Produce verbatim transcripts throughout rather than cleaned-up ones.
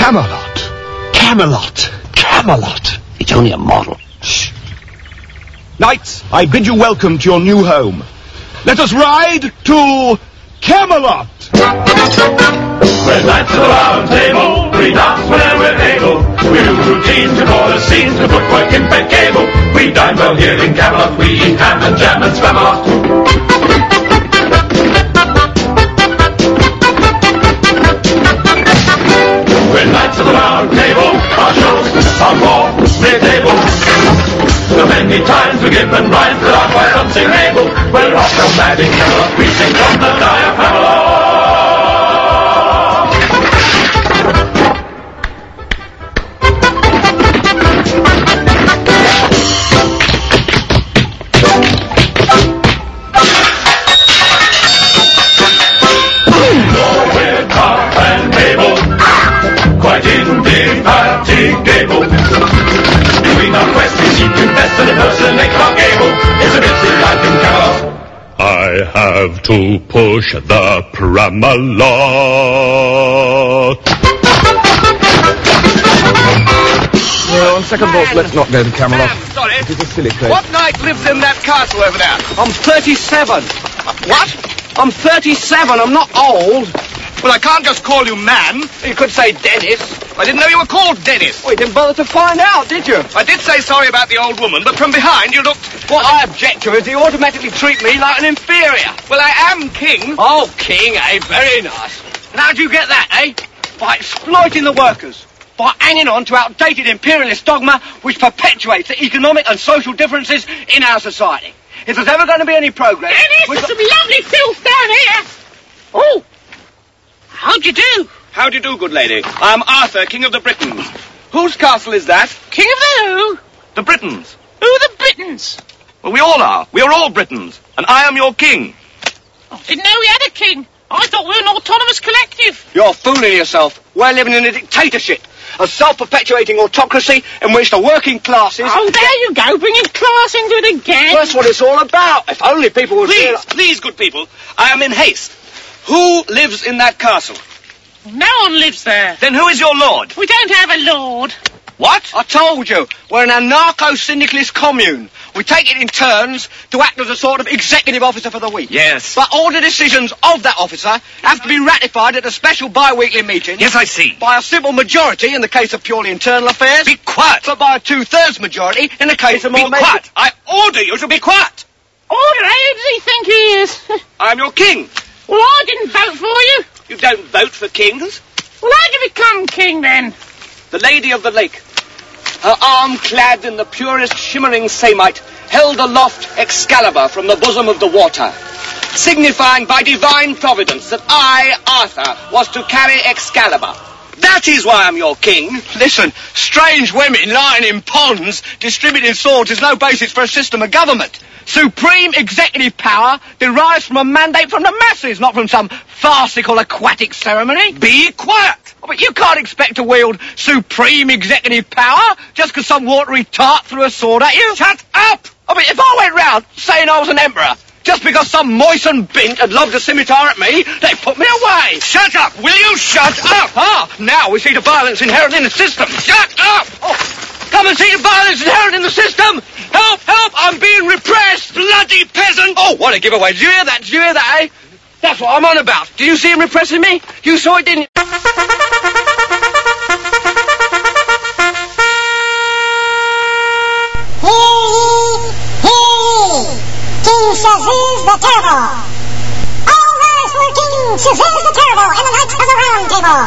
Camelot. Camelot. Camelot. It's only a model. Shh. Knights, I bid you welcome to your new home. Let us ride to Camelot. We're knights of the round table. We dance whenever we're able. We do routines, we call the scenes, to put work in bed cable. We dine well here in Camelot. We eat ham and jam and spam a lot. We're knights of the round table. Our shows are more mid-table. So many times we give and rhymes without quite something able. We're off the mad in Camelot. We sing from the diaphragm. Indefatigable. Between our quests we seek to best and impersonate our gable. It's a busy life in Camelot. I have to push the Pramalot. Well, on second thought, let's not go to Camelot. Sam, sorry. It is a silly place. What knight lives in that castle over there? I'm thirty-seven. Uh, what? I'm thirty-seven. I'm not old. Well, I can't just call you man. You could say Dennis. I didn't know you were called Dennis. Well, you didn't bother to find out, did you? I did say sorry about the old woman, but from behind you looked... What I object to is you automatically treat me like an inferior. Well, I am king. Oh, king, eh? Very nice. And how do you get that, eh? By exploiting the workers. By hanging on to outdated imperialist dogma which perpetuates the economic and social differences in our society. If there's ever going to be any progress... Dennis, there's some lovely filth down here. Oh. How do you do? How do you do, good lady? I'm Arthur, King of the Britons. Whose castle is that? King of the who? The Britons. Who are the Britons? Well, we all are. We are all Britons. And I am your king. Oh, didn't know we had a king. I thought we were an autonomous collective. You're fooling yourself. We're living in a dictatorship. A self-perpetuating autocracy in which the working classes... Oh, there you go, bringing class into it again. That's what it's all about. If only people would... Please, realize... please, good people. I am in haste. Who lives in that castle? No one lives there. Then who is your lord? We don't have a lord. What? I told you, we're an anarcho-syndicalist commune. We take it in turns to act as a sort of executive officer for the week. Yes. But all the decisions of that officer have to be ratified at a special bi-weekly meeting. Yes, I see. By a simple majority in the case of purely internal affairs. Be quiet. But by a two-thirds majority in the case of more... Be quiet. I order you to be quiet. Order, eh? Who does he think he is? I'm your king. Well, I didn't vote for you. You don't vote for kings. Well, how'd you become king, then? The Lady of the Lake, her arm clad in the purest shimmering samite, held aloft Excalibur from the bosom of the water, signifying by divine providence that I, Arthur, was to carry Excalibur. That is why I'm your king. Listen, strange women lying in ponds distributing swords is no basis for a system of government. Supreme executive power derives from a mandate from the masses, not from some farcical aquatic ceremony. Be quiet. Oh, but you can't expect to wield supreme executive power just because some watery tart threw a sword at you. Shut up! I mean, if I went round saying I was an emperor, just because some moistened bint had lobbed a scimitar at me, they'd put me away. Shut up! Will you shut up? Ah, now we see the violence inherent in the system. Shut up! Oh, come and see the violence inherent in the system. Help, help, I'm being repressed. Bloody peasant! Oh, what a giveaway. Did you hear that? Did you hear that, eh? That's what I'm on about. Did you see him repressing me? You saw it, didn't you? King Shazuz the Terrible. All rise for King Shazuz the Terrible and the Knights of the Round Table.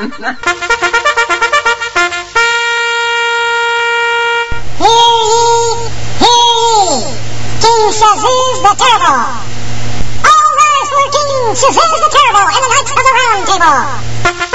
King Shazuz the Terrible. All rise for King Shazuz the Terrible and the Knights of the Round Table.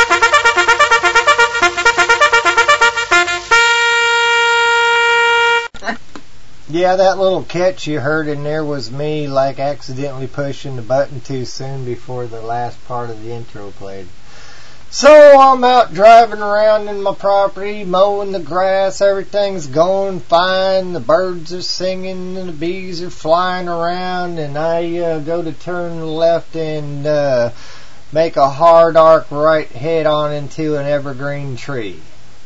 Yeah, that little catch you heard in there was me, like, accidentally pushing the button too soon before the last part of the intro played. So I'm out driving around in my property, mowing the grass, everything's going fine, the birds are singing and the bees are flying around, and I uh, go to turn left and uh, make a hard arc right head on into an evergreen tree.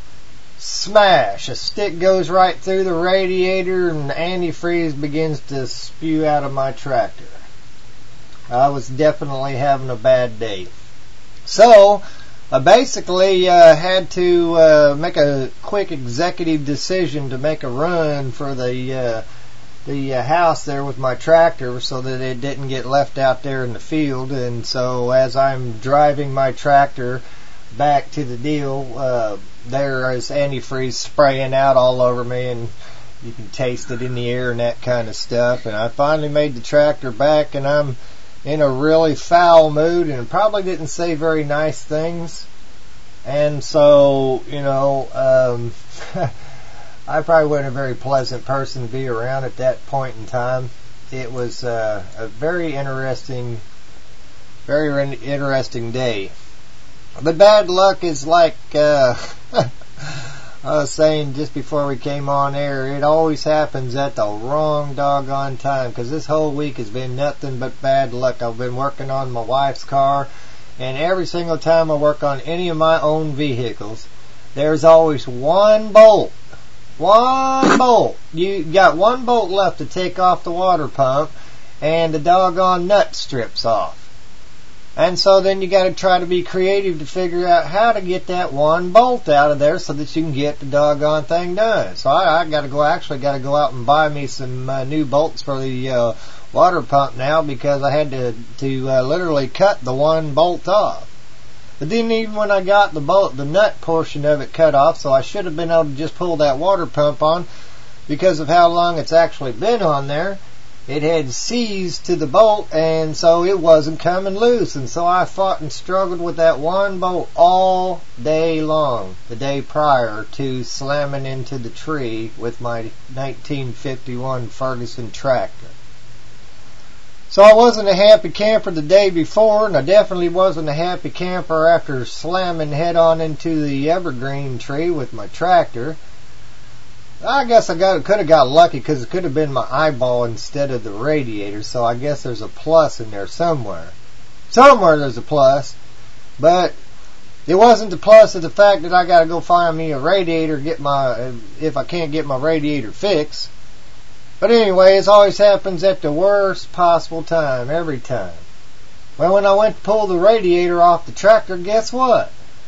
Smash! A stick goes right through the radiator and antifreeze begins to spew out of my tractor. I was definitely having a bad day. So, I basically uh, had to uh, make a quick executive decision to make a run for the uh, the uh, house there with my tractor so that it didn't get left out there in the field. And so as I'm driving my tractor back to the deal, uh, there is antifreeze spraying out all over me, and you can taste it in the air and that kind of stuff. And I finally made the tractor back, and I'm in a really foul mood and probably didn't say very nice things. And so, you know, um, I probably wasn't a very pleasant person to be around at that point in time. It was uh, a very interesting, very interesting day. But bad luck is like, uh, I was saying just before we came on air, it always happens at the wrong doggone time, because this whole week has been nothing but bad luck. I've been working on my wife's car, and every single time I work on any of my own vehicles, there's always one bolt. One bolt. You got one bolt left to take off the water pump, and the doggone nut strips off. And so then you got to try to be creative to figure out how to get that one bolt out of there so that you can get the doggone thing done. So I, I got to go, actually got to go out and buy me some uh, new bolts for the uh, water pump now, because I had to to uh, literally cut the one bolt off. But then even when I got the bolt, the nut portion of it cut off, so I should have been able to just pull that water pump on, because of how long it's actually been on there. It had seized to the bolt, and so it wasn't coming loose. And so I fought and struggled with that one bolt all day long, the day prior to slamming into the tree with my nineteen fifty-one Ferguson tractor. So I wasn't a happy camper the day before, and I definitely wasn't a happy camper after slamming head on into the evergreen tree with my tractor. I guess I got could have got lucky, because it could have been my eyeball instead of the radiator, so I guess there's a plus in there somewhere. Somewhere there's a plus, but it wasn't the plus of the fact that I got to go find me a radiator, get my if I can't get my radiator fixed. But anyway, it always happens at the worst possible time, every time. Well, when I went to pull the radiator off the tractor, guess what?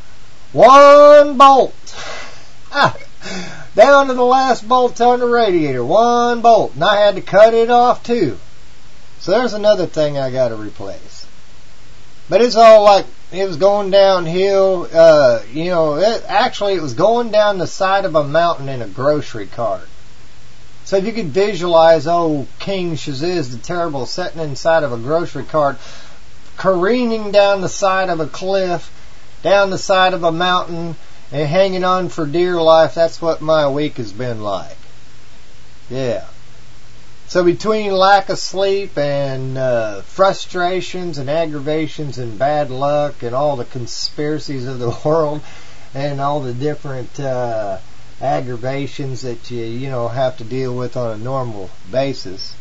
One bolt. Ah. Down to the last bolt on the radiator. One bolt. And I had to cut it off too. So there's another thing I got to replace. But it's all like, it was going downhill. Uh, you know, it, actually it was going down the side of a mountain in a grocery cart. So if you could visualize old King Shazuz the Terrible sitting inside of a grocery cart, careening down the side of a cliff, down the side of a mountain, and hanging on for dear life, that's what my week has been like. Yeah. So between lack of sleep and uh, frustrations and aggravations and bad luck and all the conspiracies of the world and all the different uh, aggravations that you, you know, have to deal with on a normal basis,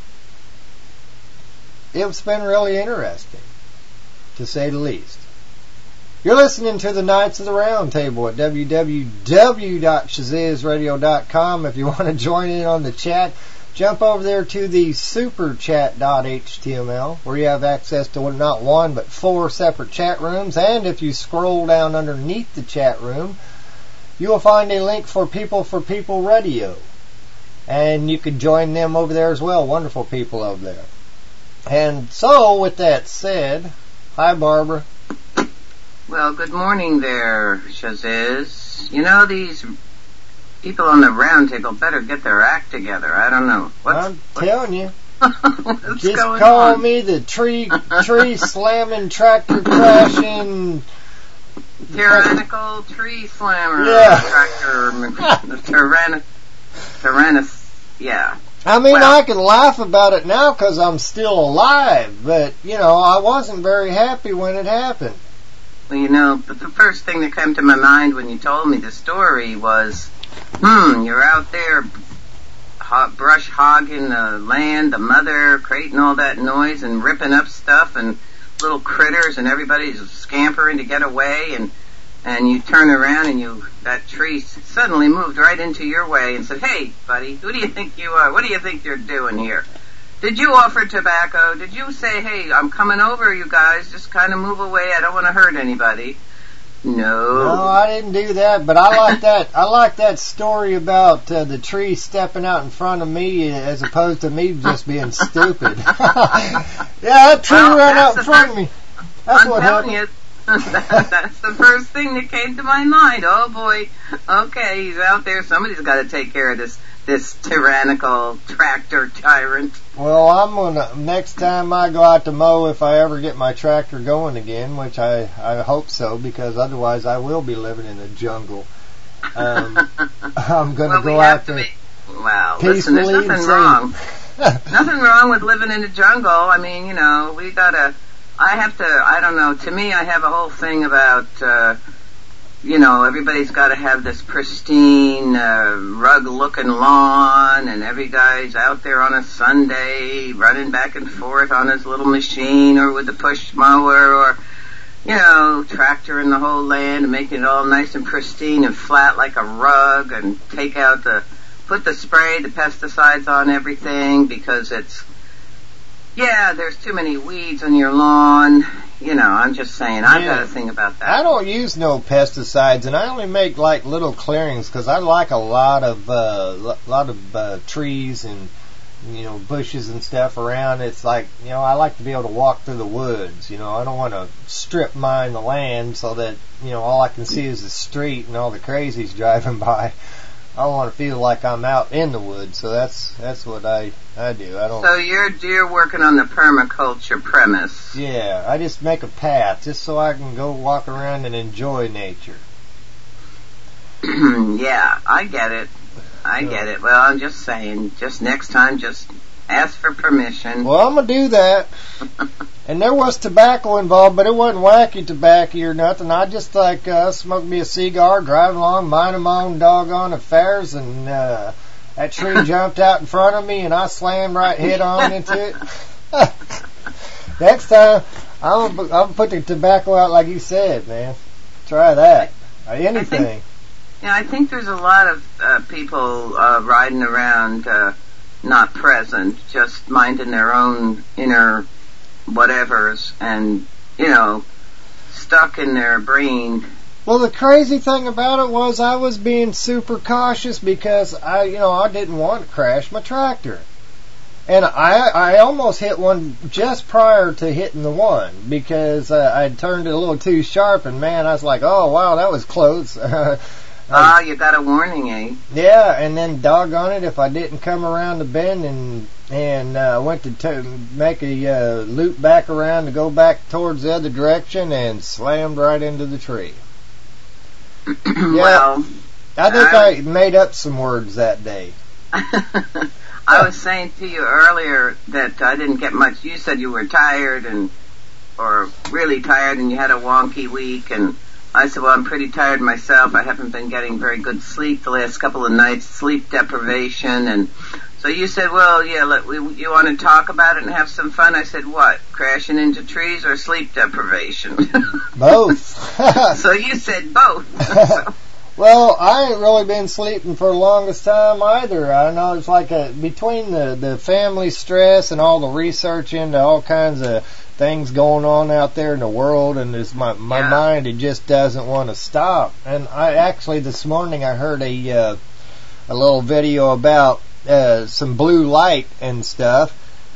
it's been really interesting, to say the least. You're listening to the Knights of the Round Table at w w w dot shazuz radio dot com. If you want to join in on the chat, jump over there to the superchat dot h t m l, where you have access to not one but four separate chat rooms. And if you scroll down underneath the chat room, you will find a link for People for People Radio. And you can join them over there as well. Wonderful people over there. And so, with that said, hi Barbara. Well, good morning there, Shaziz. You know, these people on the round table better get their act together. I don't know. What's, I'm telling you. what's Just going call on? me the tree tree slamming, tractor crashing, Tyrannical tree slammer. Yeah. Tractor. Tyrann. Tyrannus. Yeah. I mean, Well- I can laugh about it now because I'm still alive, but, you know, I wasn't very happy when it happened. Well, you know, but the first thing that came to my mind when you told me the story was, hmm, you're out there ho- brush hogging the land, the mother, creating all that noise and ripping up stuff and little critters, and everybody's scampering to get away, and and you turn around and you that tree suddenly moved right into your way and said, "Hey, buddy, who do you think you are? What do you think you're doing here? Did you offer tobacco? Did you say, hey, I'm coming over, you guys, just kind of move away, I don't want to hurt anybody"? No. No, I didn't do that, but I like that. I like that story about uh, the tree stepping out in front of me as opposed to me just being stupid. Yeah, that tree Well, ran that's out in the front first- of me. That's I'm what telling happened. you, that, that's the first thing that came to my mind. Oh boy, okay, he's out there. Somebody's got to take care of this this tyrannical tractor tyrant. Well, I'm gonna next time I go out to mow, if I ever get my tractor going again, which I I hope so, because otherwise I will be living in the jungle. Um, I'm gonna well, go we have out to there. be. Wow, listen, there's peacefully nothing and wrong. safe. Nothing wrong with living in the jungle. I mean, you know, we gotta. I have to. I don't know. To me, I have a whole thing about. Uh, You know, everybody's got to have this pristine, uh, rug-looking lawn, and every guy's out there on a Sunday running back and forth on his little machine or with a push mower or, you know, tractoring the whole land and making it all nice and pristine and flat like a rug, and take out the, put the spray, the pesticides on everything because it's, yeah, there's too many weeds on your lawn. You know, I'm just saying, I've Yeah. got to think about that. I don't use no pesticides, and I only make like little clearings because I like a lot of uh, lo- lot of uh, trees and you know bushes and stuff around. It's like you know I like to be able to walk through the woods. You know I don't want to strip mine the land so that you know all I can see is the street and all the crazies driving by. I want to feel like I'm out in the woods, so that's that's what I I do. I don't. So you're you're working on the permaculture premise. Yeah, I just make a path just so I can go walk around and enjoy nature. Yeah, I get it. I get it. Well, I'm just saying, just next time, just ask for permission. Well, I'm gonna do that. And there was tobacco involved, but it wasn't wacky tobacco or nothing. I just like uh, smoked me a cigar, driving along, minding my own doggone affairs, and uh, that tree jumped out in front of me, and I slammed right head on into it. Next time, I'm gonna, I'm gonna put the tobacco out like you said, man. Try that. Or anything. Yeah, I think there's a lot of uh, people uh, riding around uh, not present, just minding their own inner whatevers, and, you know, stuck in their brain. Well, the crazy thing about it was I was being super cautious because I, you know, I didn't want to crash my tractor. And I I almost hit one just prior to hitting the one because uh, I turned it a little too sharp, and man, I was like, oh, wow, that was close. Ah, you got a warning, eh? Yeah, and then doggone it, if I didn't come around the bend and and uh, went to t- make a uh, loop back around to go back towards the other direction and slammed right into the tree. Yeah, Well, I think I- I made up some words that day. I was saying to you earlier that I didn't get much. You said you were tired and, or really tired, and you had a wonky week, and I said, well, I'm pretty tired myself. I haven't been getting very good sleep the last couple of nights, sleep deprivation, and so you said, well, yeah, let, we, you want to talk about it and have some fun? I said, what, crashing into trees or sleep deprivation? Both. So you said both. So, Well, I ain't really been sleeping for the longest time either. I know it's like a, between the, the family stress and all the research into all kinds of things going on out there in the world, and it's my my Yeah. mind, it just doesn't want to stop. And I actually this morning I heard a uh, a little video about uh, some blue light and stuff.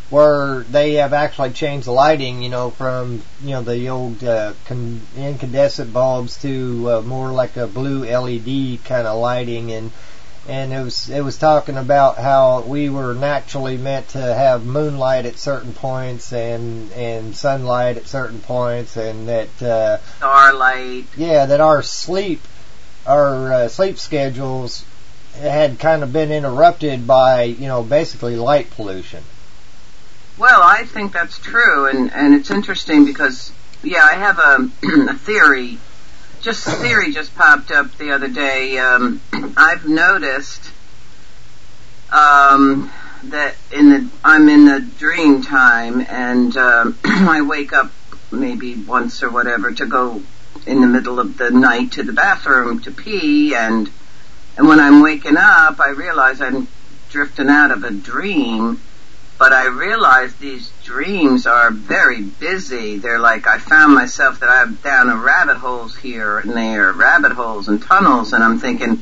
where they have actually changed the lighting, you know, from, you know, the old uh, con- incandescent bulbs to uh, more like a blue L E D kind of lighting, and and it was it was talking about how we were naturally meant to have moonlight at certain points and and sunlight at certain points, and that uh, starlight. Yeah, that our sleep, our uh, sleep schedules had kind of been interrupted by, you know, basically light pollution. Well, I think that's true, and, and it's interesting because, yeah, I have a, a theory. Just a theory just popped up the other day. Um, I've noticed um, that in the I'm in the dream time, and um, I wake up maybe once or whatever to go in the middle of the night to the bathroom to pee, and and when I'm waking up, I realize I'm drifting out of a dream. But I realize these dreams are very busy. They're like, I found myself that I'm down in rabbit holes here and there, rabbit holes and tunnels, and I'm thinking,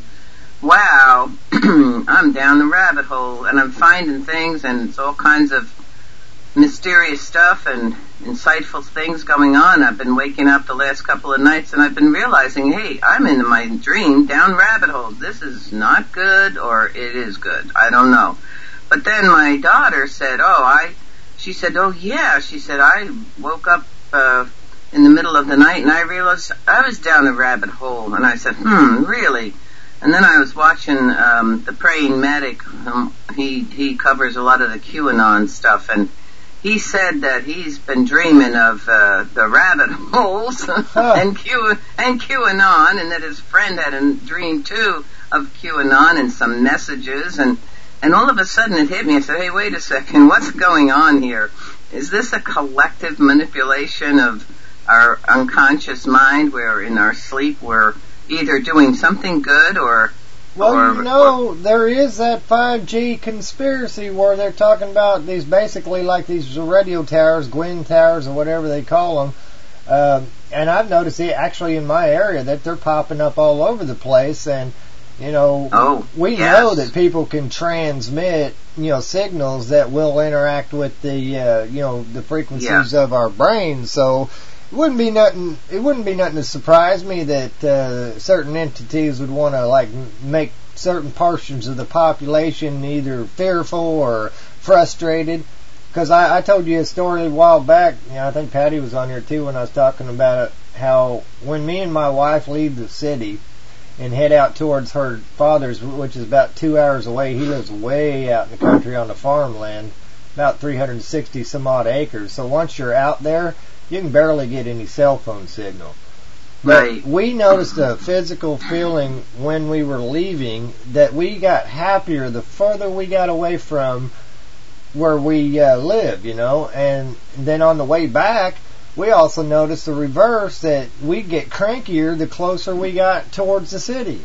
wow, I'm down the rabbit hole, and I'm finding things, and it's all kinds of mysterious stuff and insightful things going on. I've been waking up the last couple of nights, and I've been realizing, hey, I'm in my dream down rabbit holes. This is not good, or it is good. I don't know. But then my daughter said, oh, I, she said, oh yeah, she said, I woke up, uh, in the middle of the night and I realized I was down a rabbit hole. And I said, hmm, really? And then I was watching, um, The Praying Medic. Um, he, he covers a lot of the QAnon stuff, and he said that he's been dreaming of, uh, the rabbit holes and Q, and QAnon, and that his friend had a dream too of QAnon and some messages, and And all of a sudden it hit me. I said, hey, wait a second, what's going on here? Is this a collective manipulation of our unconscious mind where in our sleep we're either doing something good or... Well, or, you know, or, there is that five G conspiracy where they're talking about these basically like these radio towers, Gwyn towers or whatever they call them. Um, and I've noticed it actually in my area that they're popping up all over the place, and you know, oh, we yes. know that people can transmit, you know, signals that will interact with the, uh, you know, the frequencies yeah. of our brains. So it wouldn't be nothing. It wouldn't be nothing to surprise me that uh, certain entities would want to like make certain portions of the population either fearful or frustrated. Because I, I told you a story a while back. You know, I think Patty was on here too when I was talking about it. How when me and my wife leave the city and head out towards her father's, which is about two hours away. He lives way out in the country on the farmland, about three hundred sixty some odd acres. So once you're out there, you can barely get any cell phone signal. But right. we noticed a physical feeling when we were leaving that we got happier the further we got away from where we uh, live, you know. And then on the way back, we also noticed the reverse, that we get crankier the closer we got towards the city.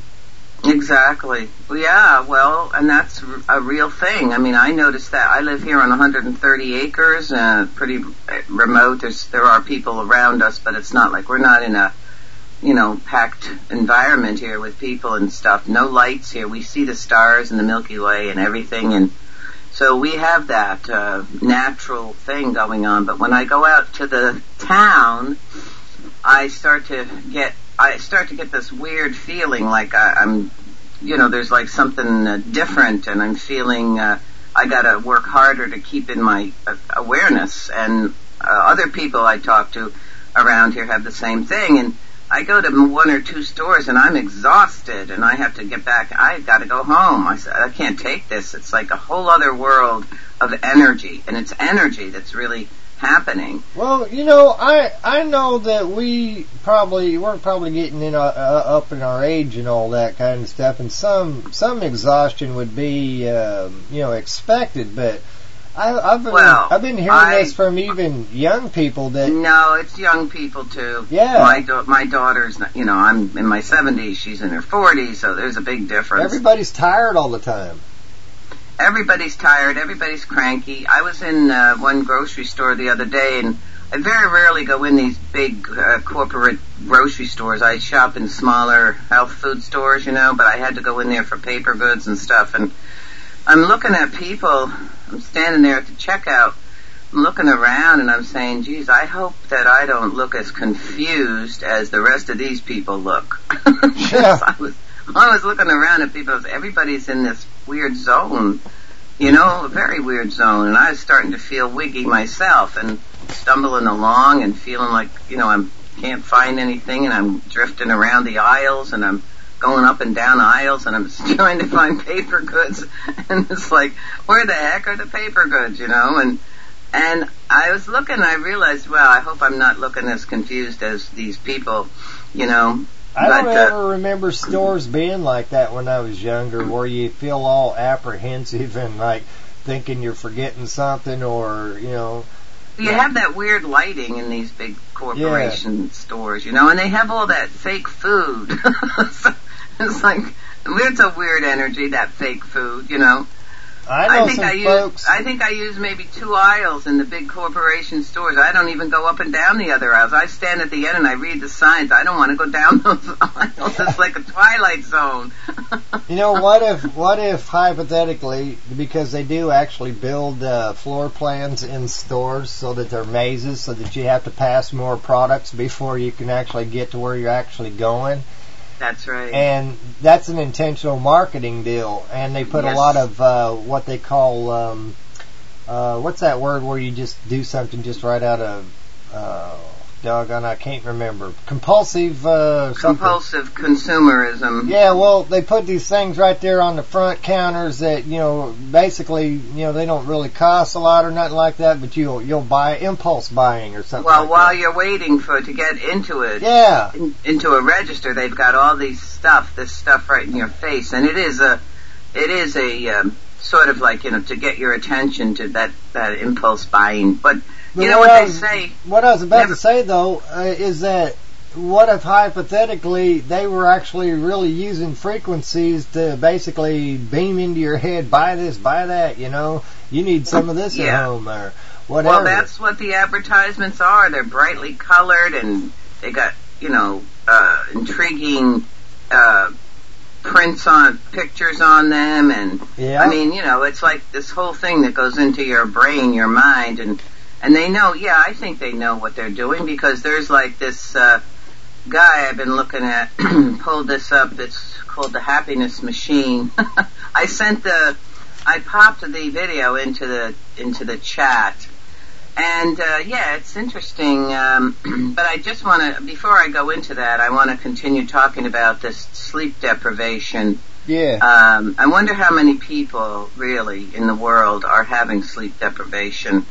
Exactly. Yeah, well, and that's a real thing. I mean, I noticed that. I live here on one hundred thirty acres, uh, pretty remote. There's, there are people around us, but it's not like we're not in a, you know, packed environment here with people and stuff. No lights here. We see the stars and the Milky Way and everything, and so we have that uh, natural thing going on. But when I go out to the town, I start to get I start to get this weird feeling like I, I'm, you know, there's like something uh, different, and I'm feeling uh, I got to work harder to keep in my uh, awareness. And uh, other people I talk to around here have the same thing. And I go to one or two stores and I'm exhausted, and I have to get back. I got to go home. I said, I can't take this. It's like a whole other world of energy, and it's energy that's really happening. Well, you know, I I know that we probably we're probably getting in uh, up in our age and all that kind of stuff, and some some exhaustion would be um, you know expected, but. I, I've been, well, I've been hearing I, this from even young people that... No, it's young people too. Yeah. My, da- my daughter's, you know, I'm in my seventies, she's in her forties, so there's a big difference. Everybody's tired all the time. Everybody's tired, everybody's cranky. I was in uh, one grocery store the other day, and I very rarely go in these big uh, corporate grocery stores. I shop in smaller health food stores, you know, but I had to go in there for paper goods and stuff, and I'm looking at people, I'm standing there at the checkout, I'm looking around and I'm saying, geez, I hope that I don't look as confused as the rest of these people look. Yeah. I was, I was looking around at people, everybody's in this weird zone, you know, a very weird zone, and I was starting to feel wiggy myself and stumbling along and feeling like, you know, I can't find anything, and I'm drifting around the aisles, and I'm going up and down aisles, and I'm trying to find paper goods, and it's like, where the heck are the paper goods, you know, and And I was looking, and I realized, well, I hope I'm not looking as confused as these people, you know. I don't but, ever uh, remember stores being like that when I was younger, where you feel all apprehensive and like thinking you're forgetting something, or, you know. You have that weird lighting in these big corporation yeah. stores, you know, and they have all that fake food. So it's like, it's a weird energy, that fake food, you know. I know I think some I folks. use I think I use maybe two aisles in the big corporation stores. I don't even go up and down the other aisles. I stand at the end and I read the signs. I don't want to go down those aisles. It's like a twilight zone. You know, what if what if hypothetically, because they do actually build uh, floor plans in stores so that they're mazes, so that you have to pass more products before you can actually get to where you're actually going. That's right. And that's an intentional marketing deal. And they put Yes. a lot of uh, what they call, um, uh, what's that word where you just do something just right out of, uh, doggone, I can't remember. Compulsive, uh, something. Compulsive consumerism. Yeah, well, they put these things right there on the front counters that, you know, basically, you know, they don't really cost a lot or nothing like that, but you'll you'll buy impulse buying or something Well, like while that. you're waiting for to get into it, Yeah. in, into a register, they've got all these stuff, this stuff right in your face, and it is a, it is a um, sort of like, you know, to get your attention to that that impulse buying. But But you know what what I they was- say? What I was about Never- to say, though, uh, is that what if hypothetically they were actually really using frequencies to basically beam into your head, buy this, buy that, you know, you need some of this Yeah. at home or whatever. Well, that's what the advertisements are. They're brightly colored, and they got, you know, uh, intriguing uh, prints on pictures on them, and Yeah. I mean, you know, it's like this whole thing that goes into your brain, your mind, and and they know. Yeah, I think they know what they're doing, because there's like this uh, guy I've been looking at pulled this up. It's called the Happiness Machine. I sent the, I popped the video into the into the chat. And, uh, yeah, it's interesting, um, but I just want to, before I go into that, I want to continue talking about this sleep deprivation. Yeah. Um, I wonder how many people, really, in the world are having sleep deprivation.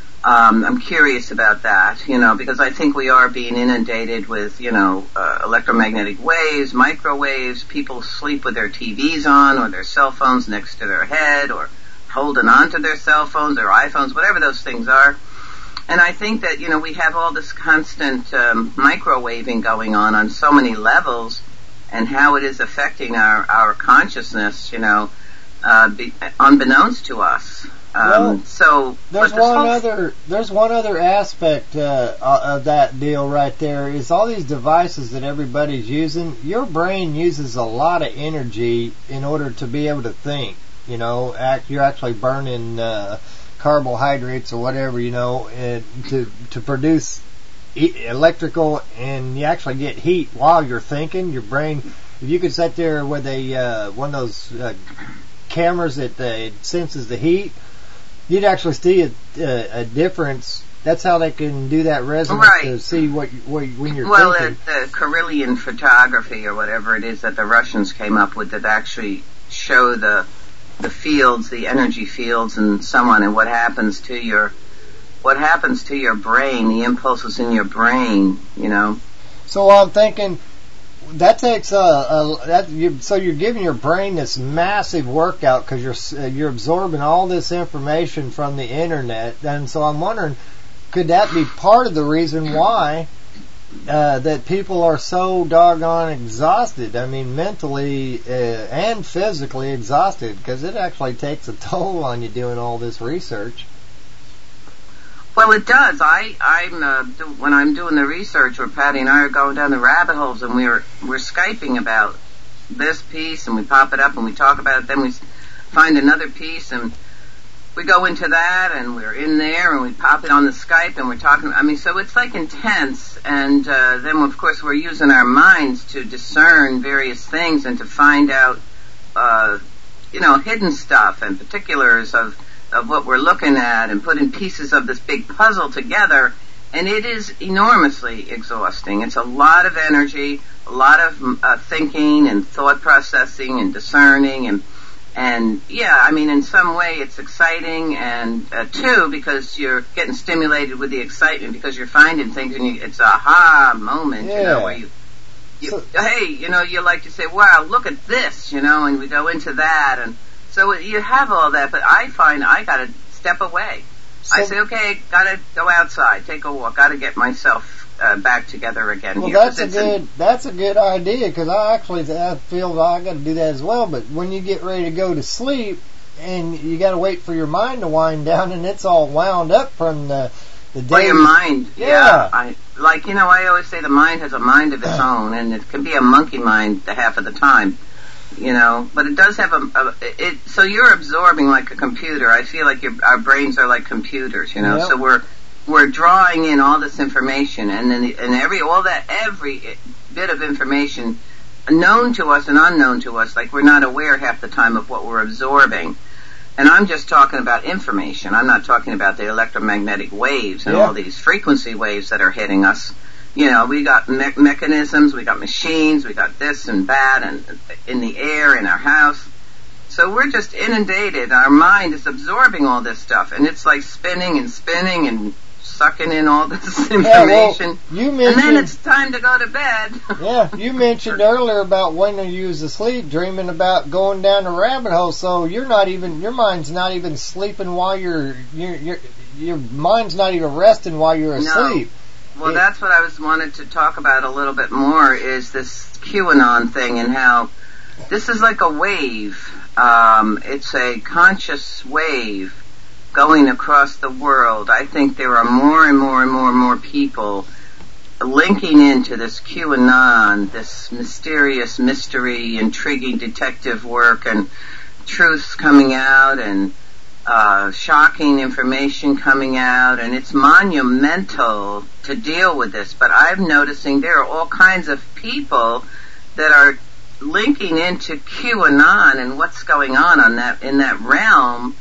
Um, I'm curious about that, you know, because I think we are being inundated with, you know, uh, electromagnetic waves, microwaves. People sleep with their T Vs on or their cell phones next to their head, or holding on to their cell phones, their iPhones, whatever those things are. And I think that, you know, we have all this constant um, microwaving going on on so many levels, and how it is affecting our, our consciousness, you know, uh, be, unbeknownst to us. Um, Well, so There's but this one whole- other. There's one other aspect uh, of that deal right there. Is all these devices that everybody's using. Your brain uses a lot of energy in order to be able to think. You know, act, you're actually burning uh, carbohydrates or whatever. You know, and to to produce e- electrical, and you actually get heat while you're thinking. Your brain. If you could sit there with a uh, one of those uh, cameras that uh, senses the heat, you'd actually see a, a, a difference. That's how they can do that resonance Right. to see what, you- what you- when you're Well, thinking. the, the Carillion photography, or whatever it is that the Russians came up with, that actually show the the fields, the energy fields, and so on, and what happens to your what happens to your brain, the impulses in your brain, you know. So I'm thinking that takes a, a that you, so you're giving your brain this massive workout because you're uh, you're absorbing all this information from the internet, and so I'm wondering, could that be part of the reason why uh, that people are so doggone exhausted? I mean, mentally uh, and physically exhausted, because it actually takes a toll on you doing all this research. Well, it does. I, I'm uh, do, when I'm doing the research, where Patty and I are going down the rabbit holes, and we're we're Skyping about this piece, and we pop it up and we talk about it. Then we s- find another piece, and we go into that, and we're in there, and we pop it on the Skype, and we're talking. I mean, so it's like intense, and uh, then of course we're using our minds to discern various things and to find out, uh, you know, hidden stuff and particulars of of what we're looking at, and putting pieces of this big puzzle together. And it is enormously exhausting. It's a lot of energy, a lot of uh, thinking and thought processing and discerning, and and yeah, I mean, in some way it's exciting, and uh, too, because you're getting stimulated with the excitement, because you're finding things, and you, it's a aha moment, Yeah. you know, where you, you So- hey, you know, you like to say, wow, look at this, you know, and we go into that, and so you have all that, but I find I gotta step away. I So- say, okay, gotta go outside, take a walk, gotta get myself uh, back together again Well, here. that's 'cause a it's good that's a good idea, because I actually I feel that I got to do that as well. But when you get ready to go to sleep, and you got to wait for your mind to wind down, and it's all wound up from the the day. Well, your mind, yeah. Yeah. I like, you know, I always say the mind has a mind of its own, and it can be a monkey mind the half of the time, you know. But it does have a, a it. So you're absorbing like a computer. I feel like your our brains are like computers, you know. Yep. So we're we're drawing in all this information, and then the, and every all that every bit of information known to us and unknown to us, like we're not aware half the time of what we're absorbing. And I'm just talking about information. I'm not talking about the electromagnetic waves and Yeah. all these frequency waves that are hitting us. You know, we got me- mechanisms, we got machines, we got this and that, and in the air, in our house. So we're just inundated. Our mind is absorbing all this stuff, and it's like spinning and spinning and sucking in all this information. you and then mentioned- it's time to go to bed. Yeah, you mentioned earlier about when you was asleep, dreaming about going down the rabbit hole. So you're not even your mind's not even sleeping while you're your your your mind's not even resting while you're No. asleep. Well, It- that's what I was wanted to talk about a little bit more, is this QAnon thing, and how this is like a wave. Um, it's a conscious wave going across the world. I think there are more and more and more and more people linking into this QAnon, this mysterious, mystery, intriguing detective work, and truths coming out, and uh, shocking information coming out, and it's monumental to deal with this. But I'm noticing there are all kinds of people that are linking into QAnon and what's going on on that in that realm.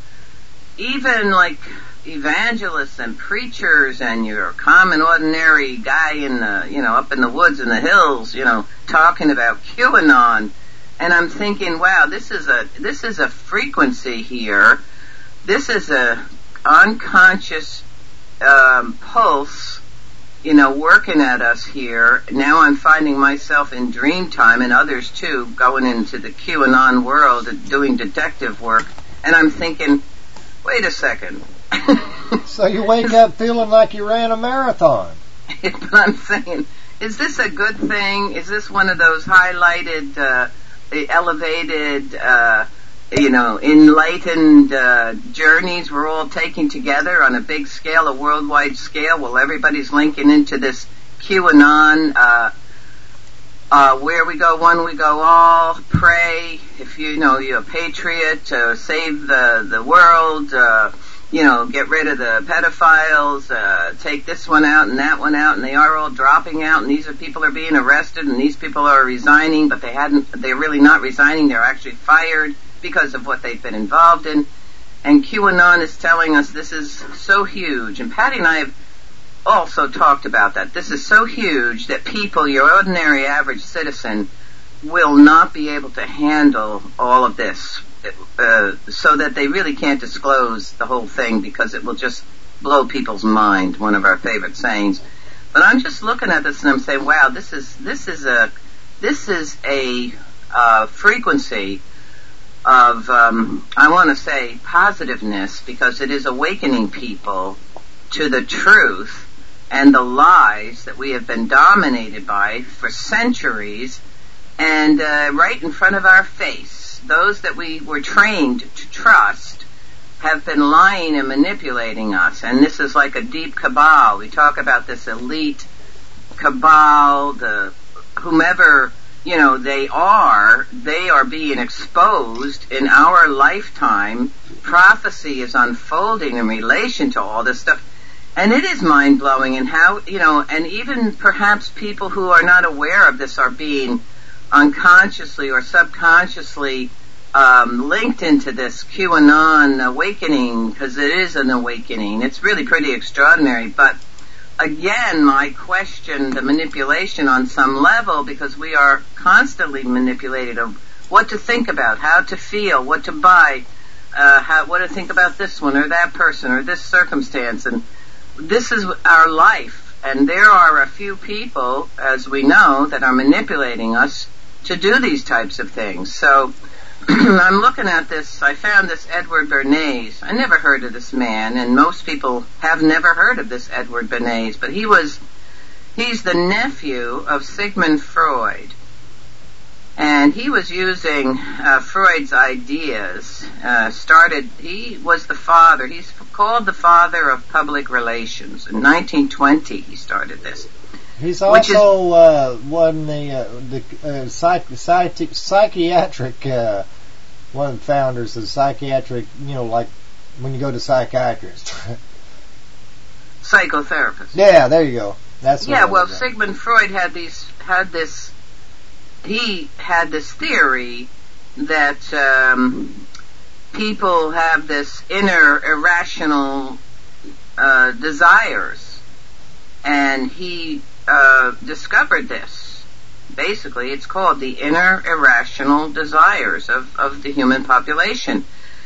Even like evangelists and preachers, and your common ordinary guy in the, you know, up in the woods in the hills, you know, talking about QAnon. And I'm thinking, wow, this is a this is a frequency here. This is a unconscious um, pulse, you know, working at us here. Now I'm finding myself in dream time, and others too, going into the QAnon world and doing detective work. And I'm thinking, wait a second. So you wake up feeling like you ran a marathon. But I'm saying, is this a good thing? Is this one of those highlighted, uh, elevated, uh, you know, enlightened uh, journeys we're all taking together on a big scale, a worldwide scale? Well, everybody's linking into this QAnon, uh, uh, where we go one, we go all, pray, if you know you're a patriot, uh, save the, the world, uh, you know, get rid of the pedophiles, uh, take this one out and that one out, and they are all dropping out, and these are people are being arrested, and these people are resigning, but they hadn't, they're really not resigning, they're actually fired because of what they've been involved in. And QAnon is telling us this is so huge, and Patty and I have also talked about that. This is so huge that people, your ordinary average citizen, will not be able to handle all of this. Uh, so that they really can't disclose the whole thing, because it will just blow people's mind, one of our favorite sayings. But I'm just looking at this and I'm saying, wow, this is this is a this is a uh, frequency of um, I want to say positiveness, because it is awakening people to the truth and the lies that we have been dominated by for centuries, and uh, right in front of our face. Those that we were trained to trust have been lying and manipulating us. And this is like a deep cabal. We talk about this elite cabal, the whomever you know, they are, they are being exposed in our lifetime. Prophecy is unfolding in relation to all this stuff. And it is mind-blowing, and how, you know, and even perhaps people who are not aware of this are being unconsciously or subconsciously um, linked into this QAnon awakening, because it is an awakening. It's really pretty extraordinary. But again, my question, the manipulation on some level, because we are constantly manipulated of what to think about, how to feel, what to buy, uh, how, what to think about this one or that person or this circumstance, and this is our life, and there are a few people, as we know, that are manipulating us to do these types of things. So I'm looking at this. I found this Edward Bernays. I never heard of this man, and most people have never heard of this Edward Bernays, but he was, he's the nephew of Sigmund Freud. And he was using uh, Freud's ideas, uh, started, he was the father, he's called the father of public relations. In nineteen twenty he started this. He's also uh, one the, uh, the uh, psych, psych, psychiatric, uh, one of the founders of psychiatric, you know, like when you go to psychiatrist. Psychotherapist. Yeah, there you go. That's what yeah, well, about. Sigmund Freud had these, had this, he had this theory that um, people have this inner irrational uh, desires, and he uh, discovered this. Basically, it's called the inner irrational desires of, of the human population.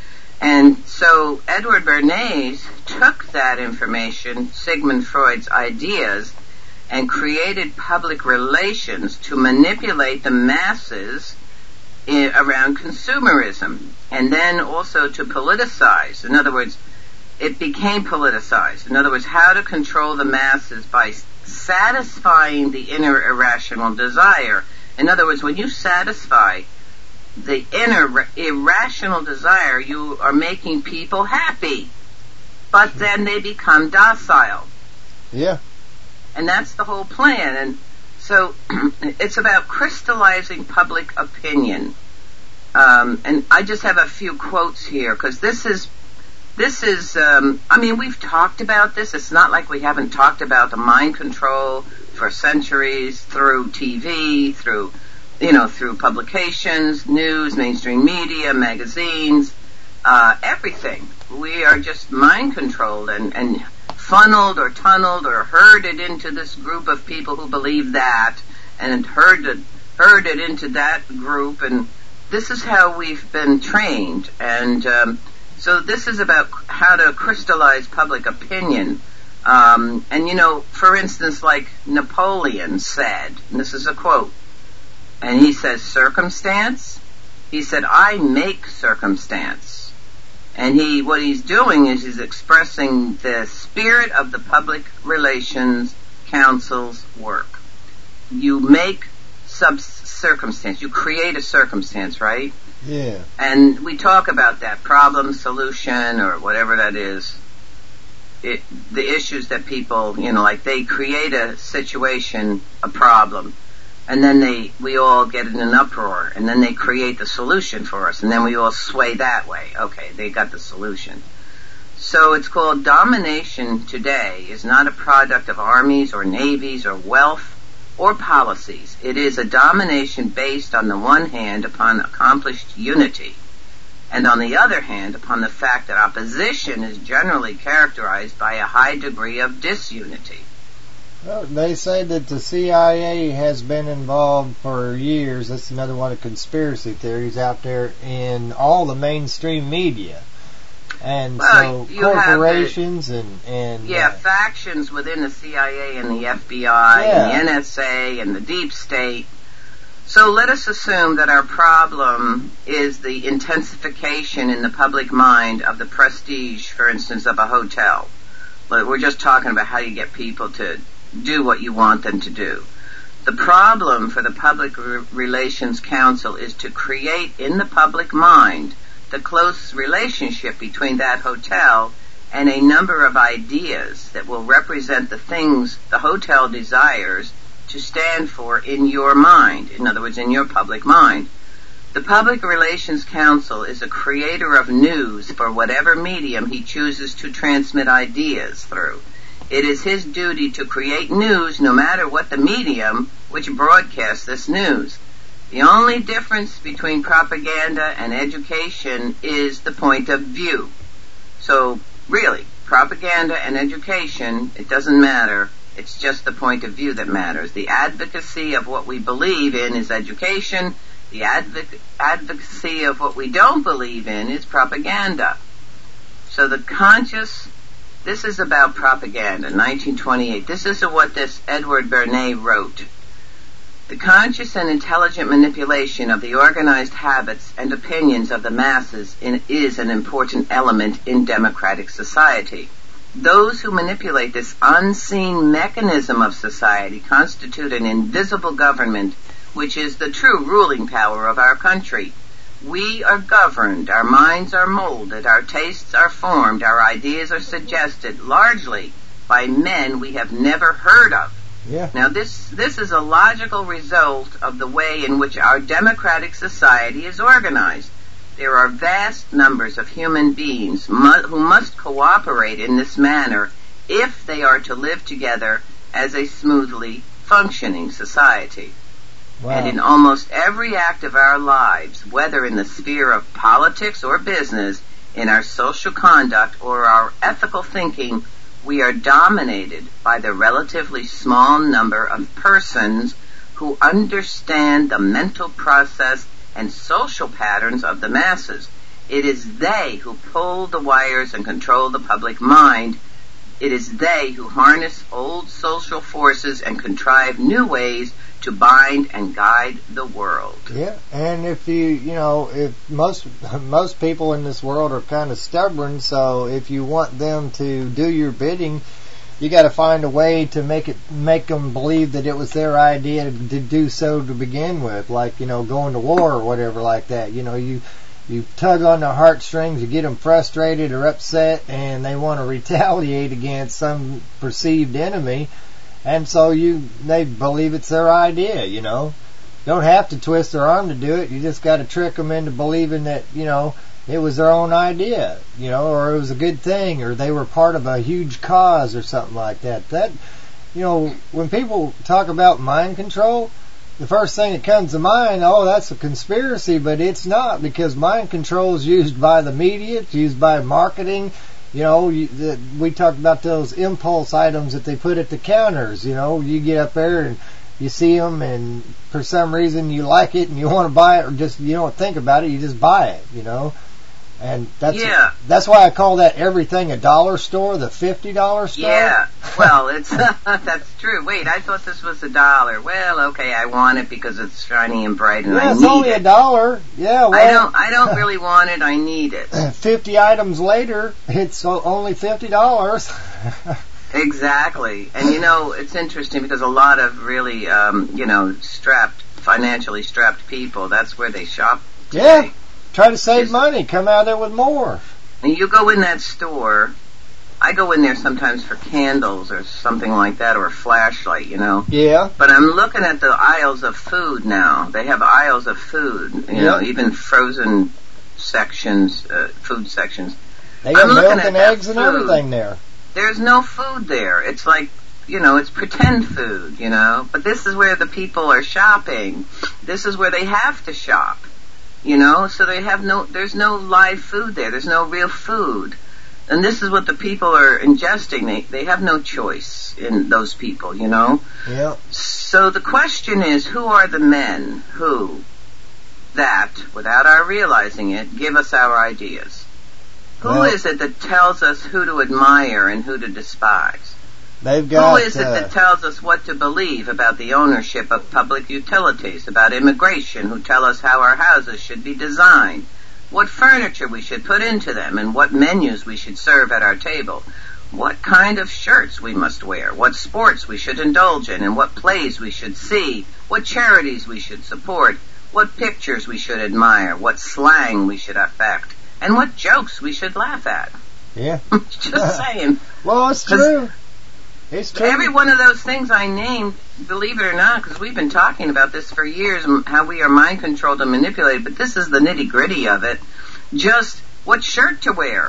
And so Edward Bernays took that information, Sigmund Freud's ideas, and created public relations to manipulate the masses I- around consumerism, and then also to politicize. In other words, it became politicized. In other words, how to control the masses by satisfying the inner irrational desire. In other words, when you satisfy the inner irrational desire, you are making people happy, but then they become docile. Yeah. And that's the whole plan. And so it's about crystallizing public opinion. Um, and I just have a few quotes here, because this is, this is, um, I mean, we've talked about this. It's not like we haven't talked about the mind control for centuries through T V, through, you know, through publications, news, mainstream media, magazines, uh, everything. We are just mind controlled and, and funneled or tunneled or herded into this group of people who believe that, and herded, herded into that group, and this is how we've been trained. And um, so this is about how to crystallize public opinion. Um, and, you know, for instance, like Napoleon said, and this is a quote, and he says, circumstance? He said, I make circumstance. And he, what he's doing is he's expressing the spirit of the Public Relations Council's work. You make sub circumstance. You create a circumstance, right? Yeah. And we talk about that problem, solution, or whatever that is. It, the issues that people, you know, like they create a situation, a problem, and then they, we all get in an uproar, and then they create the solution for us, and then we all sway that way. Okay, they got the solution. So it's called domination today is not a product of armies or navies or wealth or policies. It is a domination based on the one hand upon accomplished unity, and on the other hand upon the fact that opposition is generally characterized by a high degree of disunity. Well, they say that the C I A has been involved for years. That's another one of conspiracy theories out there in all the mainstream media. And well, so corporations the, and, and... Yeah, uh, factions within the C I A and the F B I yeah. and the N S A and the deep state. So let us assume that our problem is the intensification in the public mind of the prestige, for instance, of a hotel. But we're just talking about how you get people to do what you want them to do. The problem for the Public Relations Council is to create in the public mind the close relationship between that hotel and a number of ideas that will represent the things the hotel desires to stand for in your mind, in other words, in your public mind. The Public Relations Council is a creator of news for whatever medium he chooses to transmit ideas through. It is his duty to create news no matter what the medium which broadcasts this news. The only difference between propaganda and education is the point of view. So, really, propaganda and education, it doesn't matter. It's just the point of view that matters. The advocacy of what we believe in is education. The advoc- advocacy of what we don't believe in is propaganda. So the conscious, this is about propaganda, nineteen twenty-eight. This is what this Edward Bernays wrote. The conscious and intelligent manipulation of the organized habits and opinions of the masses in, is an important element in democratic society. Those who manipulate this unseen mechanism of society constitute an invisible government, which is the true ruling power of our country. We are governed, our minds are molded, our tastes are formed, our ideas are suggested, largely by men we have never heard of. Yeah. Now this, this is a logical result of the way in which our democratic society is organized. There are vast numbers of human beings mu- who must cooperate in this manner if they are to live together as a smoothly functioning society. Wow. And in almost every act of our lives, whether in the sphere of politics or business, in our social conduct or our ethical thinking, we are dominated by the relatively small number of persons who understand the mental process and social patterns of the masses. It is they who pull the wires and control the public mind. It is they who harness old social forces and contrive new ways to bind and guide the world. Yeah, and if you, you know, if most most people in this world are kind of stubborn, so if you want them to do your bidding, you got to find a way to make it make them believe that it was their idea to do so to begin with, like, you know, going to war or whatever like that. You know, you you tug on the heartstrings, you get them frustrated or upset, and they want to retaliate against some perceived enemy. And so you, they believe it's their idea, you know. Don't have to twist their arm to do it. You just got to trick them into believing that, you know, it was their own idea, you know, or it was a good thing, or they were part of a huge cause or something like that. That, you know, when people talk about mind control, the first thing that comes to mind, oh, that's a conspiracy, but it's not, because mind control is used by the media, it's used by marketing. You know, you, the, we talked about those impulse items that they put at the counters. You know, you get up there and you see them, and for some reason you like it and you want to buy it, or just you don't think about it, you just buy it. You know, and that's yeah. that's why I call that everything a dollar store, the fifty dollar store. Yeah, well, it's that's true. Wait, I thought this was a dollar. Well, okay, I want it because it's shiny and bright, and yeah, I it's need only it. a dollar. Yeah, well, I don't. I don't really want it. I need it. Fifty items later, it's only fifty dollars. Exactly, and you know, it's interesting because a lot of really, um, you know, strapped, financially strapped people, that's where they shop today. Yeah. Try to save money. Come out there with more. And you go in that store. I go in there sometimes for candles or something like that, or a flashlight, you know. Yeah. But I'm looking at the aisles of food now. They have aisles of food, you yeah. know, even frozen sections, uh, food sections. They got I'm milk and eggs and everything there. There's no food there. It's like, you know, it's pretend food, you know. But this is where the people are shopping. This is where they have to shop. You know, so they have no, there's no live food there. There's no real food. And this is what the people are ingesting. They, they have no choice in those people, you know? Yeah. So the question is, who are the men who, that, without our realizing it, give us our ideas? Who well, is it that tells us who to admire and who to despise? They've got, Who is it uh, that tells us what to believe about the ownership of public utilities, about immigration, who tell us how our houses should be designed, what furniture we should put into them, and what menus we should serve at our table, what kind of shirts we must wear, what sports we should indulge in, and what plays we should see, what charities we should support, what pictures we should admire, what slang we should affect, and what jokes we should laugh at. Yeah. Just saying. Well, it's true. It's true. Every one of those things I named, believe it or not, because we've been talking about this for years, how we are mind controlled and manipulated, but this is the nitty gritty of it. Just what shirt to wear,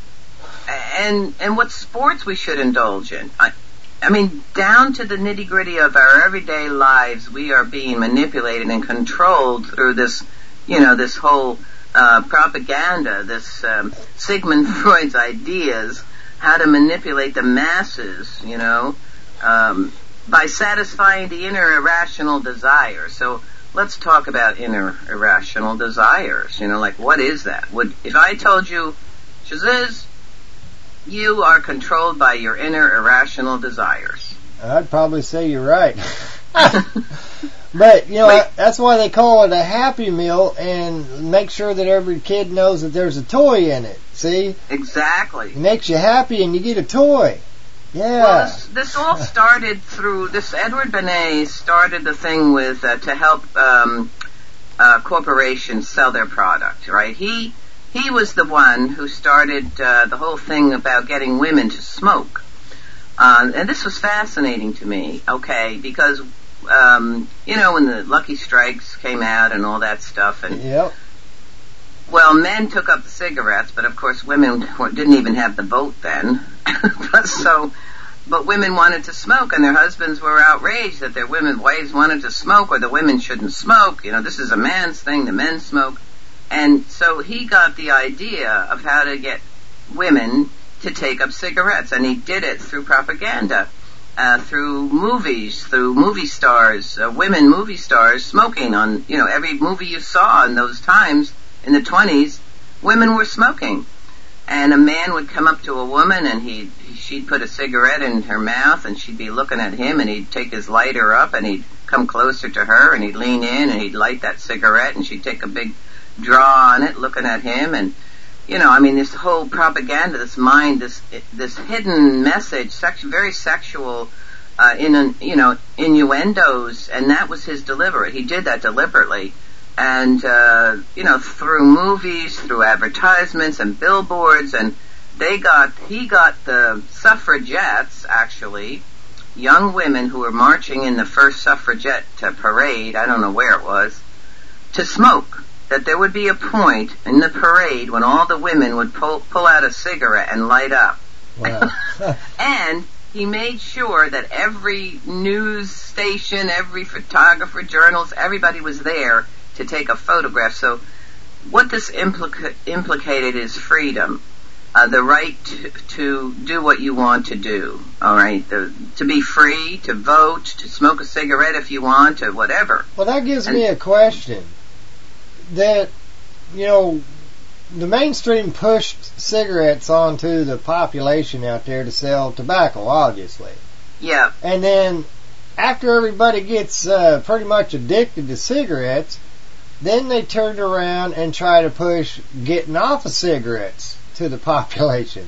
and and what sports we should indulge in. I, I mean, down to the nitty gritty of our everyday lives, we are being manipulated and controlled through this, you know, this whole uh, propaganda, this um, Sigmund Freud's ideas, how to manipulate the masses, you know, um, by satisfying the inner irrational desire. So let's talk about inner irrational desires. You know, like, what is that? Would if I told you, Shaziz, you are controlled by your inner irrational desires? I'd probably say you're right. But, you know, Wait. that's why they call it a Happy Meal, and make sure that every kid knows that there's a toy in it. See? Exactly. It makes you happy and you get a toy. Yeah. Well, this, this all started through, this Edward Bernays started the thing with, uh, to help um, uh, corporations sell their product, right? He he was the one who started uh, the whole thing about getting women to smoke. Um, and this was fascinating to me, okay, because, um, you know, when the Lucky Strikes came out and all that stuff, and yep. Well, men took up the cigarettes, but of course women didn't even have the vote then. but so, but women wanted to smoke, and their husbands were outraged that their women, wives wanted to smoke, or the women shouldn't smoke. You know, this is a man's thing, the men smoke. And so he got the idea of how to get women to take up cigarettes, and he did it through propaganda, uh, through movies, through movie stars, uh, women movie stars smoking on, you know, every movie you saw in those times. In the twenties, women were smoking, and a man would come up to a woman, and he'd, she'd put a cigarette in her mouth, and she'd be looking at him, and he'd take his lighter up, and he'd come closer to her, and he'd lean in, and he'd light that cigarette, and she'd take a big draw on it, looking at him, and, you know, I mean, this whole propaganda, this mind, this this hidden message, sex, very sexual, uh, in, you know, innuendos, and that was his deliberate. He did that deliberately. And, uh, you know, through movies, through advertisements and billboards, and they got, he got the suffragettes, actually, young women who were marching in the first suffragette uh, parade, I don't know where it was, to smoke. That there would be a point in the parade when all the women would pull, pull out a cigarette and light up. Wow. And he made sure that every news station, every photographer, journals, everybody was there to take a photograph. So what this implica- implicated is freedom, uh, the right to, to do what you want to do, all right, the, to be free, to vote, to smoke a cigarette if you want, to whatever. Well, that gives and, me a question. That, you know, the mainstream pushed cigarettes onto the population out there to sell tobacco, obviously. Yeah. And then after everybody gets uh, pretty much addicted to cigarettes, then they turned around and try to push getting off of cigarettes to the population.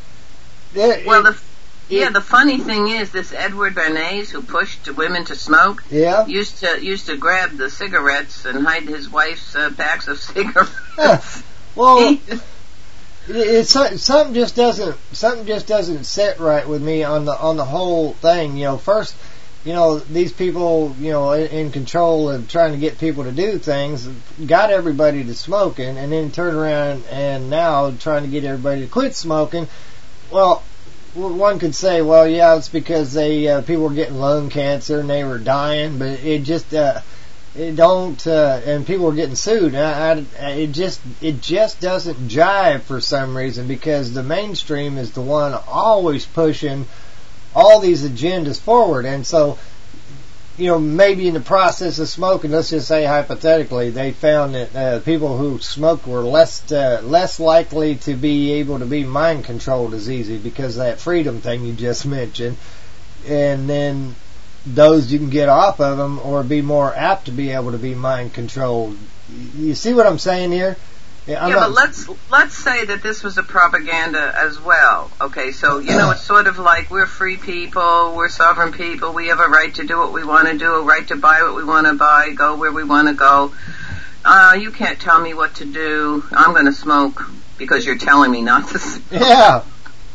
It, well, it, the, yeah, it, the funny thing is, this Edward Bernays, who pushed women to smoke, yeah. used to used to grab the cigarettes and hide his wife's uh, packs of cigarettes. Yeah. Well, it, it's something just doesn't something just doesn't sit right with me on the on the whole thing. You know, first, you know, these people, you know, in control of trying to get people to do things, got everybody to smoking, and then turn around and now trying to get everybody to quit smoking. Well, one could say, well, yeah, it's because they uh, people were getting lung cancer and they were dying, but it just uh, it don't, uh, and people were getting sued. I, I, it just it just doesn't jive for some reason, because the mainstream is the one always pushing all these agendas forward. And so, you know, maybe in the process of smoking, let's just say hypothetically, they found that uh, people who smoked were less uh, less likely to be able to be mind controlled as easy because of that freedom thing you just mentioned. And then those you can get off of them or be more apt to be able to be mind controlled. You see what I'm saying here? Yeah, yeah, but let's let's say that this was a propaganda as well. Okay, so, you know, it's sort of like we're free people, we're sovereign people, we have a right to do what we want to do, a right to buy what we want to buy, go where we want to go. Uh, you can't tell me what to do. I'm going to smoke because you're telling me not to smoke. Yeah.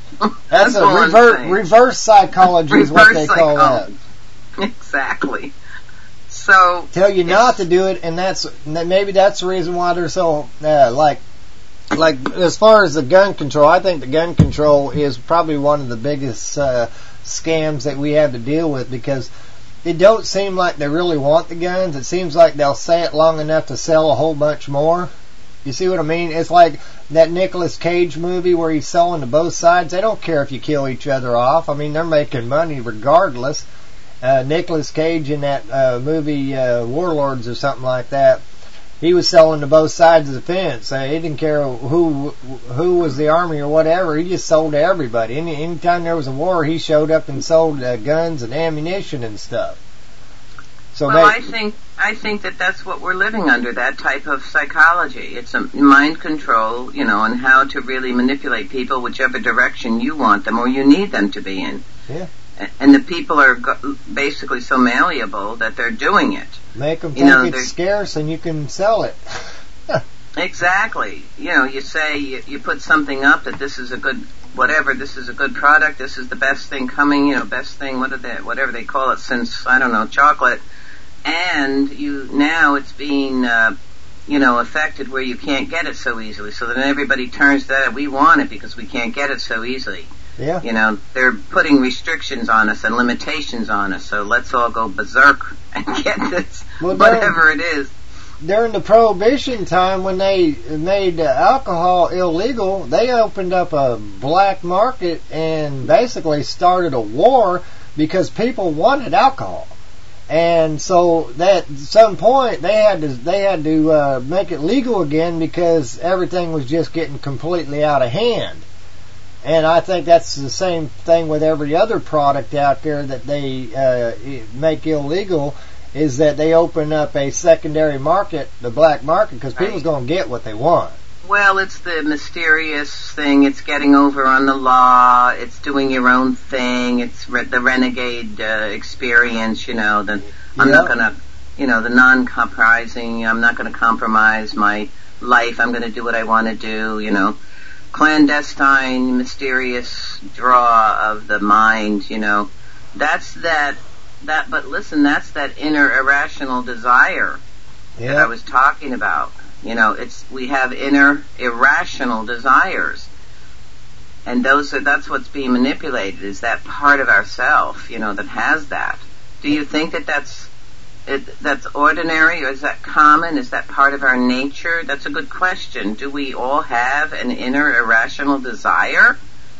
That's, That's a all I'm reverse saying. reverse psychology is what Reverse they call that. psychology. Exactly. So Tell you it's- not to do it, and that's maybe that's the reason why they're so uh, like like as far as the gun control. I think the gun control is probably one of the biggest uh, scams that we have to deal with, because it don't seem like they really want the guns. It seems like they'll say it long enough to sell a whole bunch more. You see what I mean? It's like that Nicolas Cage movie where he's selling to both sides. They don't care if you kill each other off. I mean, they're making money regardless. Uh, Nicolas Cage in that uh, movie uh, Warlords or something like that, he was selling to both sides of the fence. Uh, he didn't care who who was the army or whatever. He just sold to everybody. Any anytime there was a war, he showed up and sold uh, guns and ammunition and stuff. So well, they, I think I think that that's what we're living under, that type of psychology. It's a mind control, you know, and how to really manipulate people whichever direction you want them or you need them to be in. Yeah. And the people are go- basically so malleable that they're doing it. Make them You think know, it's they're- scarce and you can sell it. Exactly. You know, you say, you, you put something up that this is a good, whatever, this is a good product, this is the best thing coming, you know, best thing, what are they, whatever they call it since, I don't know, chocolate. And you, now it's being, uh, you know, affected where you can't get it so easily. So then everybody turns to that, we want it because we can't get it so easily. Yeah. You know, they're putting restrictions on us and limitations on us, so let's all go berserk and get this, Well, whatever it is. During the Prohibition time, when they made uh, alcohol illegal, they opened up a black market and basically started a war because people wanted alcohol. And so that at some point they had to they had to uh, make it legal again because everything was just getting completely out of hand. And I think that's the same thing with every other product out there that they uh, make illegal, is that they open up a secondary market, the black market, because Right. people's going to get what they want. Well, it's the mysterious thing. It's getting over on the law. It's doing your own thing. It's re- the renegade uh, experience, you know. The, I'm Yeah. not going to, you know, the non-compromising. I'm not going to compromise my life. I'm going to do what I want to do, you know. Clandestine, mysterious draw of the mind, you know. That's that, that, but listen, that's that inner irrational desire that I Yeah. was talking about. You know, it's, we have inner irrational desires. And those are, that's what's being manipulated, is that part of ourself, you know, that has that. Do you think that that's, it, that's ordinary, or is that common? Is that part of our nature? That's a good question. Do we all have an inner irrational desire?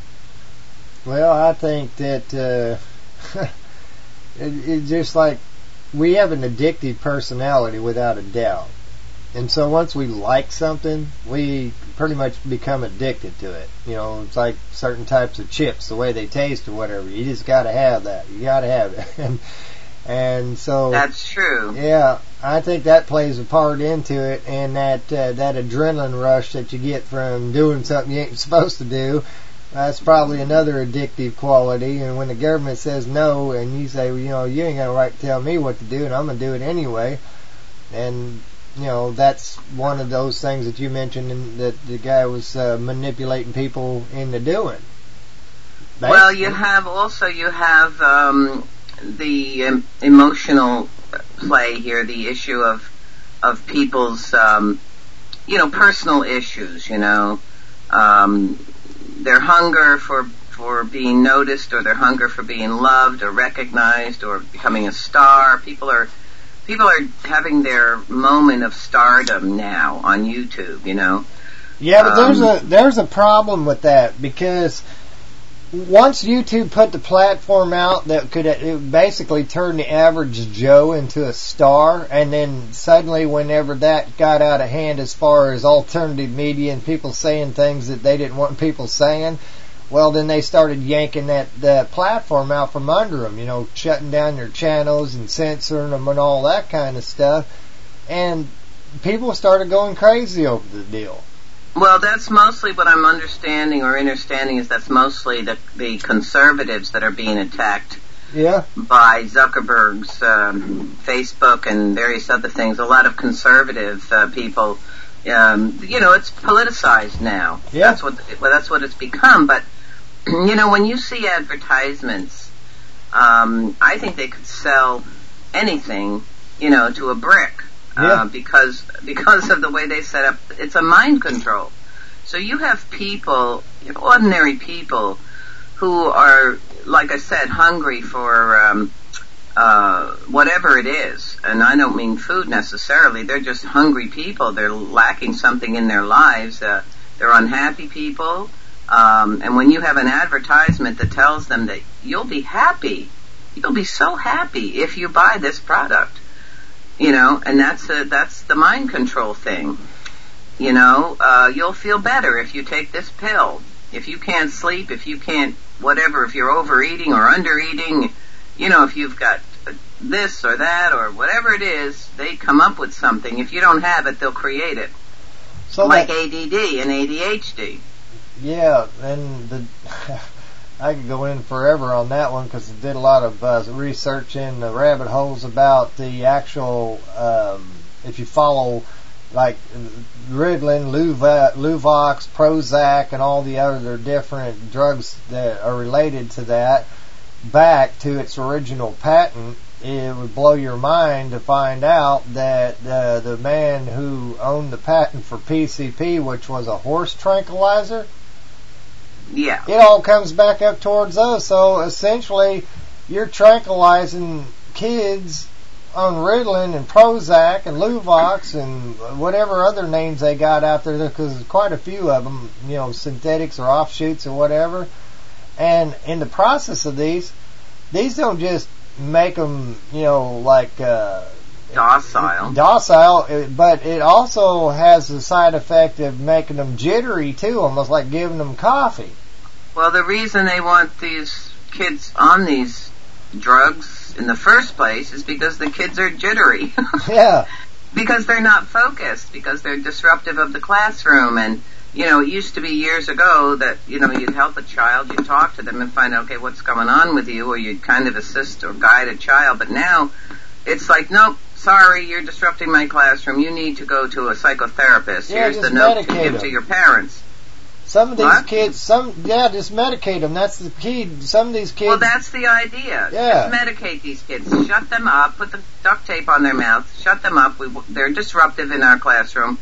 Well, I think that uh, it, it's just like we have an addictive personality without a doubt. And so once we like something, we pretty much become addicted to it. You know, it's like certain types of chips, the way they taste or whatever. You just got to have that. You got to have it. and, and so That's true. yeah, I think that plays a part into it, and that uh, that adrenaline rush that you get from doing something you ain't supposed to do. That's probably another addictive quality. And when the government says no, and you say, well, you know, you ain't got a right to tell me what to do, and I'm going to do it anyway. And you know, that's one of those things that you mentioned in, that the guy was uh, manipulating people into doing. Well, you have also, you have um, the um, emotional play here, the issue of of people's, um, you know, personal issues, you know, um, their hunger for for being noticed, or their hunger for being loved or recognized or becoming a star. People are People are having their moment of stardom now on YouTube, you know. Yeah, but there's Um, a there's a problem with that, because once YouTube put the platform out that could it basically turn the average Joe into a star, and then suddenly whenever that got out of hand as far as alternative media and people saying things that they didn't want people saying, well, then they started yanking that, that platform out from under them, you know, shutting down their channels and censoring them and all that kind of stuff. And people started going crazy over the deal. Well, that's mostly what I'm understanding or understanding is that's mostly the, the conservatives that are being attacked Yeah. by Zuckerberg's um, Facebook and various other things. A lot of conservative uh, people, um, you know, it's politicized now. Yeah. That's what well, that's what it's become. But you know, when you see advertisements, um, I think they could sell anything, you know, to a brick, Yeah. uh, because because of the way they set up. It's a mind control. So you have people, ordinary people, who are, like I said, hungry for um, uh, whatever it is. And I don't mean food necessarily. They're just hungry people. They're lacking something in their lives. Uh, they're unhappy people. Um, and when you have an advertisement that tells them that you'll be happy, you'll be so happy if you buy this product, you know, and that's a, that's the mind control thing. You know, uh, you'll feel better if you take this pill. If you can't sleep, if you can't, whatever, if you're overeating or undereating, you know, if you've got this or that or whatever it is, they come up with something. If you don't have it, they'll create it. So like that, A D D and A D H D. Yeah, and the I could go in forever on that one because I did a lot of uh, research in the rabbit holes about the actual, um, if you follow like Ritalin, Luva, Luvox, Prozac, and all the other different drugs that are related to that back to its original patent, it would blow your mind to find out that uh, the man who owned the patent for P C P, which was a horse tranquilizer, yeah, it all comes back up towards us. So essentially, you're tranquilizing kids on Ritalin and Prozac and Luvox and whatever other names they got out there, because there's quite a few of them, you know, synthetics or offshoots or whatever. And in the process of these, these don't just make them, you know, like uh, docile. Docile, but it also has the side effect of making them jittery too, almost like giving them coffee. Well, the reason they want these kids on these drugs in the first place is because the kids are jittery. Yeah. Because they're not focused, because they're disruptive of the classroom. And, you know, it used to be years ago that, you know, you'd help a child, you'd talk to them and find out, okay, what's going on with you, or you'd kind of assist or guide a child. But now it's like, nope, sorry, you're disrupting my classroom. You need to go to a psychotherapist. Yeah, Here's just the note to medicate give them. to your parents. Some of these What? kids, some yeah, just medicate them. That's the key. Some of these kids. Well, that's the idea. Yeah. Just medicate these kids. Shut them up. Put the duct tape on their mouth. Shut them up. We, they're disruptive in our classroom.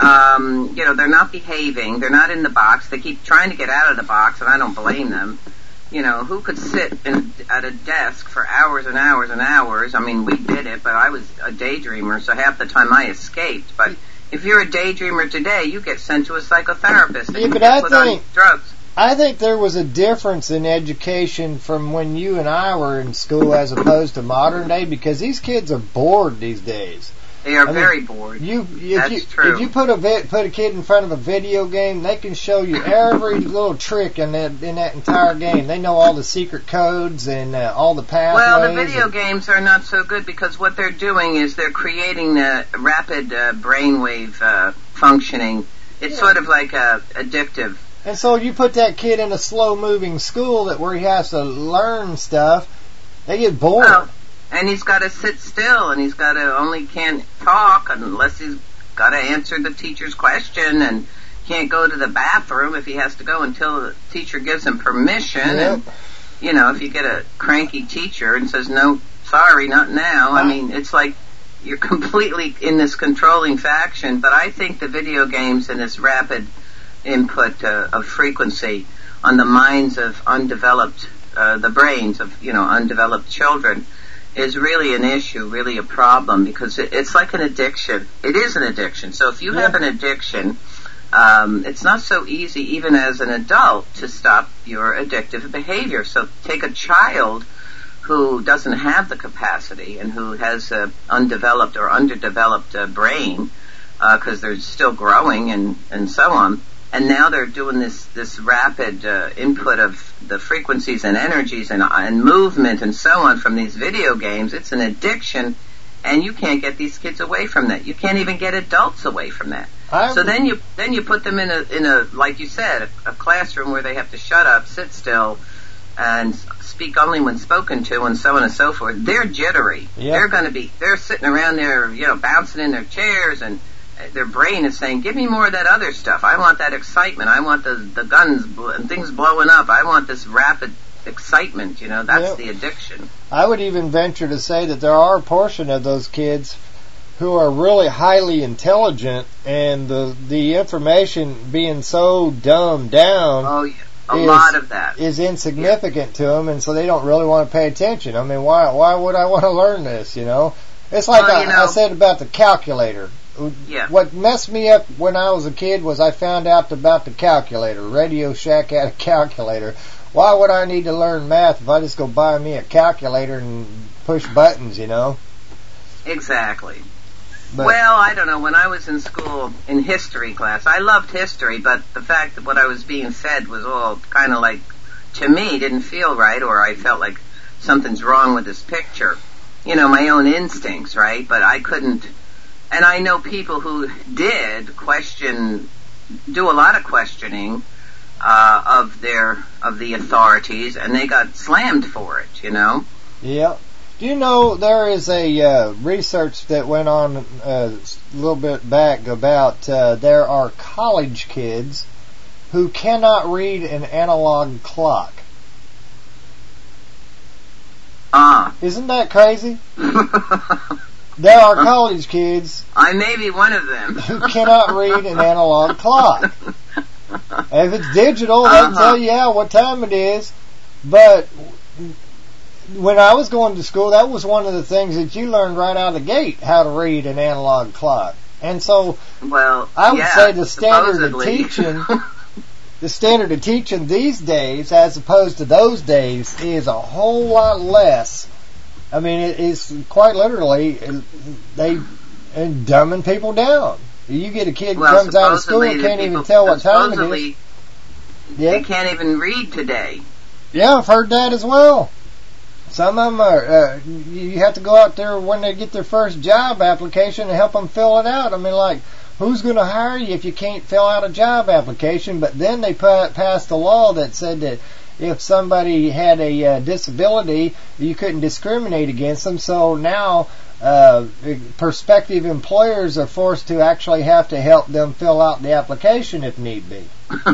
Um, you know, they're not behaving. They're not in the box. They keep trying to get out of the box, and I don't blame them. You know, who could sit in, at a desk for hours and hours and hours? I mean, we did it, but I was a daydreamer, so half the time I escaped. But if you're a daydreamer today, you get sent to a psychotherapist and Yeah, you but get I put think- on drugs. I think there was a difference in education from when you and I were in school as opposed to modern day, because these kids are bored these days. They are I mean, very bored. You, if That's you, true. If you put a vi- put a kid in front of a video game, they can show you every little trick in that in that entire game. They know all the secret codes and uh, all the pathways. Well, the video and- games are not so good because what they're doing is they're creating the rapid uh, brainwave uh, functioning. It's Yeah. sort of like uh, addictive. And so you put that kid in a slow-moving school that where he has to learn stuff, they get bored. Well, and he's got to sit still, and he's got to only can't talk unless he's got to answer the teacher's question, and can't go to the bathroom if he has to go until the teacher gives him permission. Yep. And you know, if you get a cranky teacher and says no, sorry, not now. I mean, it's like you're completely in this controlling faction. But I think the video games and this rapid input uh, of frequency on the minds of undeveloped, uh, the brains of, you know, undeveloped children is really an issue, really a problem, because it, it's like an addiction. It is an addiction. So if you Yeah. have an addiction, um, it's not so easy, even as an adult, to stop your addictive behavior. So take a child who doesn't have the capacity and who has an undeveloped or underdeveloped uh, brain, because they're still growing and, and so on. And now they're doing this, this rapid uh, input of the frequencies and energies and, and movement and so on from these video games. It's an addiction, and you can't get these kids away from that. You can't even get adults away from that. I- So then you then you put them in a in a like you said a, a classroom where they have to shut up, sit still, and speak only when spoken to, and so on and so forth. They're jittery. Yeah. They're going to be they're sitting around there, you know, bouncing in their chairs and their brain is saying, give me more of that other stuff. I want that excitement. I want the the guns bl- and things blowing up. I want this rapid excitement. You know, that's Yep. the addiction. I would even venture to say that there are a portion of those kids who are really highly intelligent, and the the information being so dumbed down Oh, yeah. A is, lot of that. is insignificant to them, and so they don't really want to pay attention. I mean, why why would I want to learn this, you know? It's like Well, I, you know- I said about the calculator. Yeah. What messed me up when I was a kid was I found out about the calculator. Radio Shack had a calculator. Why would I need to learn math if I just go buy me a calculator and push buttons, you know? Exactly. But, Well, I don't know. When I was in school in history class, I loved history, but the fact that what I was being fed was all kind of like, to me, didn't feel right, or I felt like something's wrong with this picture. You know, my own instincts, right? But I couldn't. And I know people who did question, do a lot of questioning uh, of their of the authorities, and they got slammed for it. You know. yeah. Do you know there is a uh, research that went on uh, a little bit back about uh, there are college kids who cannot read an analog clock. Ah. Isn't that crazy? There are college kids I may be one of them. who cannot read an analog clock. If it's digital, they Uh-huh. tell you yeah, what time it is. But when I was going to school, that was one of the things that you learned right out of the gate, how to read an analog clock. And so Well, I would yeah, say the standard of supposedly. teaching, the standard of teaching these days, as opposed to those days, is a whole lot less. I mean, it is quite literally they and dumbing people down. You get a kid who Well, comes out of school supposedly and the can't even people- tell what time it supposedly is. They Yeah, can't even read today. yeah, I've heard that as well. Some of them are. Uh, you have to go out there when they get their first job application and help them fill it out. I mean, like, who's going to hire you if you can't fill out a job application? But then they put, passed a law that said that if somebody had a uh, disability, you couldn't discriminate against them. So now uh, prospective employers are forced to actually have to help them fill out the application if need be.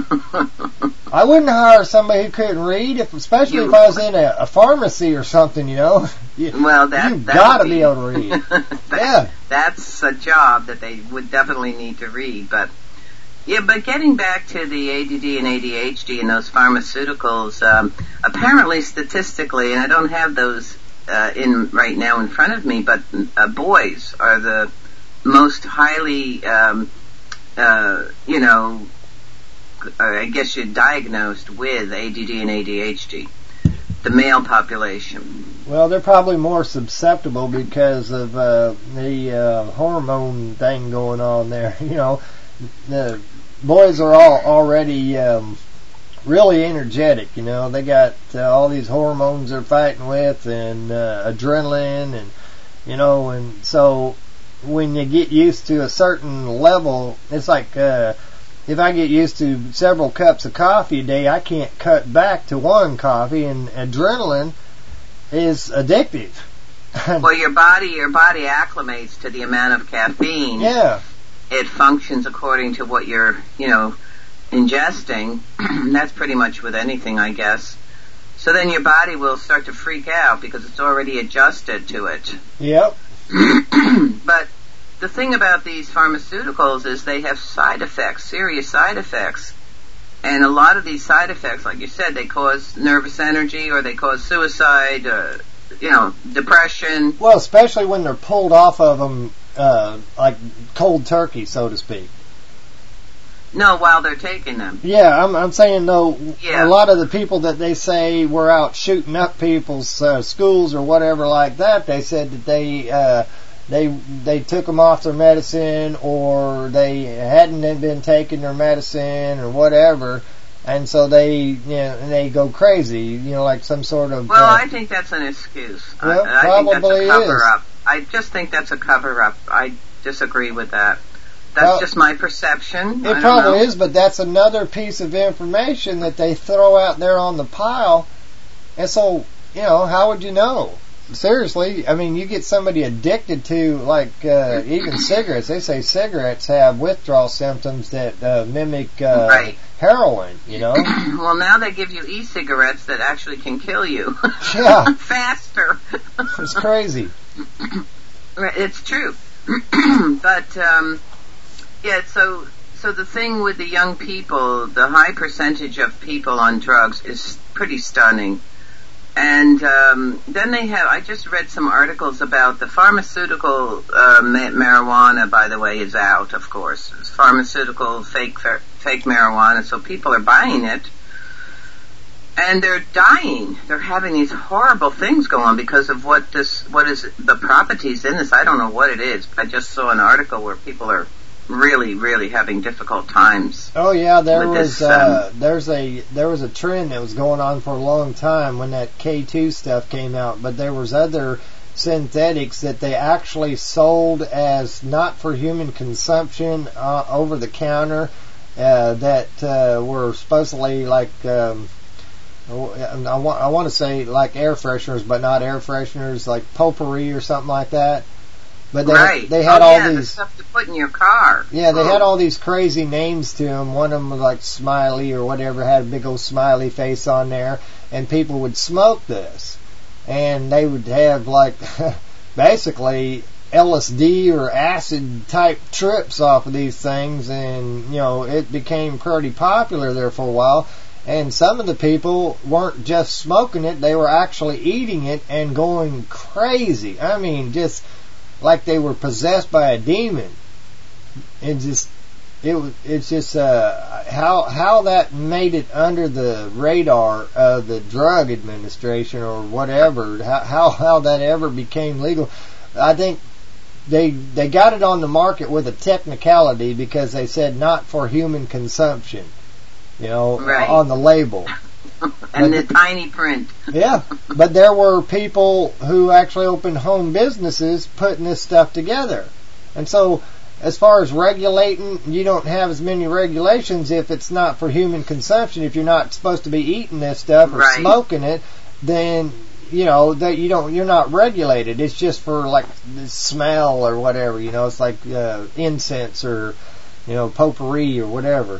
I wouldn't hire somebody who couldn't read, if, especially You- if I was in a, a pharmacy or something, you know. You, Well, that you've that got to would be able to read. that, Yeah. That's a job that they would definitely need to read. But yeah, but getting back to the A D D and A D H D and those pharmaceuticals, um, apparently statistically, and I don't have those uh, in right now in front of me, but uh, boys are the most highly, um, uh, you know, uh, I guess you're diagnosed with A D D and A D H D. The male population. Well, they're probably more susceptible because of uh, the uh, hormone thing going on there. You know, the boys are all already um, really energetic. You know, they got uh, all these hormones they're fighting with, and uh, adrenaline, and you know, and so when you get used to a certain level, it's like uh, if I get used to several cups of coffee a day, I can't cut back to one coffee, and adrenaline is addictive. Well, your body, your body acclimates to the amount of caffeine. Yeah. It functions according to what you're, you know, ingesting. That's pretty much with anything, I guess. So then your body will start to freak out because it's already adjusted to it. Yep. But the thing about these pharmaceuticals is they have side effects, serious side effects. And a lot of these side effects, like you said, they cause nervous energy or they cause suicide, uh, you know, depression. Well, especially when they're pulled off of them, uh, like cold turkey, so to speak. No, while they're taking them. Yeah, I'm, I'm saying though, Yeah. a lot of the people that they say were out shooting up people's uh, schools or whatever like that, they said that they uh, they they took them off their medicine or they hadn't been taking their medicine or whatever, and so they you know and they go crazy, you know, like some sort of. Well, uh, I think that's an excuse. Well, I, I think that's probably a cover is. up. I just think that's a cover up. I disagree with that. That's Well, just my perception. I It don't probably know. is, but that's another piece of information that they throw out there on the pile. And so, you know, how would you know? seriously, I mean, you get somebody addicted to, like, uh, even cigarettes. They say cigarettes have withdrawal symptoms that uh, mimic uh, Right. heroin, you know? Well, now they give you e-cigarettes that actually can kill you. Yeah. Faster. It's crazy. Right, it's true. But, um, yeah, so so the thing with the young people, the high percentage of people on drugs is pretty stunning. And um, then they have, I just read some articles about the pharmaceutical uh, ma- marijuana, by the way, is out, of course. It's pharmaceutical fake fake marijuana, so people are buying it. And they're dying. They're having these horrible things go on because of what this, what is the properties in this. I don't know what it is. I just saw an article where people are really, really having difficult times. Oh yeah, there with was this, uh, um, there's a there was a trend that was going on for a long time when that K two stuff came out, but there was other synthetics that they actually sold as not for human consumption, uh, over the counter, uh, that uh, were supposedly like um, I want I want to say like air fresheners, but not air fresheners, like potpourri or something like that. But they right. they had oh, all yeah, the these stuff to put in your car. yeah they oh. had all these crazy names to them. One of them was like Smiley or whatever, had a big old smiley face on there, and people would smoke this, and they would have like basically L S D or acid type trips off of these things, and you know it became pretty popular there for a while. And some of the people weren't just smoking it, they were actually eating it and going crazy. I mean, just like they were possessed by a demon. It just, it was, it's just, uh, how, how that made it under the radar of the drug administration or whatever, how, how, how that ever became legal. I think they, they got it on the market with a technicality because they said not for human consumption. You know, right. on the label. And but, the tiny print. Yeah, but there were people who actually opened home businesses putting this stuff together. And so, as far as regulating, you don't have as many regulations if it's not for human consumption. If you're not supposed to be eating this stuff or right. smoking it, then, you know, that you don't, you're not regulated. It's just for, like, the smell or whatever, you know, it's like uh, incense or, you know, potpourri or whatever.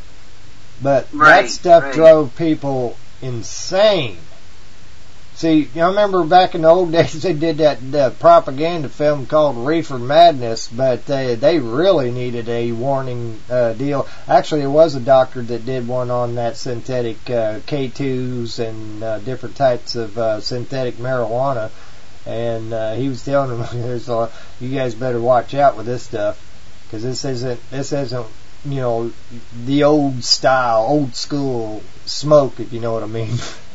But right, that stuff right. drove people insane. See, I remember back in the old days they did that uh, propaganda film called Reefer Madness, but they they really needed a warning uh, deal. Actually, there was a doctor that did one on that synthetic uh, K twos and uh, different types of uh, synthetic marijuana, and uh, he was telling them, "There's a, you guys better watch out with this stuff, because this isn't this isn't." you know, the old style, old school smoke, if you know what I mean."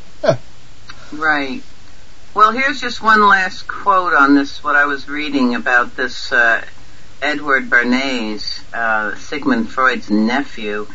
Right. Well, here's just one last quote on this, what I was reading about this uh, Edward Bernays, uh, Sigmund Freud's nephew.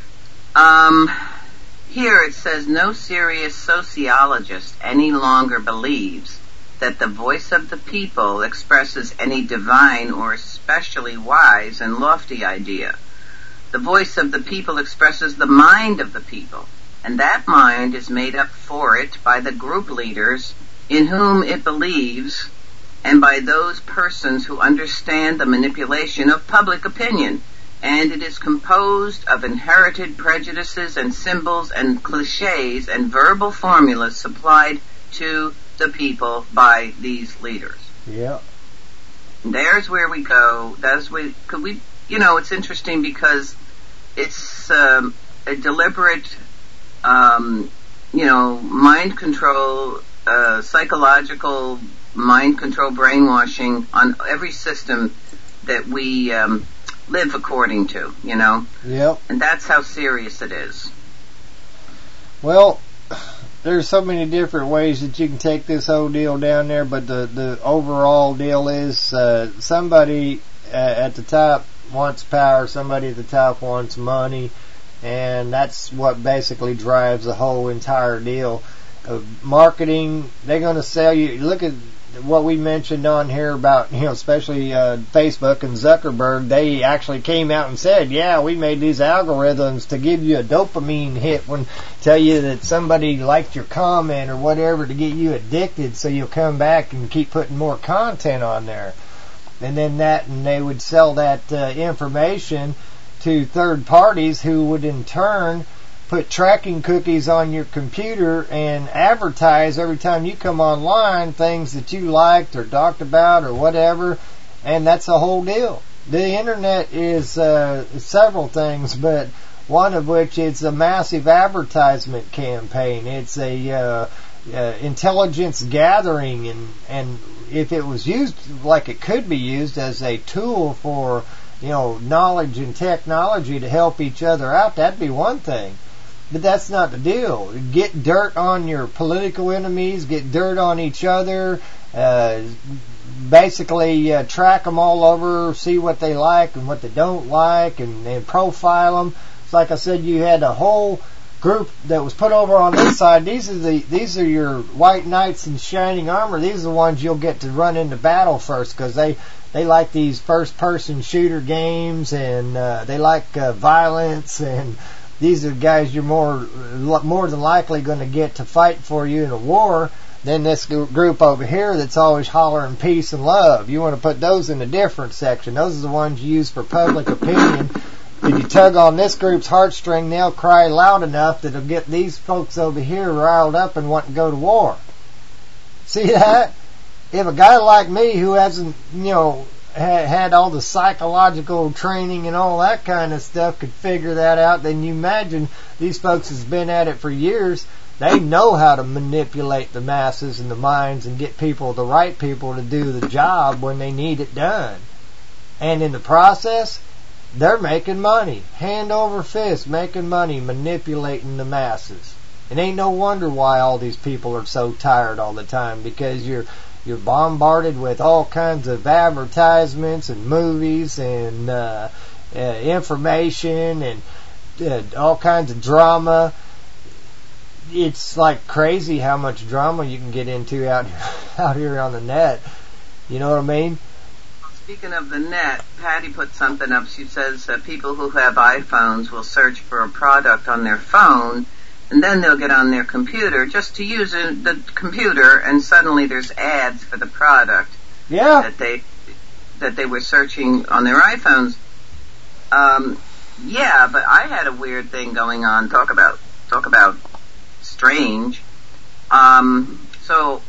Um, here it says, "No serious sociologist any longer believes that the voice of the people expresses any divine or especially wise and lofty idea. The voice of the people expresses the mind of the people, and that mind is made up for it by the group leaders in whom it believes, and by those persons who understand the manipulation of public opinion, and it is composed of inherited prejudices and symbols and cliches and verbal formulas supplied to the people by these leaders." Yeah. There's where we go. That's where, could we, you know, it's interesting because it's um, a deliberate, um, you know, mind control, uh, psychological mind control brainwashing on every system that we um, live according to, you know? Yep. And that's how serious it is. Well, there's so many different ways that you can take this whole deal down there, but the, the overall deal is uh, somebody uh, at the top wants power, somebody at the top wants money, and that's what basically drives the whole entire deal. Uh, marketing, they're going to sell you, look at what we mentioned on here about, you know, especially uh, Facebook and Zuckerberg, they actually came out and said, yeah, we made these algorithms to give you a dopamine hit when tell you that somebody liked your comment or whatever to get you addicted, so you'll come back and keep putting more content on there. And then that, and they would sell that uh, information to third parties who would in turn put tracking cookies on your computer and advertise every time you come online things that you liked or talked about or whatever, and that's the whole deal. The internet is uh, several things, but one of which is a massive advertisement campaign. It's a uh, uh, intelligence gathering, and and if it was used like it could be used as a tool for, you know, knowledge and technology to help each other out, that'd be one thing. But that's not the deal. Get dirt on your political enemies, get dirt on each other, uh, basically uh, track them all over, see what they like and what they don't like, and, and profile them. It's like I said, you had a whole group that was put over on this side. These are the these are your white knights in shining armor. These are the ones you'll get to run into battle first, because they they like these first-person shooter games, and uh, they like uh, violence, and these are guys you're more more than likely going to get to fight for you in a war than this group over here that's always hollering peace and love. You want to put those in a different section. Those are the ones you use for public opinion. If you tug on this group's heartstring, they'll cry loud enough that it'll get these folks over here riled up and want to go to war. See that? If a guy like me who hasn't, you know, had all the psychological training and all that kind of stuff could figure that out, then you imagine these folks has been at it for years. They know how to manipulate the masses and the minds and get people, the right people, to do the job when they need it done. And in the process, they're making money, hand over fist, making money, manipulating the masses. It ain't no wonder why all these people are so tired all the time, because you're You're bombarded with all kinds of advertisements and movies and uh, uh, information and uh, all kinds of drama. It's like crazy how much drama you can get into out out here on the net. You know what I mean? Speaking of the net, Patty put something up. She says uh, people who have iPhones will search for a product on their phone, and then they'll get on their computer just to use the computer, and suddenly there's ads for the product yeah. that they that they were searching on their iPhones. Um, yeah, but I had a weird thing going on. Talk about talk about strange. Um, so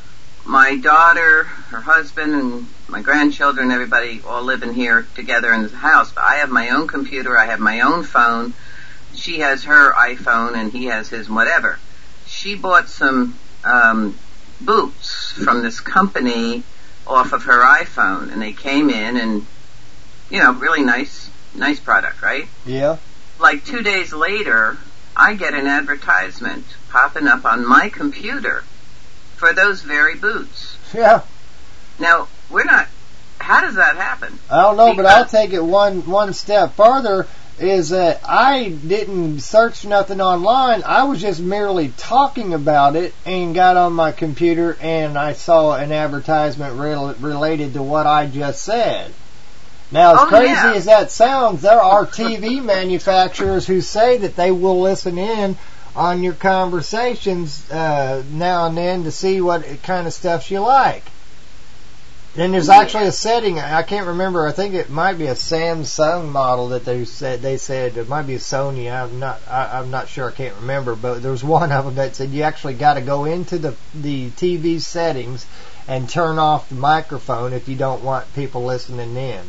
my daughter, her husband, and my grandchildren, everybody all living here together in the house. But I have my own computer. I have my own phone. She has her iPhone and he has his whatever. She bought some um, boots from this company off of her iPhone, and they came in, and, you know, really nice, nice product, right? Yeah. Like two days later, I get an advertisement popping up on my computer for those very boots. Yeah. Now, we're not, how does that happen? I don't know, Because, but I'll take it one, one step further. Is that I didn't search nothing online. I was just merely talking about it and got on my computer and I saw an advertisement re- related to what I just said. Now, as oh, crazy yeah. as that sounds, there are T V manufacturers who say that they will listen in on your conversations uh, now and then to see what kind of stuff you like. Then there's actually a setting, I can't remember, I think it might be a Samsung model that they said, they said it might be a Sony, I'm not, I, I'm not sure, I can't remember, but there's one of them that said you actually got to go into the, the T V settings and turn off the microphone if you don't want people listening in.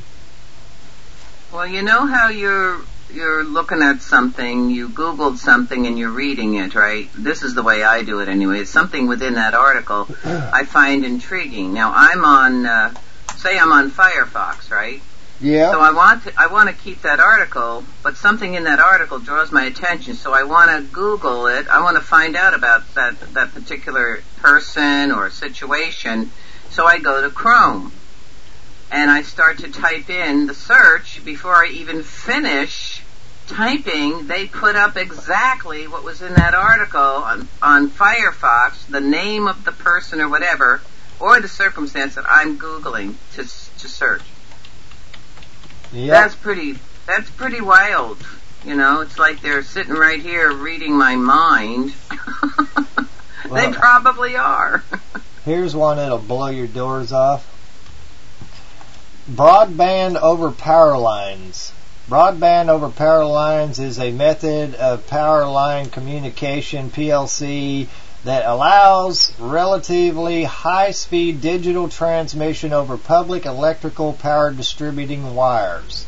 Well, you know how you're, you're looking at something, you Googled something and you're reading it, right? This is the way I do it anyway. It's something within that article I find intriguing. Now, I'm on, uh, say I'm on Firefox, right? Yeah. So I want to, I want to keep that article, but something in that article draws my attention, so I want to Google it. I want to find out about that, that particular person or situation, so I go to Chrome. And I start to type in the search. Before I even finish typing, they put up exactly what was in that article on, on Firefox, the name of the person or whatever, or the circumstance that I'm Googling to to search. Yep. That's pretty. That's pretty wild. You know, it's like they're sitting right here reading my mind. They Well, probably are. here's one that'll blow your doors off. Broadband over power lines. Broadband over power lines is a method of power line communication, P L C, that allows relatively high-speed digital transmission over public electrical power distributing wires.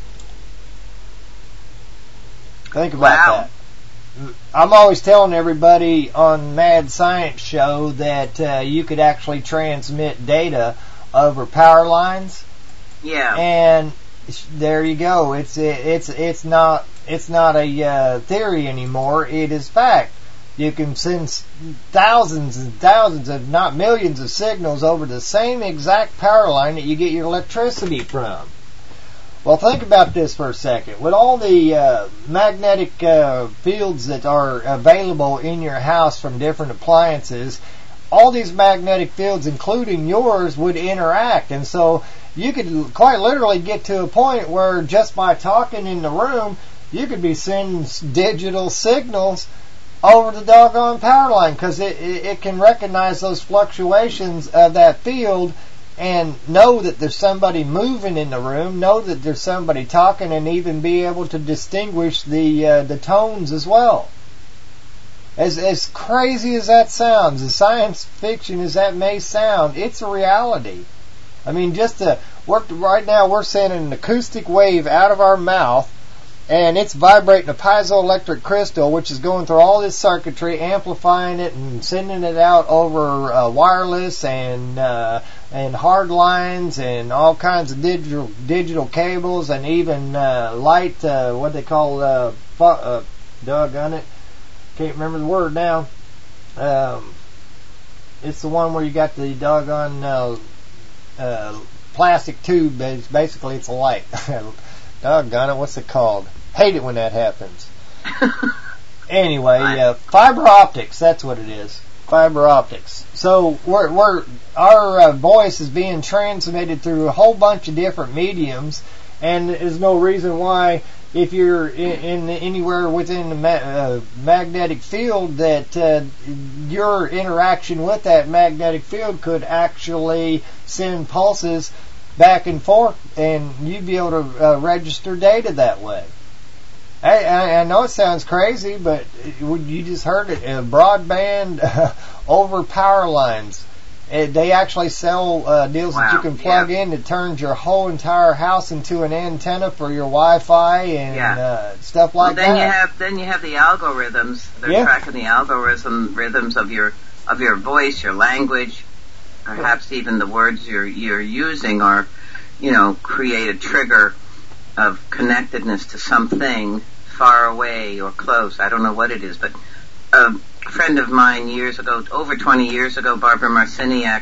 Think about Wow. that. I'm always telling everybody on Mad Science Show that uh, you could actually transmit data over power lines, Yeah. and there you go. It's it's it's not it's not a uh, theory anymore. It is fact. You can send thousands and thousands, if not millions, of signals over the same exact power line that you get your electricity from. Well, think about this for a second. With all the uh, magnetic uh, fields that are available in your house from different appliances, all these magnetic fields, including yours, would interact. And so you could quite literally get to a point where just by talking in the room, you could be sending digital signals over the doggone power line, because it, it, it can recognize those fluctuations of that field and know that there's somebody moving in the room, know that there's somebody talking, and even be able to distinguish the uh, the tones as well. As as crazy as that sounds, as science fiction as that may sound, it's a reality. I mean, just to work right now, we're sending an acoustic wave out of our mouth, and it's vibrating a piezoelectric crystal, which is going through all this circuitry, amplifying it and sending it out over uh, wireless and uh, and hard lines and all kinds of digital digital cables, and even uh, light, uh, what they call, uh, fu- uh, doggone it, can't remember the word now. Um, it's the one where you got the doggone uh, uh, plastic tube. It's basically, it's a light. Doggone it, what's it called? Hate it when that happens. Anyway, uh, fiber optics, that's what it is. Fiber optics. So we're, we're, our uh, voice is being transmitted through a whole bunch of different mediums, and there's no reason why, if you're in, in anywhere within the ma- uh, magnetic field, that uh, your interaction with that magnetic field could actually send pulses back and forth, and you'd be able to uh, register data that way. I, I, I know it sounds crazy, but you just heard it. Uh, broadband uh, over power lines. Uh, they actually sell uh, deals Wow, that you can plug yeah. in that turns your whole entire house into an antenna for your Wi-Fi and Yeah. uh, stuff like well, then that. you have then you have the algorithms. They're Yeah. tracking the algorithm rhythms of your of your voice, your language, perhaps even the words you're you're using, are, you know, create a trigger of connectedness to something far away or close. I don't know what it is, but a friend of mine years ago, over twenty years ago, Barbara Marciniak,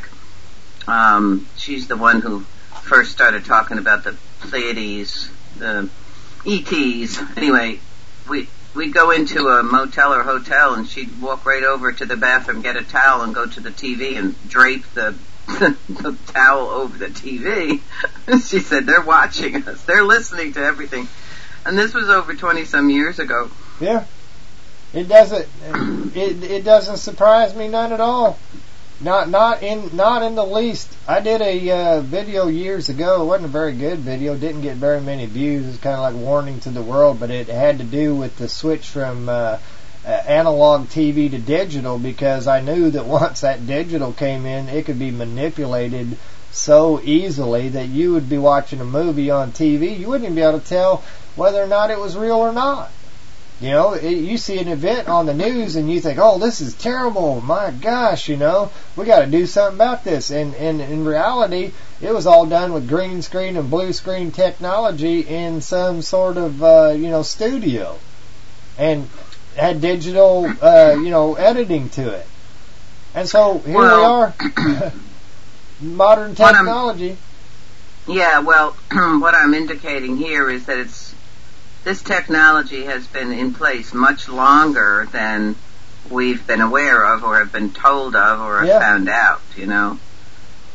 um, she's the one who first started talking about the Pleiades, the E Ts. Anyway, we we'd go into a motel or hotel, and she'd walk right over to the bathroom, get a towel, and go to the T V and drape the the towel over the T V. She said, they're watching us. They're listening to everything. And this was over twenty some years ago. Yeah, it doesn't. It it doesn't surprise me none at all. Not not in not in the least. I did a uh, video years ago. It wasn't a very good video. Didn't get very many views. It's kind of like Warning to the World, but it had to do with the switch from uh, uh, analog T V to digital, because I knew that once that digital came in, it could be manipulated so easily that you would be watching a movie on T V. You wouldn't even be able to tell whether or not it was real or not. You know, it, you see an event on the news and you think, oh, this is terrible. My gosh, you know, we got to do something about this. And, and in reality, it was all done with green screen and blue screen technology in some sort of, uh, you know, studio. And had digital, uh, you know, editing to it. And so here Well, we are. Modern technology. Yeah, well, what I'm indicating here is that it's this technology has been in place much longer than we've been aware of or have been told of or have Yeah. found out, you know.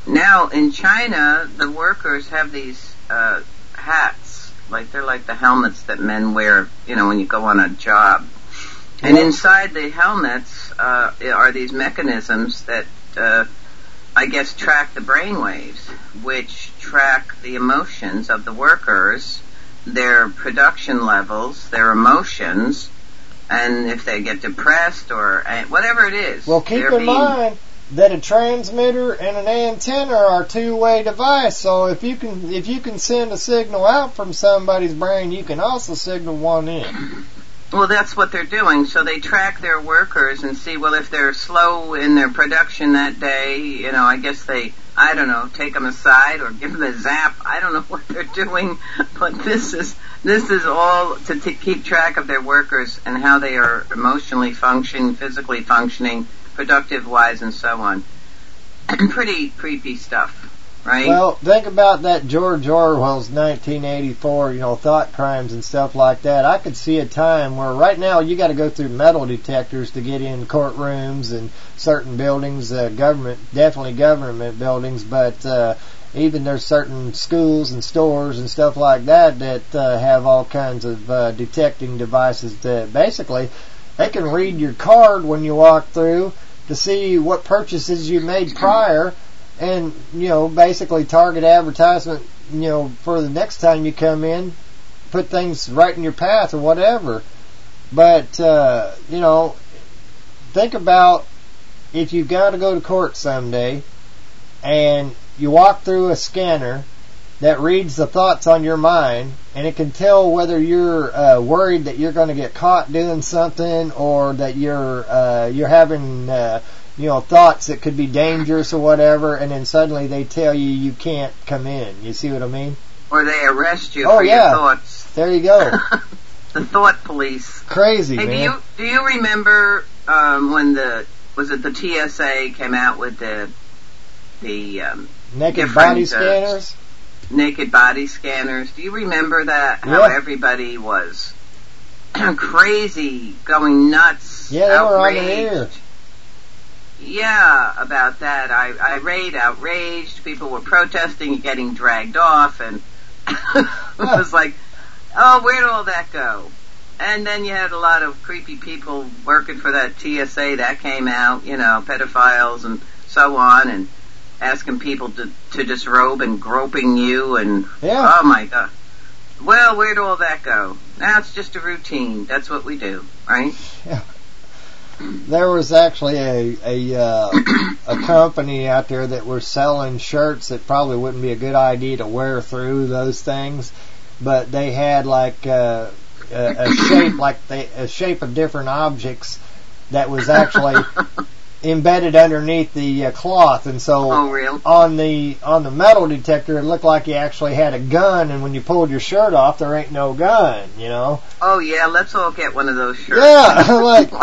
now in China, the workers have these uh, hats, like they're like the helmets that men wear, you know, when you go on a job. And inside the helmets uh, are these mechanisms that, uh, I guess, track the brain waves, which track the emotions of the workers, their production levels, their emotions, and if they get depressed or uh, whatever it is. Well, keep in being... mind that a transmitter and an antenna are a two-way device. So if you can if you can send a signal out from somebody's brain, you can also signal one in. Well, that's what they're doing. So they track their workers and see, well, if they're slow in their production that day, you know, I guess they, I don't know, take them aside or give them a zap. I don't know what they're doing, but this is this is all to, to keep track of their workers and how they are emotionally functioning, physically functioning, productive-wise, and so on. Pretty creepy stuff. Right. Well, think about that George Orwell's nineteen eighty-four, you know, thought crimes and stuff like that. I could see a time where right now you got to go through metal detectors to get in courtrooms and certain buildings, uh, government, definitely government buildings, but uh, even there's certain schools and stores and stuff like that that uh, have all kinds of uh, detecting devices that basically they can read your card when you walk through to see what purchases you made prior. And, you know, basically target advertisement, you know, for the next time you come in, put things right in your path or whatever. But, uh, you know, think about if you've got to go to court someday and you walk through a scanner that reads the thoughts on your mind and it can tell whether you're uh, worried that you're going to get caught doing something or that you're, uh, you're having, uh, you know, thoughts that could be dangerous or whatever, and then suddenly they tell you you can't come in. You see what I mean? Or they arrest you oh, for yeah. your thoughts. There you go. The thought police. Crazy, hey, man. do you do you remember um, when the was it the T S A came out with the the um, naked body scanners? Uh, naked body scanners. Do you remember that? How yeah. everybody was crazy, going nuts. Yeah, they outraged. were on the air. Yeah, about that. I, I raged, outraged. People were protesting, getting dragged off, and it was like, oh, where'd all that go? And then you had a lot of creepy people working for that T S A that came out, you know, pedophiles and so on, and asking people to, to disrobe and groping you, and yeah. oh my God. Well, where'd all that go? Now it's just a routine. That's what we do, right? Yeah. There was actually a a, uh, a company out there that were selling shirts that probably wouldn't be a good idea to wear through those things, but they had like uh, a, a shape, like they, a shape of different objects that was actually embedded underneath the uh, cloth, and so oh, real? on the on the metal detector it looked like you actually had a gun, and when you pulled your shirt off, there ain't no gun, you know. Oh yeah, let's all get one of those shirts. Yeah, like.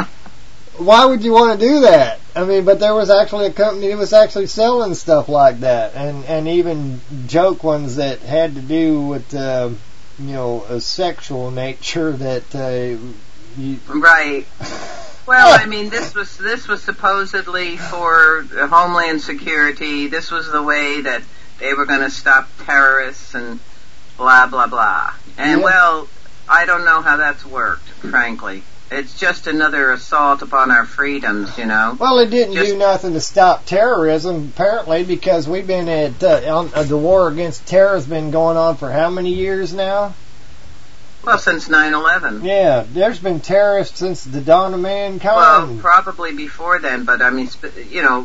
Why would you want to do that? I mean, but there was actually a company that was actually selling stuff like that, and and even joke ones that had to do with, uh, you know, a sexual nature that. Uh, you right. Well, I mean, this was this was supposedly for Homeland Security. This was the way that they were going to stop terrorists and blah blah blah. And yeah. well, I don't know how that's worked, frankly. It's just another assault upon our freedoms, you know. Well, it didn't just, do nothing to stop terrorism, apparently, because we've been at uh, on, uh, the war against terror has been going on for how many years now? Well, since nine eleven. Yeah, there's been terrorists since the dawn of mankind. Well, probably before then, but I mean, you know,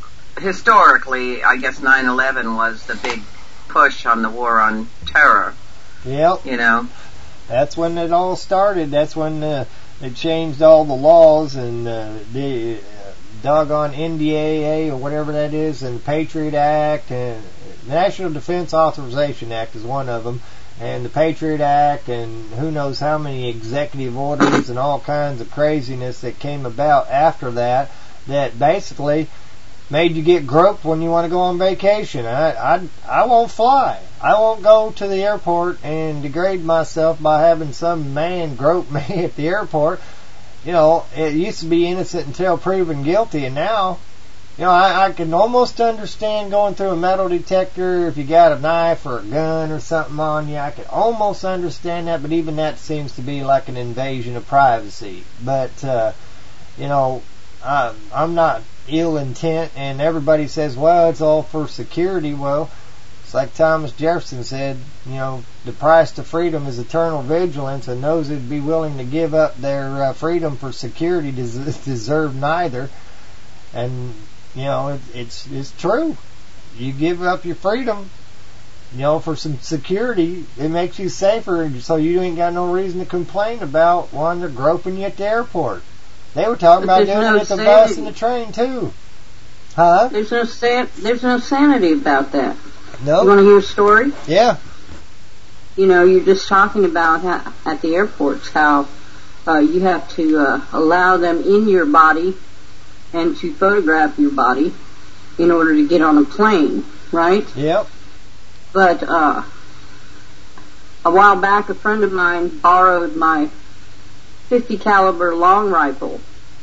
historically, I guess nine eleven was the big push on the war on terror. Yep. You know. That's when it all started. That's when uh, they changed all the laws, and uh, the uh, doggone N D A A or whatever that is, and Patriot Act, and National Defense Authorization Act is one of them, and the Patriot Act, and who knows how many executive orders and all kinds of craziness that came about after that, that basically made you get groped when you want to go on vacation. I, I, I won't fly. I won't go to the airport and degrade myself by having some man grope me at the airport. You know, it used to be innocent until proven guilty, and now You know, I, I can almost understand going through a metal detector if you got a knife or a gun or something on you. I can almost understand that, but even that seems to be like an invasion of privacy. But, uh, you know, I, I'm not ill intent, and everybody says, well, it's all for security. Well, it's like Thomas Jefferson said, you know, the price to freedom is eternal vigilance, and those who'd be willing to give up their uh, freedom for security des- deserve neither. And you know, it, it's it's true. You give up your freedom, you know, for some security, it makes you safer, so you ain't got no reason to complain about one they're groping you at the airport. They were talking But about doing no it at the sanity. bus and the train too. Huh? There's no san- There's no sanity about that. No. You want to hear a story? Yeah. You know, you're just talking about how, at the airports how uh, you have to uh, allow them in your body and to photograph your body in order to get on a plane, right? Yep. But uh, a while back, a friend of mine borrowed my fifty caliber long rifle.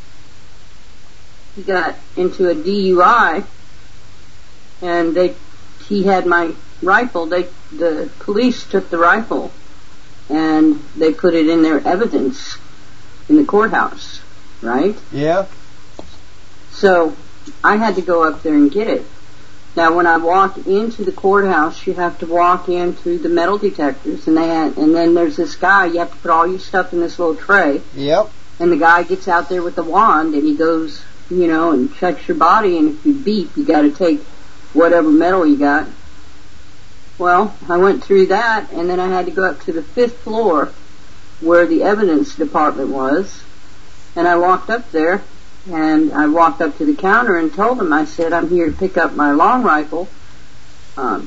He got into a D U I, and they he had my rifle. They the police took the rifle, and they put it in their evidence in the courthouse, right? Yeah. So I had to go up there and get it. Now, when I walk into the courthouse, you have to walk in through the metal detectors, and they had, and then there's this guy. You have to put all your stuff in this little tray. Yep. And the guy gets out there with the wand, and he goes, you know, and checks your body. And if you beep, you got to take whatever metal you got. Well, I went through that, and then I had to go up to the fifth floor where the evidence department was, and I walked up there. And I walked up to the counter and told him, I said, I'm here to pick up my long rifle. Um,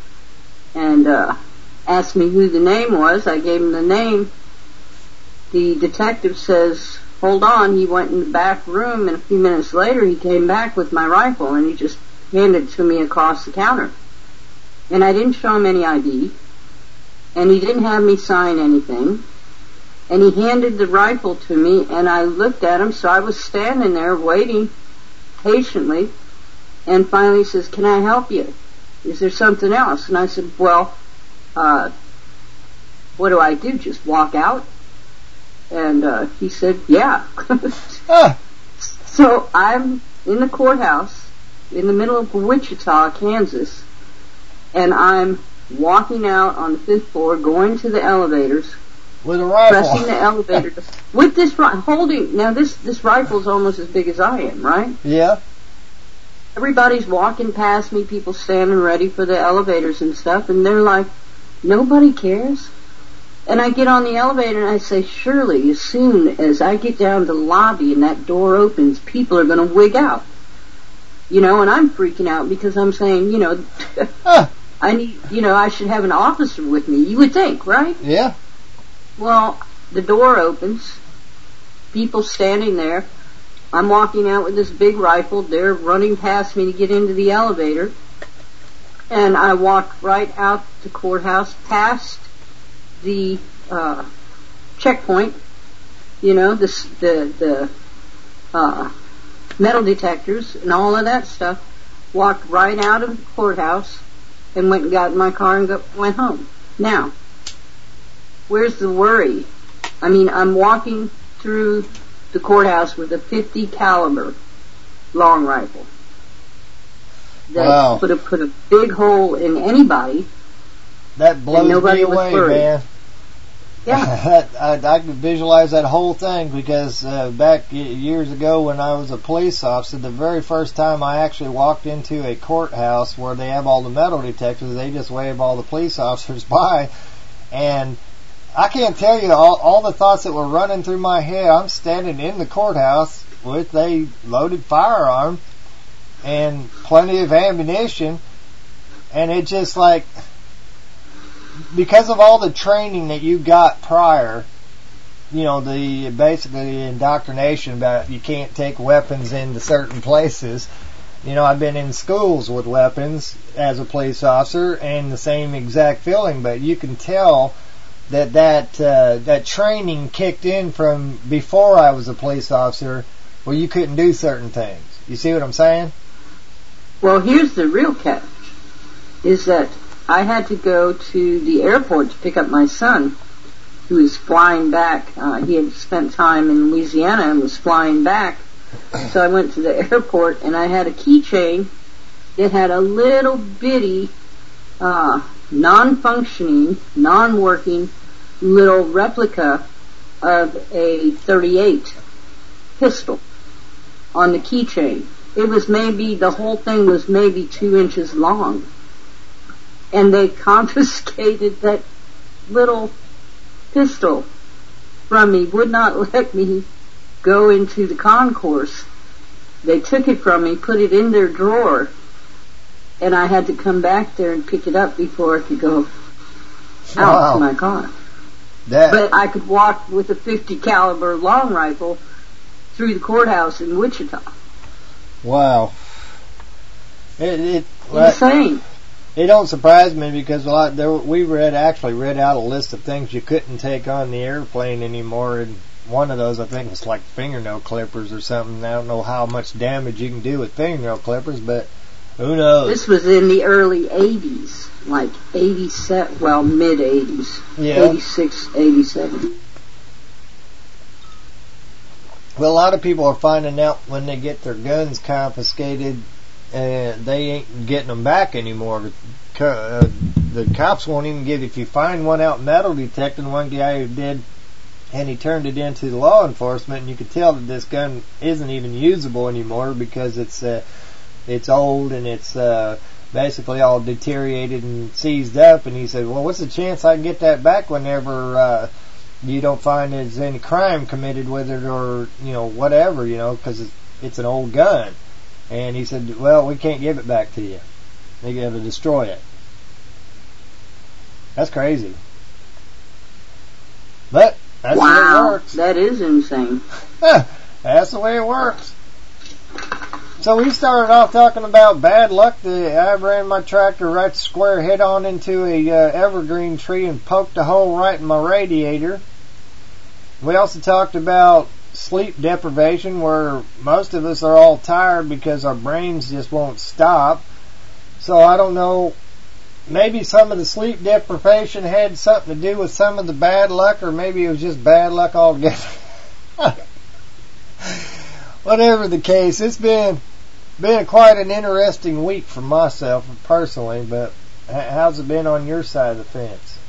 and uh, asked me who the name was. I gave him the name. The detective says, hold on. He went in the back room, and a few minutes later he came back with my rifle, and he just handed it to me across the counter. And I didn't show him any I D, and he didn't have me sign anything. And he handed the rifle to me, and I looked at him, so I was standing there waiting patiently, and finally he says, can I help you? Is there something else? And I said, well, uh, what do I do, just walk out? And uh, he said, yeah. Ah. So I'm in the courthouse in the middle of Wichita, Kansas, and I'm walking out on the fifth floor, going to the elevators, with a rifle. pressing the elevator with this ri- holding. Now this this rifle's almost as big as I am, right? Yeah. Everybody's walking past me, people standing ready for the elevators and stuff, and they're like, nobody cares. And I get on the elevator and I say, surely as soon as I get down to the lobby and that door opens, people are going to wig out. You know, and I'm freaking out because I'm saying, you know, Huh. I need, you know, I should have an officer with me. You would think, right? Yeah. Well, the door opens, people standing there. I'm walking out with this big rifle. They're running past me to get into the elevator. And I walked right out the courthouse, past the uh, checkpoint, you know, the, the, the uh, metal detectors and all of that stuff. Walked right out of the courthouse and went and got in my car and go, went home. Now, where's the worry? I mean, I'm walking through the courthouse with a fifty caliber long rifle that Wow. would have put a big hole in anybody. That blows And nobody me was away, worried. man. Yeah. I, I can visualize that whole thing because uh, back y- years ago when I was a police officer, the very first time I actually walked into a courthouse where they have all the metal detectors, they just wave all the police officers by, and I can't tell you all, all the thoughts that were running through my head. I'm standing in the courthouse with a loaded firearm and plenty of ammunition, and it just like, because of all the training that you got prior, you know, the basically the indoctrination about you can't take weapons into certain places. You know, I've been in schools with weapons as a police officer and the same exact feeling, but you can tell that that uh, that training kicked in from before I was a police officer where you couldn't do certain things. You see what I'm saying? Well, here's the real catch, is that I had to go to the airport to pick up my son, who was flying back. Uh, he had spent time in Louisiana and was flying back. So I went to the airport, and I had a keychain that had a little bitty, uh, non-functioning, non-working little replica of a thirty-eight pistol on the keychain. It was maybe, the whole thing was maybe two inches long. And they confiscated that little pistol from me, would not let me go into the concourse. They took it from me, put it in their drawer, and I had to come back there and pick it up before I could go out Wow. to my car. That, But I could walk with a fifty caliber long rifle through the courthouse in Wichita. wow. It, it, well, Insane. it don't surprise me because a lot there we read actually read out a list of things you couldn't take on the airplane anymore, and one of those I think was like fingernail clippers or something. I don't know how much damage you can do with fingernail clippers, but who knows? This was in the early eighties, like eighty-seven, well, mid-eighties, Yeah. eighty-six, eighty-seven. Well, a lot of people are finding out when they get their guns confiscated, and they ain't getting them back anymore. Uh, the cops won't even give, if you find one out metal detecting, one guy who did, and he turned it into law enforcement, and you could tell that this gun isn't even usable anymore because it's uh, it's old and it's uh, basically all deteriorated and seized up. And he said, well, what's the chance I can get that back whenever uh, you don't find there's any crime committed with it, or, you know, whatever, you know, because it's, it's an old gun. And he said, well, we can't give it back to you. They got to destroy it. That's crazy. But that's the way it Wow, works. that is insane. That's the way it works. So we started off talking about bad luck. The, I ran my tractor right square head on into a uh, evergreen tree and poked a hole right in my radiator. We also talked about sleep deprivation, where most of us are all tired because our brains just won't stop. So I don't know, maybe some of the sleep deprivation had something to do with some of the bad luck, or maybe it was just bad luck altogether. Whatever the case, it's been been quite an interesting week for myself personally, but how's it been on your side of the fence?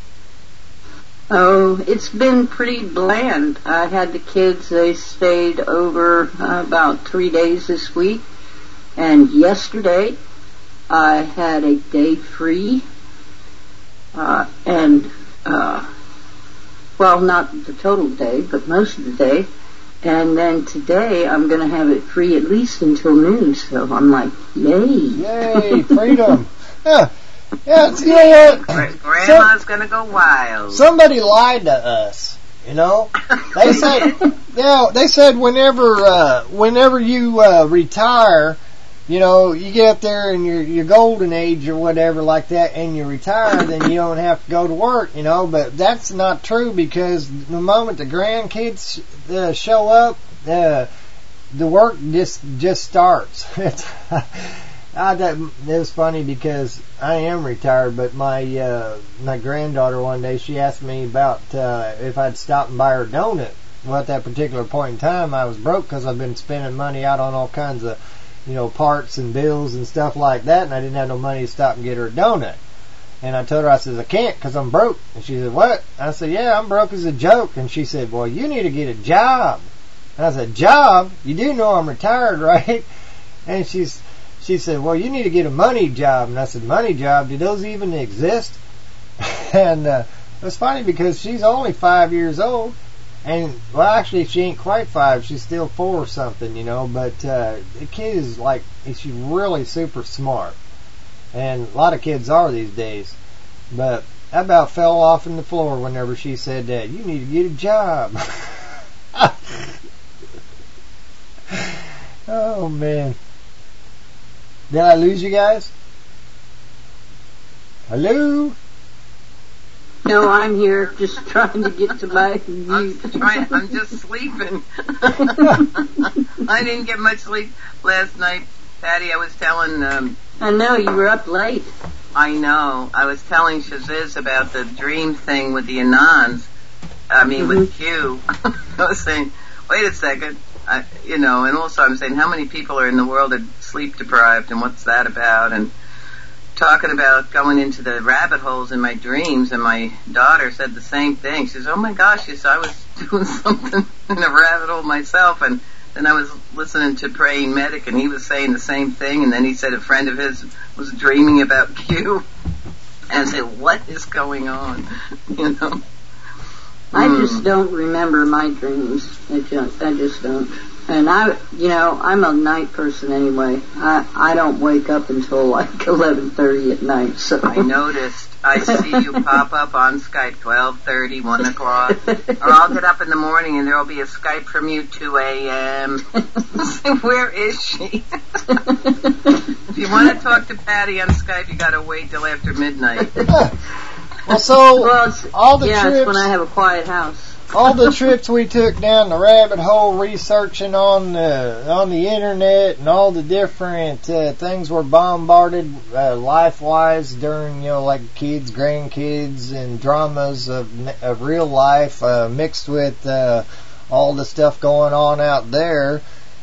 Oh, it's been pretty bland. I had the kids, they stayed over uh, about three days this week, and yesterday I had a day free, uh, and, uh, well, not the total day, but most of the day. And then today I'm going to have it free at least until noon, so I'm like, yay. Yay, freedom. Yeah, yeah, you know what? Grandma's going to go wild. Somebody lied to us, you know? They said, you know, they said whenever, uh, whenever you, uh, retire, you know, you get up there in your, your golden age or whatever like that, and you retire, then you don't have to go to work, you know, but that's not true, because the moment the grandkids uh, show up, uh, the work just, just starts. It's, I, that, it was funny because I am retired, but my, uh, my granddaughter one day, she asked me about, uh, if I'd stop and buy her a donut. Well, at that particular point in time, I was broke because I've been spending money out on all kinds of, you know, parts and bills and stuff like that, and I didn't have no money to stop and get her a donut. And I told her, I said, I can't because I'm broke. And she said, what? I said, yeah, I'm broke as a joke. And she said, well, you need to get a job. And I said, job? You do know I'm retired, right? And she's, she said, well, you need to get a money job. And I said, money job? Do those even exist? And uh, it was funny because she's only five years old. And, well, actually, she ain't quite five. She's still four or something, you know. But uh, the kid is, like, she's really super smart. And a lot of kids are these days. But I about fell off in the floor whenever she said that. You need to get a job. Oh, man. Did I lose you guys? Hello? No, I'm here, just trying to get to my mute. I'm, trying, I'm just sleeping. I didn't get much sleep last night. Patty, I was telling, um, I know, you were up late. I know, I was telling Shaziz about the dream thing with the Anons. I mean, Mm-hmm. with Q. I was saying, wait a second, I, you know, and also I'm saying how many people are in the world are sleep deprived and what's that about? And talking about going into the rabbit holes in my dreams, and my daughter said the same thing. She says, oh my gosh, she said, I was doing something in a rabbit hole myself, and then I was listening to Praying Medic, and he was saying the same thing, and then he said a friend of his was dreaming about Q. And I said, what is going on? You know? I Hmm. just don't remember my dreams. I just, I just don't. And I, you know, I'm a night person anyway. I, I don't wake up until like eleven thirty at night. So I noticed. I see you pop up on Skype twelve thirty, one o'clock. Or I'll get up in the morning and there'll be a Skype from you two a.m. Where is she? If you want to talk to Patty on Skype, you got to wait till after midnight. Well, so well, it's, all the yeah, trips, it's when I have a quiet house. all the trips we took down the rabbit hole, researching on the on the internet and all the different uh, things we're bombarded uh, life-wise during, you know, like kids, grandkids, and dramas of of real life uh, mixed with uh, all the stuff going on out there.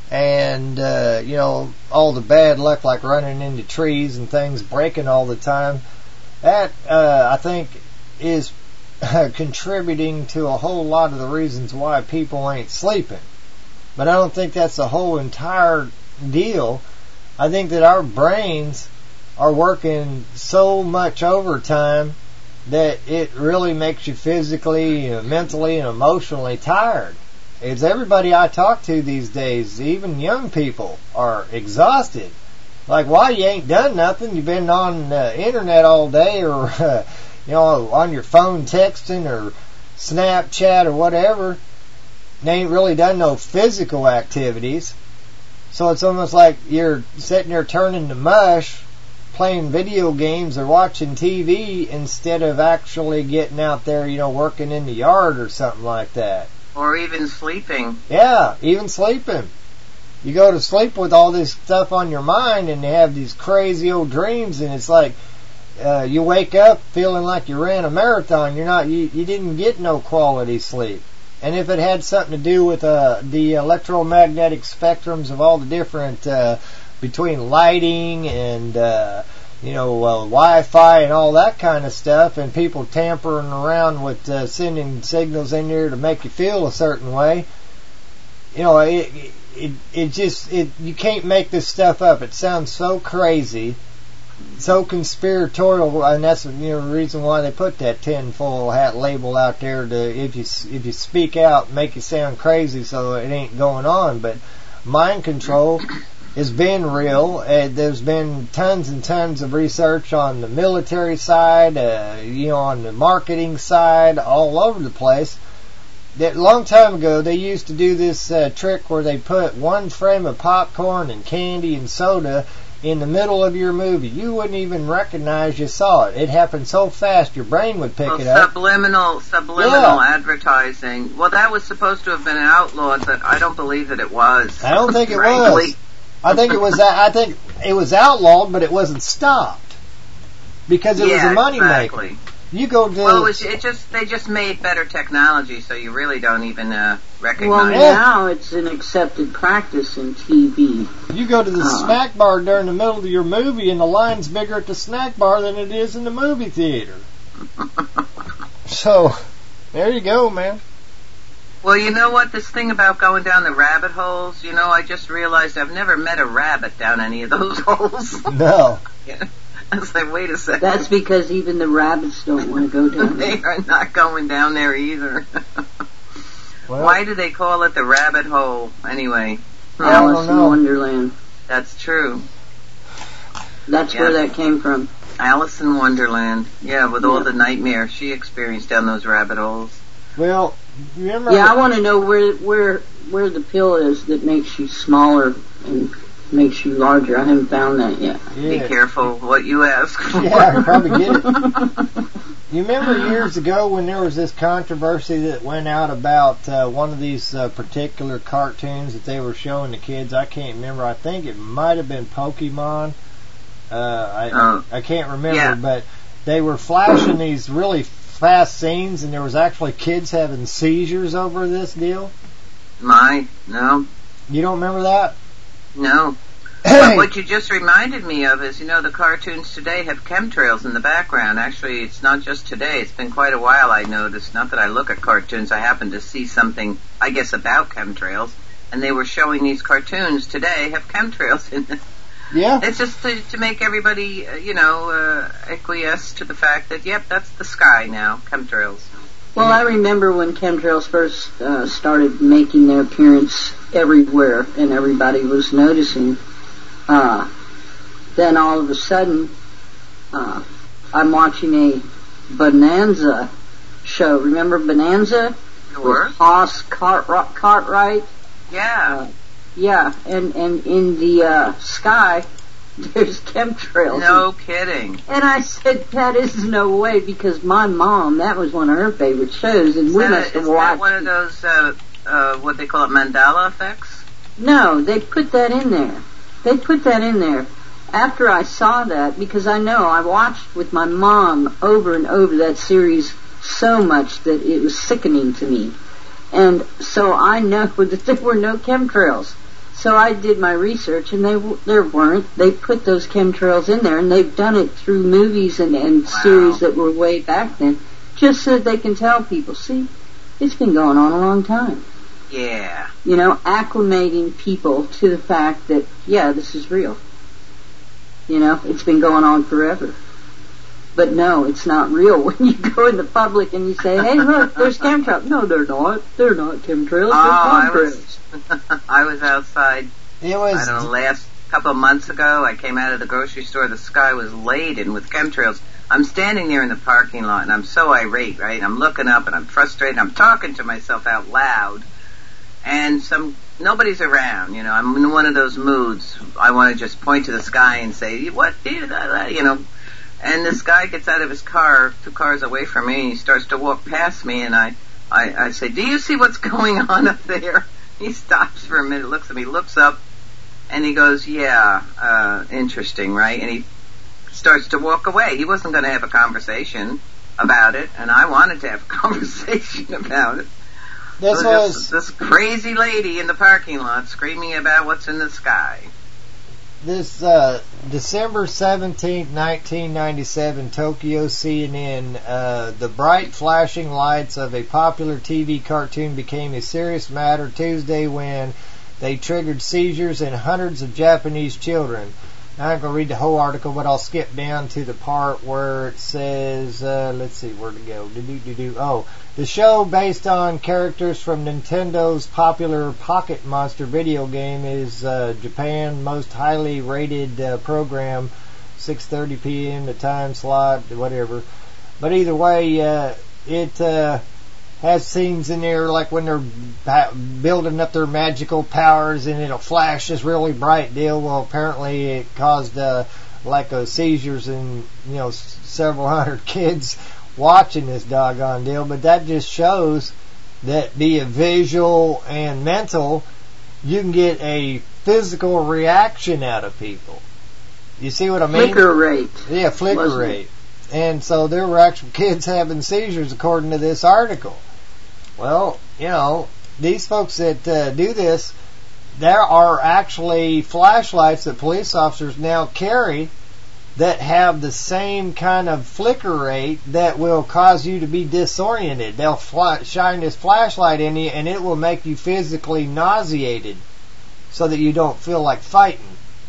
And, uh, you know, all the bad luck, like running into trees and things breaking all the time. That, uh, I think, is uh, contributing to a whole lot of the reasons why people ain't sleeping. But I don't think that's the whole entire deal. I think that our brains are working so much overtime that it really makes you physically, uh, mentally, and emotionally tired. It's everybody I talk to these days, even young people, are exhausted. Like, why you ain't done nothing? You've been on the uh, internet all day, or uh, you know, on your phone texting or Snapchat or whatever. And ain't really done no physical activities. So it's almost like you're sitting there turning to mush, playing video games or watching T V instead of actually getting out there, you know, working in the yard or something like that. Or even sleeping. Yeah, even sleeping. You go to sleep with all this stuff on your mind and you have these crazy old dreams, and it's like uh, you wake up feeling like you ran a marathon. You're not, you, you didn't get no quality sleep. And if it had something to do with uh, the electromagnetic spectrums of all the different, uh, between lighting and, uh, you know, uh, Wi-Fi and all that kind of stuff, and people tampering around with uh, sending signals in there to make you feel a certain way, you know, it, it, it just, it, you can't make this stuff up. It sounds so crazy, so conspiratorial, and that's, you know, the reason why they put that tinfoil hat label out there to, if you if you speak out, make you sound crazy, so it ain't going on. But mind control has been real. Uh, there's been tons and tons of research on the military side, uh, you know, on the marketing side, all over the place. That long time ago, they used to do this uh, trick where they put one frame of popcorn and candy and soda in the middle of your movie. You wouldn't even recognize you saw it. It happened so fast your brain would pick well, it up. Subliminal, subliminal Yeah. advertising. Well, that was supposed to have been outlawed, but I don't believe that it was. I don't think it frankly. was. I think it was. I think it was outlawed, but it wasn't stopped because it yeah, was a money exactly. maker. You go to Well, it, was, it just they just made better technology, so you really don't even uh, recognize Well, it. now it's an accepted practice in T V. You go to the Uh. snack bar during the middle of your movie, and the line's bigger at the snack bar than it is in the movie theater. So, there you go, man. Well, you know what? This thing about going down the rabbit holes, you know, I just realized I've never met a rabbit down any of those holes. No. Yeah. I was like, wait a second. That's because even the rabbits don't want to go down They there. are not going down there either. Well, Why do they call it the rabbit hole, anyway? I don't Alice in know. Wonderland. That's true. That's Yeah. where that came from. Alice in Wonderland. Yeah, with all Yeah. the nightmares she experienced down those rabbit holes. Well, you remember? Yeah, I want to know where where where the pill is that makes you smaller and makes you larger. I haven't found that yet. Yeah. Be careful what you ask for. Yeah, I could probably get it. You remember years ago when there was this controversy that went out about uh, one of these uh, particular cartoons that they were showing the kids? I can't remember. I think it might have been Pokemon. Uh, I, oh. I can't remember, yeah. but they were flashing these really fast scenes, and there was actually kids having seizures over this deal. My, no. You don't remember that? No. But what you just reminded me of is, you know, the cartoons today have chemtrails in the background. Actually, it's not just today. It's been quite a while, I noticed. Not that I look at cartoons. I happened to see something, I guess, about chemtrails. And they were showing these cartoons today have chemtrails in them. Yeah. It's just to, to make everybody, uh, you know, uh, acquiesce to the fact that, yep, that's the sky now, chemtrails. Well, I remember when chemtrails first uh, started making their appearance everywhere and everybody was noticing. Uh, then all of a sudden, uh, I'm watching a Bonanza show. Remember Bonanza? Sure. With Haas Cart- Cartwright? Yeah. Uh, yeah, and, and in the uh, sky, there's chemtrails. No kidding. And I said, that is no way, because my mom, that was one of her favorite shows, and Is we that, must a, have is watched that one of those, uh, uh, what they call it, Mandela effects? No, they put that in there. They put that in there after I saw that, because I know I watched with my mom over and over that series so much that it was sickening to me. And so I know that there were no chemtrails. So I did my research, and they there weren't. They put those chemtrails in there, and they've done it through movies and, and wow. series that were way back then, just so that they can tell people, see, it's been going on a long time. Yeah. You know, acclimating people to the fact that, yeah, this is real. You know, it's been going on forever. But no, it's not real. When you go in the public and you say, hey, look, there's chemtrails. No, they're not. They're not chemtrails. Oh, I they're was, I was outside, It was, I don't know, last couple of months ago. I came out of the grocery store. The sky was laden with chemtrails. I'm standing there in the parking lot, and I'm so irate, right? I'm looking up, and I'm frustrated. I'm talking to myself out loud. And some nobody's around, you know. I'm in one of those moods. I want to just point to the sky and say, "What did I?" You know. And this guy gets out of his car, two cars away from me, and he starts to walk past me. And I, I, I say, "Do you see what's going on up there?" He stops for a minute, looks at me, looks up, and he goes, "Yeah, uh, interesting, right?" And he starts to walk away. He wasn't going to have a conversation about it, and I wanted to have a conversation about it. This so was this, this crazy lady in the parking lot screaming about what's in the sky. this uh, December seventeenth, nineteen ninety-seven, Tokyo C N N. Uh, the bright flashing lights of a popular T V cartoon became a serious matter Tuesday when they triggered seizures in hundreds of Japanese children. Now, I'm not going to read the whole article, but I'll skip down to the part where it says, uh, let's see, where to go. Do-do-do-do. Oh, the show, based on characters from Nintendo's popular Pocket Monster video game, is uh, Japan's most highly rated uh, program, six thirty p.m., the time slot, whatever. But either way, uh, it uh, has scenes in there like when they're pa- building up their magical powers and it'll flash this really bright deal. Well, apparently it caused uh, like a seizures in, you know, s- several hundred kids watching this doggone deal. But that just shows that, be it visual and mental, you can get a physical reaction out of people. You see what I mean? Flicker rate. Yeah, flicker Wasn't it? rate. And so there were actual kids having seizures according to this article. Well, you know, these folks that uh, do this, there are actually flashlights that police officers now carry that have the same kind of flicker rate that will cause you to be disoriented. They'll fly, shine this flashlight in you and it will make you physically nauseated so that you don't feel like fighting.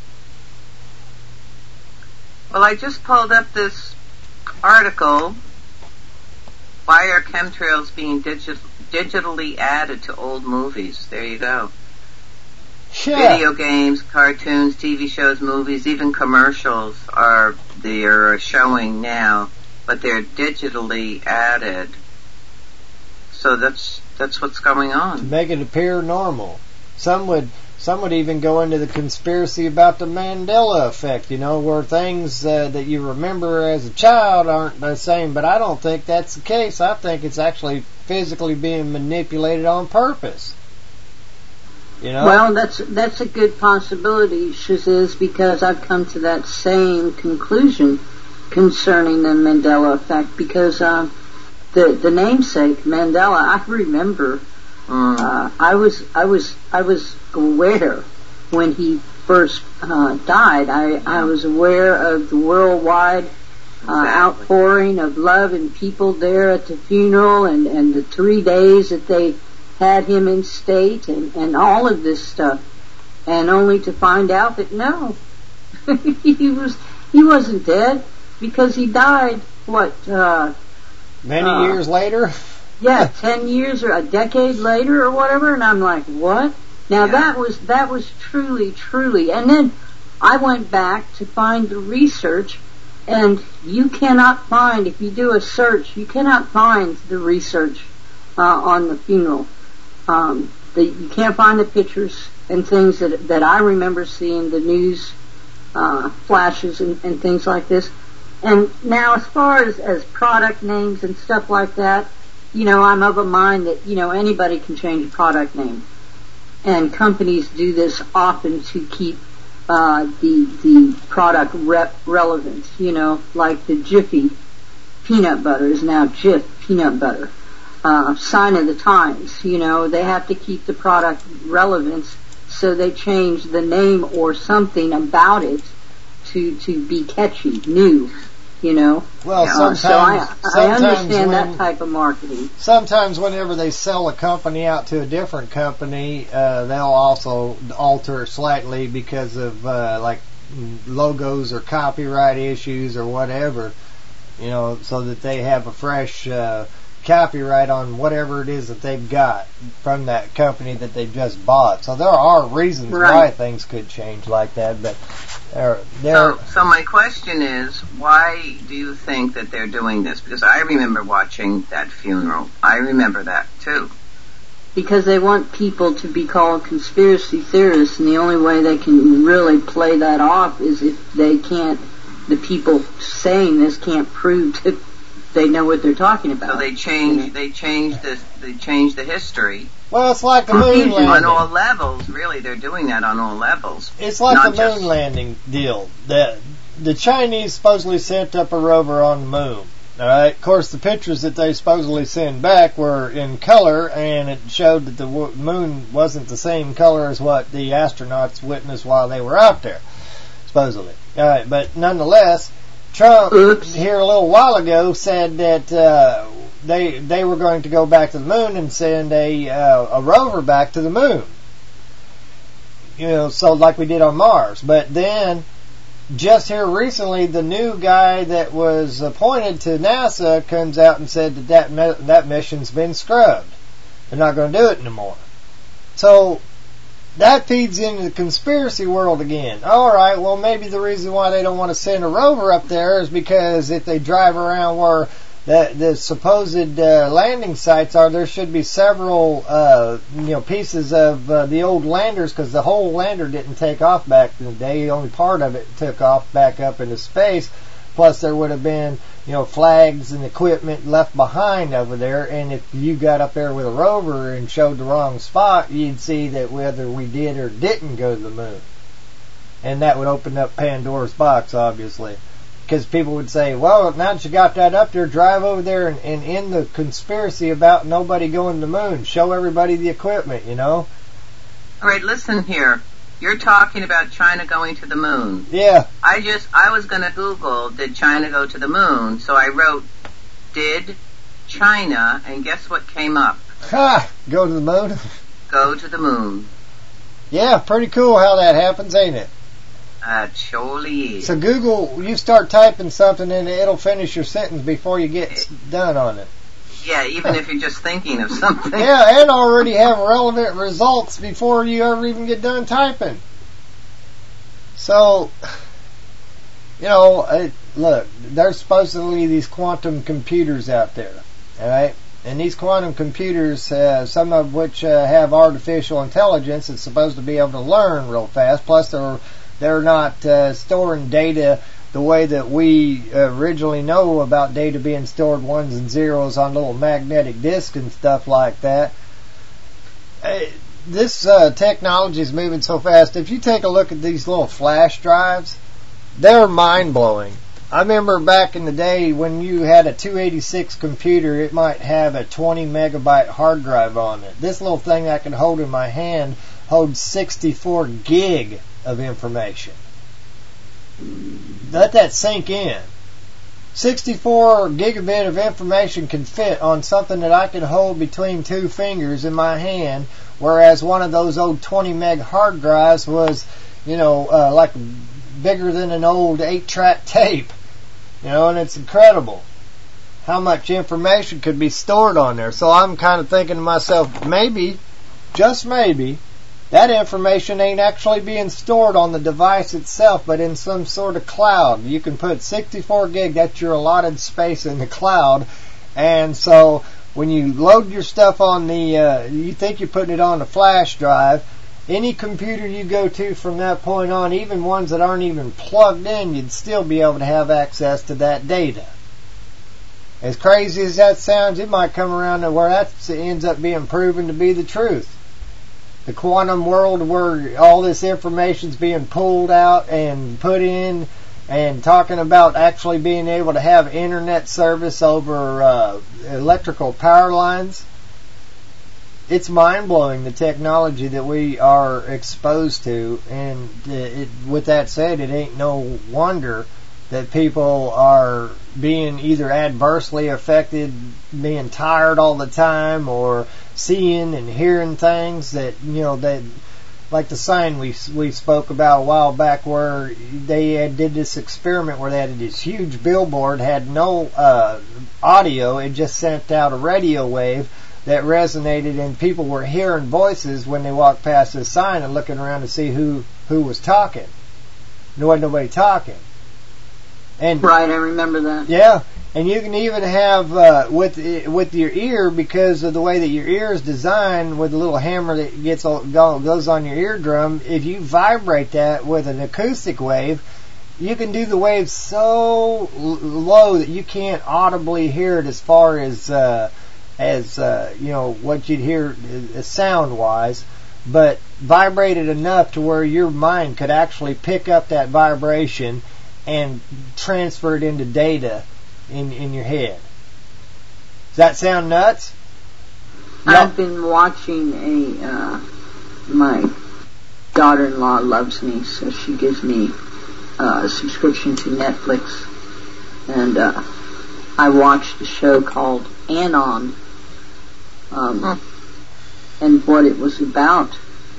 Well, I just pulled up this article, why are chemtrails being digi- digitally added to old movies? There you go. Yeah. Video games, cartoons, T V shows, movies, even commercials are they're showing now, but they're digitally added. So that's that's what's going To on. make it appear normal. Some would some would even go into the conspiracy about the Mandela effect, you know, where things uh, that you remember as a child aren't the same. But I don't think that's the case. I think it's actually physically being manipulated on purpose. You know? Well, that's that's a good possibility, Shaziz, because I've come to that same conclusion concerning the Mandela effect. Because uh, the the namesake Mandela, I remember. Mm. Uh, I was I was I was aware when he first uh, died. I I was aware of the worldwide uh, exactly. outpouring of love and people there at the funeral, and and the three days that they had him in state, and and all of this stuff, and only to find out that no, he was he wasn't dead, because he died what uh, many uh, years later. Yeah, ten years or a decade later or whatever, and I'm like, what? Now yeah. that was that was truly, truly. And then I went back to find the research, and you cannot find, if you do a search, you cannot find the research uh, on the funeral. Um, the, you can't find the pictures and things that that I remember seeing, the news uh, flashes and, and things like this. And now, as far as, as product names and stuff like that, you know, I'm of a mind that, you know, anybody can change a product name. And companies do this often to keep uh, the the product rep relevant. You know, like the Jiffy peanut butter is now Jif peanut butter. Uh, sign of the times, you know, they have to keep the product relevant, so they change the name or something about it to, to be catchy, new. You know, well, uh, sometimes, so I, sometimes I understand when, that type of marketing. Sometimes whenever they sell a company out to a different company, uh, they'll also alter it slightly because of uh, like logos or copyright issues or whatever, you know, so that they have a fresh uh, copyright on whatever it is that they've got from that company that they just bought. So there are reasons right. why things could change like that, but they're, they're so, so my question is, why do you think that they're doing this? Because I remember watching that funeral. I remember that too. Because they want people to be called conspiracy theorists, and the only way they can really play that off is if they can't, the people saying this can't prove that they know what they're talking about. So they change, they change the, they change the history. Well, it's like the moon landing. On all levels, really, they're doing that on all levels. It's like Not the just moon landing deal. The, the Chinese supposedly sent up a rover on the moon. All right. Of course, the pictures that they supposedly sent back were in color, and it showed that the moon wasn't the same color as what the astronauts witnessed while they were out there, supposedly. All right. But nonetheless, Trump Oops. here a little while ago said that uh, they they were going to go back to the moon and send a uh, a rover back to the moon. You know, so like we did on Mars. But then, just here recently, the new guy that was appointed to NASA comes out and said that that, that mission's been scrubbed. They're not going to do it anymore. So that feeds into the conspiracy world again. Alright, well maybe the reason why they don't want to send a rover up there is because if they drive around where the, the supposed uh, landing sites are, there should be several uh, you know, pieces of uh, the old landers, because the whole lander didn't take off back in the day. Only part of it took off back up into space. Plus there would have been, you know, flags and equipment left behind over there, and if you got up there with a rover and showed the wrong spot, you'd see that whether we did or didn't go to the moon. And that would open up Pandora's box, obviously. Because people would say, well, now that you got that up there, drive over there and, and end the conspiracy about nobody going to the moon. Show everybody the equipment, you know? All right, listen here. You're talking about China going to the moon. Yeah. I just, I was going to Google, did China go to the moon? So I wrote, did China, and guess what came up? Ha! Go to the moon? Go to the moon. Yeah, pretty cool how that happens, ain't it? Uh, surely is. So Google, you start typing something and it'll finish your sentence before you get done on it. Yeah, even if you're just thinking of something. Yeah, and already have relevant results before you ever even get done typing. So, you know, it, look, there's supposedly these quantum computers out there, alright? And these quantum computers, uh, some of which uh, have artificial intelligence, it's supposed to be able to learn real fast. Plus, they're they're not uh, storing data the way that we originally know about data being stored ones and zeros on little magnetic discs and stuff like that. Uh, this uh, technology is moving so fast. If you take a look at these little flash drives, they're mind-blowing. I remember back in the day when you had a two eighty-six computer, it might have a twenty megabyte hard drive on it. This little thing I can hold in my hand holds sixty-four gig of information. Let that sink in. sixty-four gigabit of information can fit on something that I can hold between two fingers in my hand, whereas one of those old twenty meg hard drives was, you know, uh, like bigger than an old eight track tape. You know, and it's incredible how much information could be stored on there. So I'm kind of thinking to myself, maybe, just maybe, that information ain't actually being stored on the device itself, but in some sort of cloud. You can put sixty-four gig, that's your allotted space in the cloud. And so when you load your stuff on the, uh, you think you're putting it on a flash drive, any computer you go to from that point on, even ones that aren't even plugged in, you'd still be able to have access to that data. As crazy as that sounds, it might come around to where that ends up being proven to be the truth. The quantum world where all this information's being pulled out and put in, and talking about actually being able to have internet service over uh, electrical power lines. It's mind-blowing, the technology that we are exposed to, and it, with that said, it ain't no wonder that people are being either adversely affected, being tired all the time, or seeing and hearing things that, you know, that, like the sign we we spoke about a while back, where they had, did this experiment where they had this huge billboard, had no uh, audio, it just sent out a radio wave that resonated, and people were hearing voices when they walked past the sign and looking around to see who, who was talking. There wasn't nobody talking. And right, I remember that. Yeah, and you can even have uh, with with your ear, because of the way that your ear is designed, with a little hammer that gets goes on your eardrum. If you vibrate that with an acoustic wave, you can do the wave so low that you can't audibly hear it as far as uh, as uh, you know what you'd hear sound wise, but vibrated enough to where your mind could actually pick up that vibration and transfer it into data in in your head. Does that sound nuts? I've yep. been watching a uh, my daughter-in-law loves me, so she gives me uh, a subscription to Netflix, and uh, I watched a show called Anon. Um, huh. And what it was about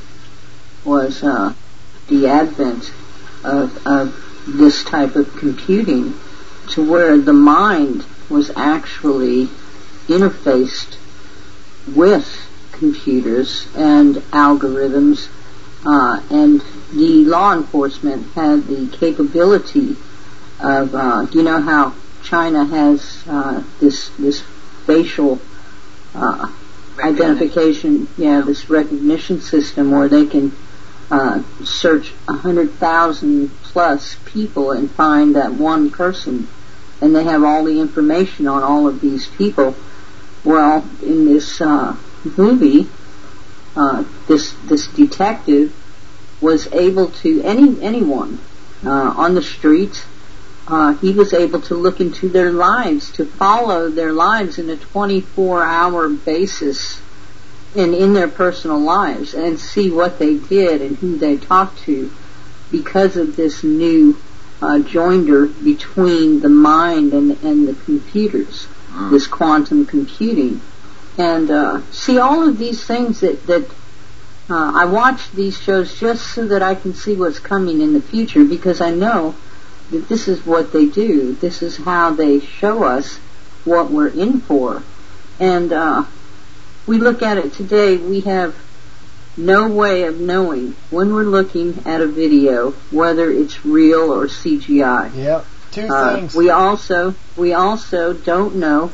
was uh, the advent of, of this type of computing, to where the mind was actually interfaced with computers and algorithms, uh, and the law enforcement had the capability of, uh, you know how China has uh, this this facial uh, identification, yeah, this recognition system where they can uh, search a hundred thousand plus people and find that one person, and they have all the information on all of these people. Well, in this uh, movie, uh, this this detective was able to any anyone uh, on the street. Uh, he was able to look into their lives, to follow their lives in a twenty-four hour basis, and in their personal lives, and see what they did and who they talked to, because of this new uh, joinder between the mind and, and the computers, mm. this quantum computing. And uh, see, all of these things that, that uh, I watch these shows just so that I can see what's coming in the future, because I know that this is what they do. This is how they show us what we're in for. And uh, we look at it today, we have no way of knowing when we're looking at a video whether it's real or C G I. Yep, two uh, things. We also we also don't know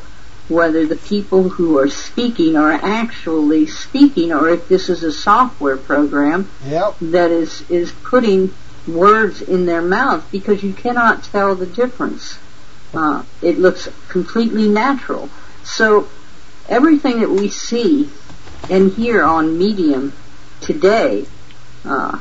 whether the people who are speaking are actually speaking or if this is a software program yep. that is, is putting words in their mouth, because you cannot tell the difference. Uh, it looks completely natural. So everything that we see and hear on Medium today, uh,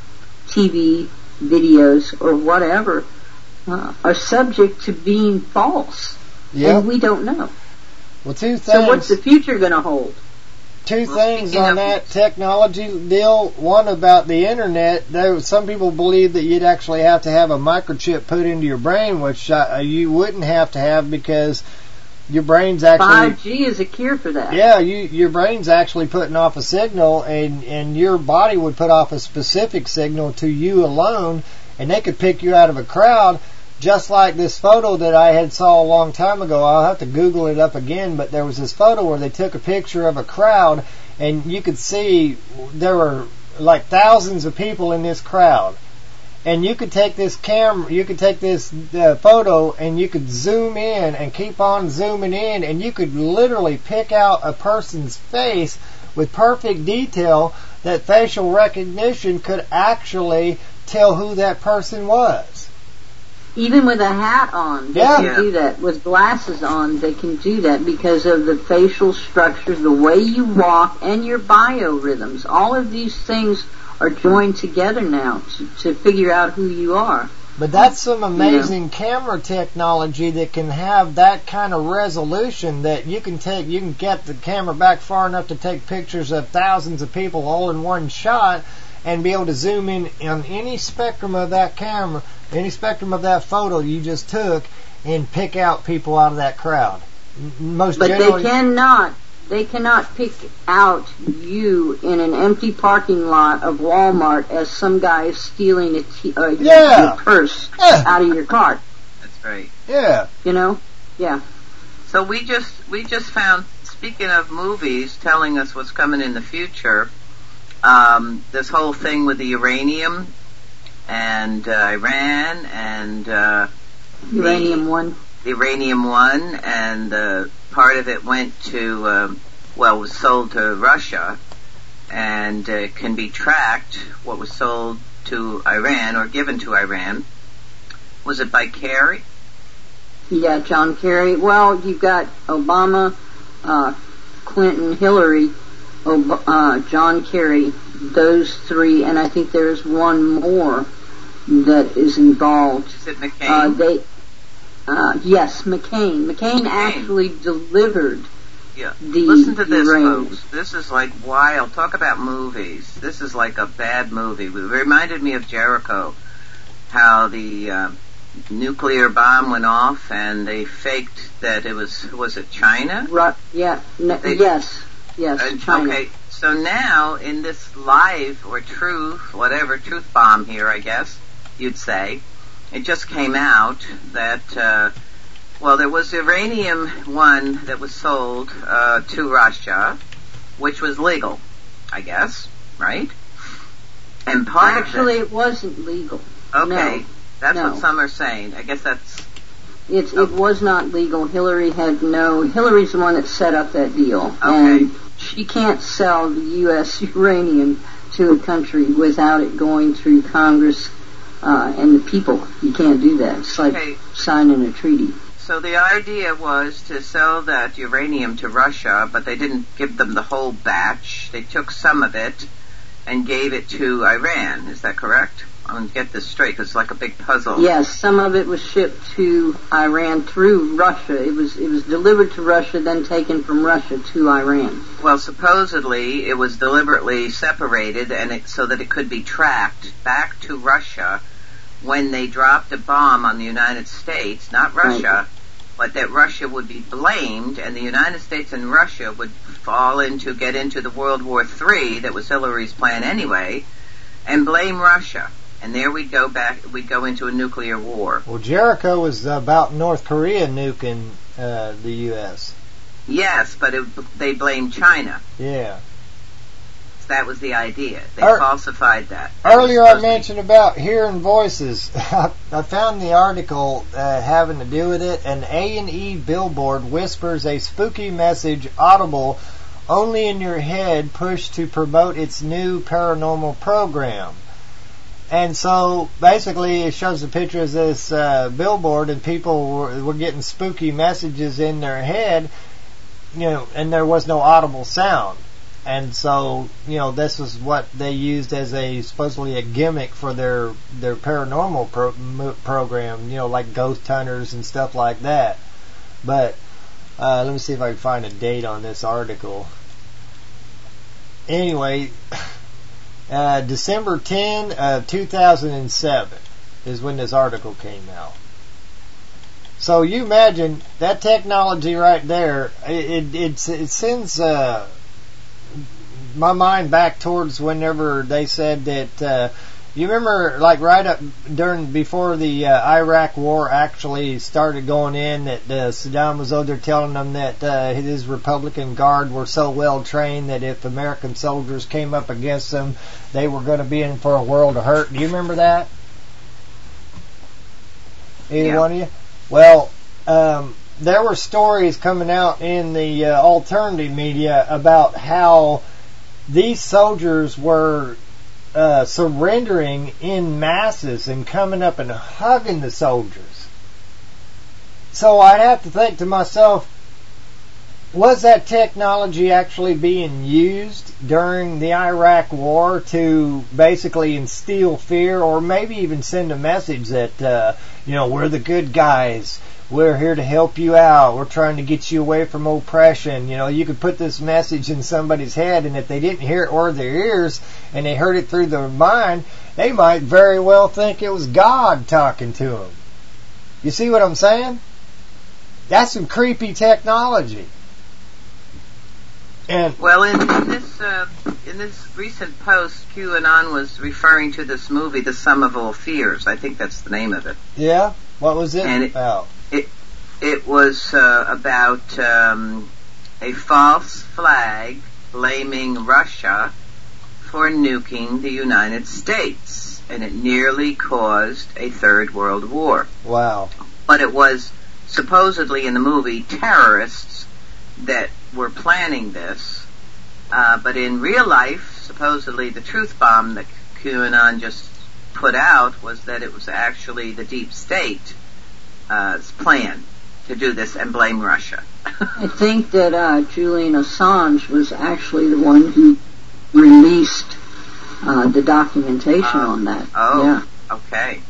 T V, videos, or whatever, uh, are subject to being false. Yep. And we don't know. Well, two things. So what's the future going to hold? Two Well, things speaking on of- that technology deal. One about the internet. There, some people believe that you'd actually have to have a microchip put into your brain, which uh, you wouldn't have to have because your brain's actually five G is a cure for that. yeah, you, your brain's actually putting off a signal, and and your body would put off a specific signal to you alone, and they could pick you out of a crowd. Just like this photo that I had saw a long time ago. I'll have to Google it up again, but there was this photo where they took a picture of a crowd, and you could see there were like thousands of people in this crowd. And you could take this camera, you could take this uh, photo, and you could zoom in and keep on zooming in, and you could literally pick out a person's face with perfect detail that facial recognition could actually tell who that person was. Even with a hat on, they Yeah. can Yeah. do that. With glasses on, they can do that because of the facial structures, the way you walk, and your biorhythms. All of these things are joined together now to, to figure out who you are. But that's some amazing camera technology that can have that kind of resolution that you can take, you can get the camera back far enough to take pictures of thousands of people all in one shot and be able to zoom in on any spectrum of that camera, any spectrum of that photo you just took, and pick out people out of that crowd. M- Most But generally, they cannot, they cannot pick out you in an empty parking lot of Walmart as some guy is stealing a t- uh, Yeah. your purse Yeah. out of your cart. That's right. yeah. You know? Yeah. So we just we just found, speaking of movies telling us what's coming in the future, um, this whole thing with the uranium and uh, Iran and uh, Uranium one. the uranium one, and uh, part of it went to um, well was sold to Russia, and uh, can be tracked. What was sold to Iran or given to Iran? Was it by Kerry? Yeah, John Kerry. Well, you've got Obama, uh, Clinton, Hillary, Ob- uh, John Kerry, those three, and I think there's one more that is involved. Is it McCain? Uh, they, uh, yes, McCain. McCain actually delivered Yeah. the Listen to this, uranium. folks. This is like wild. Talk about movies. This is like a bad movie. It reminded me of Jericho, how the uh, nuclear bomb went off and they faked that it was, was it China? Ru- yeah, n- They- yes, yes, Uh, China. Okay, so now in this live or truth, whatever, truth bomb here, I guess you'd say, it just came out that, uh, well, there was uranium one that was sold uh, to Russia, which was legal, I guess, right? And part Actually, of it wasn't legal. it, okay, no, that's no. what some are saying. I guess that's It, it was not legal. Hillary had no. Hillary's the one that set up that deal, Okay. and she can't sell the U S uranium to a country without it going through Congress uh, and the people. You can't do that. It's like Okay. signing a treaty. So the idea was to sell that uranium to Russia, but they didn't give them the whole batch. They took some of it and gave it to Iran. Is that correct? I'm going to get this straight because it's like a big puzzle. Yes, some of it was shipped to Iran through Russia. It was it was delivered to Russia, then taken from Russia to Iran. Well, supposedly it was deliberately separated and it, so that it could be tracked back to Russia when they dropped a bomb on the United States, not Russia, but that Russia would be blamed and the United States and Russia would fall into, get into the World War Three, that was Hillary's plan anyway, and blame Russia. And there we'd go back, we'd go into a nuclear war. Well, Jericho was about North Korea nuking uh, the U S. Yes, but it, they blamed China. Yeah. that was the idea. They Er- falsified that. Earlier I mentioned about hearing voices. I found the article uh, having to do with it. An A and E billboard whispers a spooky message audible only in your head, pushed to promote its new paranormal program. And so basically it shows a picture of this uh, billboard, and people were, were getting spooky messages in their head, you know, and there was no audible sound. And so, you know, this was what they used as a supposedly a gimmick for their their paranormal pro, mo, program, you know, like ghost hunters and stuff like that. But uh, let me see if I can find a date on this article. Anyway, uh, December tenth, uh, two thousand seven is when this article came out. So you imagine that technology right there. It it, it sends uh, my mind back towards whenever they said that. Uh, you remember, like right up during before the uh, Iraq War actually started going in, that uh, Saddam was over there telling them that uh, his Republican Guard were so well trained that if American soldiers came up against them, they were going to be in for a world of hurt. Do you remember that? Either yeah. one of you? Well, um, there were stories coming out in the uh, alternative media about how these soldiers were uh, surrendering in masses and coming up and hugging the soldiers. So I'd have to think to myself, was that technology actually being used during the Iraq War to basically instill fear, or maybe even send a message that, uh, you know, we're the good guys, we're here to help you out, we're trying to get you away from oppression. You know, you could put this message in somebody's head, and if they didn't hear it or their ears, and they heard it through their mind, they might very well think it was God talking to them. You see what I'm saying? That's some creepy technology. And well, in, in this uh, in this recent post, QAnon was referring to this movie, The Sum of All Fears. I think that's the name of it. Yeah? What was it and it, about? It, it was uh, about um, a false flag blaming Russia for nuking the United States, and it nearly caused a third world war. Wow. But it was supposedly in the movie terrorists that were planning this, uh, but in real life, supposedly the truth bomb that QAnon just put out was that it was actually the deep state uh, plan to do this and blame Russia. I think that uh, Julian Assange was actually the one who released uh, the documentation uh, on that. Oh, yeah. Okay.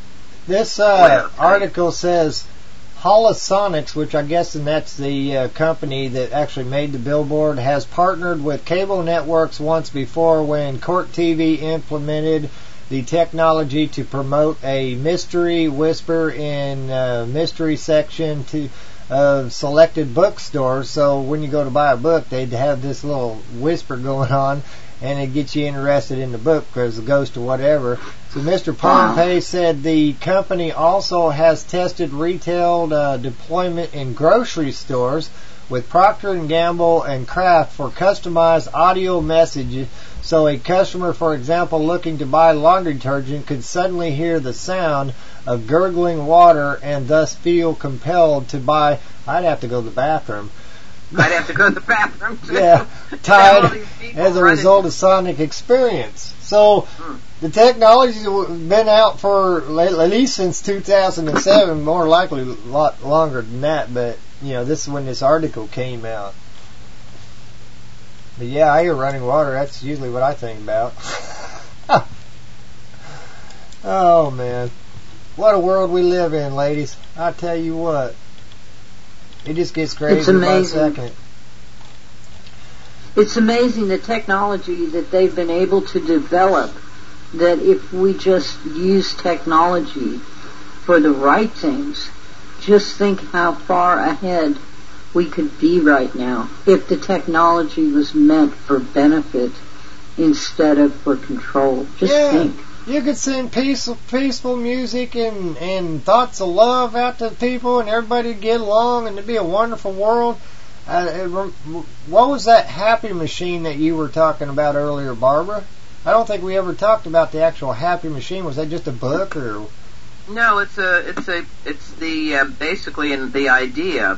This uh, well, okay. article says Holosonics, which I guess and that's the uh, company that actually made the billboard, has partnered with cable networks once before when Court T V implemented the technology to promote a mystery whisper in uh, mystery section to of selected bookstores. So when you go to buy a book, they'd have this little whisper going on, and it gets you interested in the book because the ghost or whatever. So Mister Pompey said the company also has tested retail uh, deployment in grocery stores with Procter and Gamble and Kraft for customized audio messages. So a customer, for example, looking to buy laundry detergent could suddenly hear the sound of gurgling water and thus feel compelled to buy. I'd have to go to the bathroom. I'd have to go to the bathroom too. Yeah, tied as a result of sonic experience. So hmm. the technology's been out for at least since two thousand seven, more likely a lot longer than that, but you know, this is when this article came out. But yeah, I hear running water, that's usually what I think about. Oh man. What a world we live in, ladies. I tell you what. It just gets crazy it's amazing. by the second. It's amazing the technology that they've been able to develop, that if we just use technology for the right things, just think how far ahead we could be right now if the technology was meant for benefit instead of for control. Just yeah. think. You could send peaceful, peaceful music and, and thoughts of love out to people, and everybody would get along, and it'd be a wonderful world. Uh, it, what was that happy machine that you were talking about earlier, Barbara? I don't think we ever talked about the actual happy machine. Was that just a book or? No, it's a, it's a, it's the uh, basically in the idea.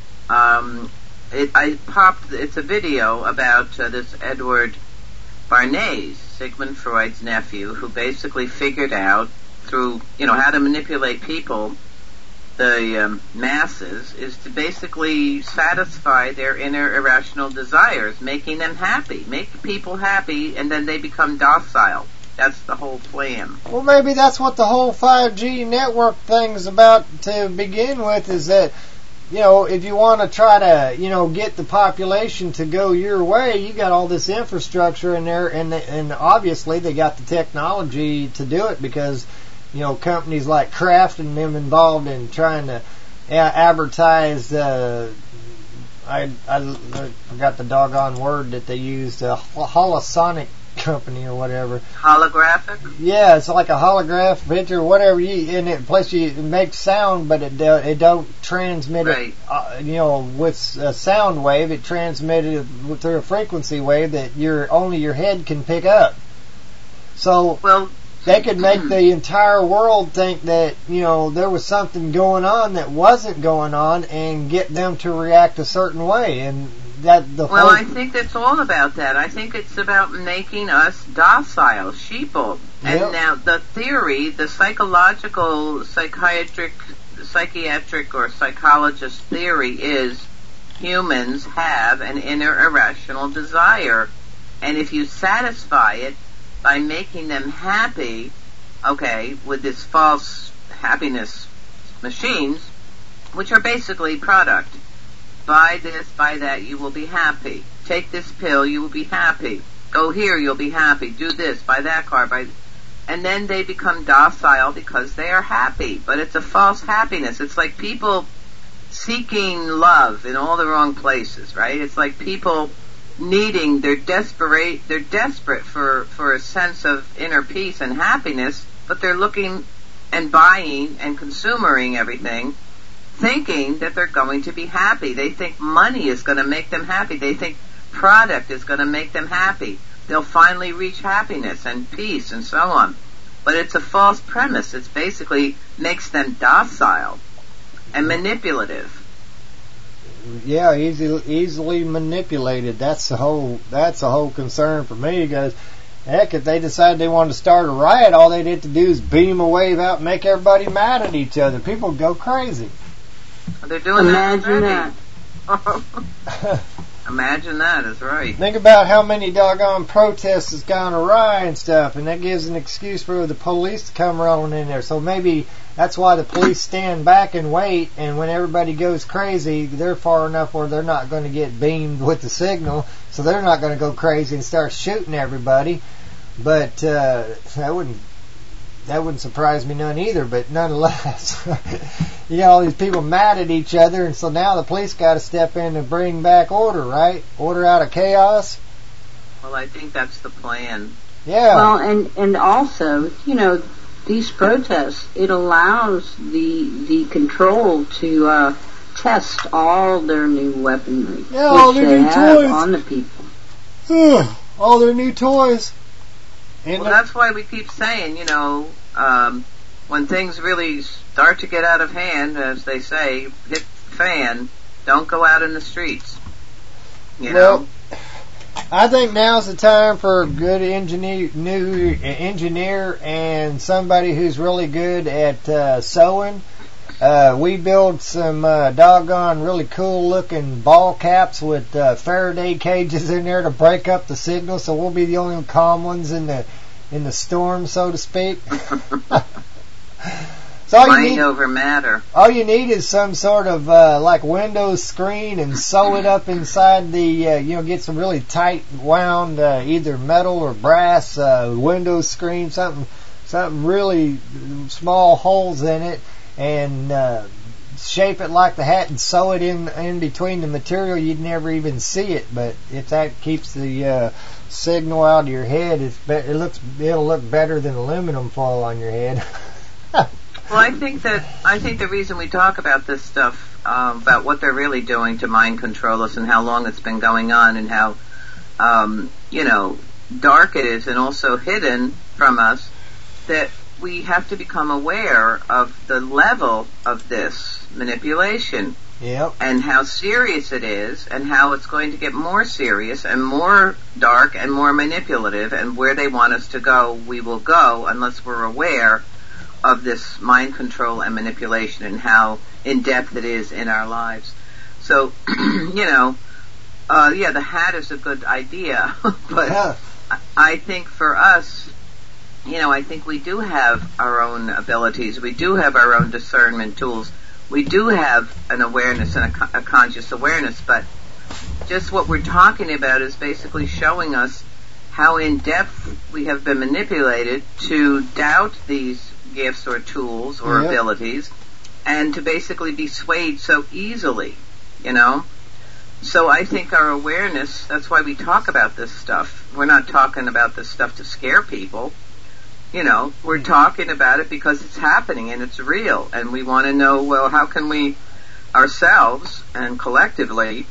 Um, it, I popped. It's a video about uh, this Edward Bernays, Sigmund Freud's nephew, who basically figured out through, you know, how to manipulate people, the um, masses, is to basically satisfy their inner irrational desires, making them happy, make people happy, and then they become docile. That's the whole plan. Well, maybe that's what the whole five G network thing's about to begin with, is that, you know, if you want to try to, you know, get the population to go your way, you got all this infrastructure in there, and and obviously they got the technology to do it, because, you know, companies like Kraft and them involved in trying to uh, advertise, uh, I, I, I forgot the doggone word that they used, uh, Holosonic company or whatever. Holographic? Yeah, it's like a holograph picture, whatever. You, and it, plus you it makes sound, but it uh, it don't transmit right. it. Uh, you know, with a sound wave, it transmitted it through a frequency wave that your only your head can pick up. So well, they could make the entire world think that, you know, there was something going on that wasn't going on, and get them to react a certain way. And that the well, whole I think it's all about that. I think it's about making us docile, sheeple. And Yep. now the theory, the psychological, psychiatric, psychiatric or psychologist theory is humans have an inner irrational desire. And if you satisfy it by making them happy, okay, with this false happiness machines, which are basically product. Buy this, buy that, you will be happy. Take this pill, you will be happy. Go here, you'll be happy. Do this, buy that car, buy... And then they become docile because they are happy. But it's a false happiness. It's like people seeking love in all the wrong places, right? It's like people needing, they're desperate, they're desperate for, for a sense of inner peace and happiness, but they're looking and buying and consuming everything, thinking that they're going to be happy. They think money is going to make them happy. They think product is going to make them happy. They'll finally reach happiness and peace and so on. But it's a false premise. It basically makes them docile and manipulative. Yeah, easy, easily manipulated. That's the whole. That's the whole concern for me. Because heck, if they decide they want to start a riot, all they need to do is beam a wave out and make everybody mad at each other. People go crazy. They're doing Imagine that. that. Imagine that is right. Think about how many doggone protests has gone awry and stuff, and that gives an excuse for the police to come rolling in there. So maybe that's why the police stand back and wait, and when everybody goes crazy, they're far enough where they're not going to get beamed with the signal, so they're not going to go crazy and start shooting everybody. But uh, that wouldn't that wouldn't surprise me none either. But nonetheless, you got all these people mad at each other, and so now the police got to step in and bring back order, right? Order out of chaos. Well, I think that's the plan. Yeah. Well, and and also, you know, these protests, it allows the the control to uh, test all their new weaponry, Yeah, all which their they new have toys. on the people. All their new toys. And Well, that's why we keep saying, you know, um, when things really start to get out of hand, as they say, hit the fan, don't go out in the streets. You well, know? I think now's the time for a good engineer, new engineer, and somebody who's really good at uh, sewing. Uh, we build some uh, doggone really cool looking ball caps with uh, Faraday cages in there to break up the signal, so we'll be the only calm ones in the in the storm, so to speak. So all you Mind need, over matter. all you need is some sort of uh, like Windows screen, and sew it up inside the uh, you know get some really tight wound uh, either metal or brass uh, Windows screen, something something really small holes in it, and uh, shape it like the hat and sew it in in between the material. You'd never even see it, but if that keeps the uh, signal out of your head, it's be- it looks it'll look better than aluminum foil on your head. Well, I think that I think the reason we talk about this stuff, um, about what they're really doing to mind control us and how long it's been going on and how, um, you know, dark it is and also hidden from us, that we have to become aware of the level of this manipulation. Yep. And how serious it is, and how it's going to get more serious and more dark and more manipulative, and where they want us to go, we will go unless we're aware of this mind control and manipulation and how in-depth it is in our lives. So, you know, uh, yeah, the hat is a good idea, but yeah. I think for us, you know, I think we do have our own abilities. We do have our own discernment tools. We do have an awareness and a, a conscious awareness, but just what we're talking about is basically showing us how in depth we have been manipulated to doubt these gifts or tools or yep. abilities, and to basically be swayed so easily, you know? So I think our awareness, that's why we talk about this stuff. We're not talking about this stuff to scare people. You know, we're talking about it because it's happening and it's real, and we want to know, well, how can we ourselves and collectively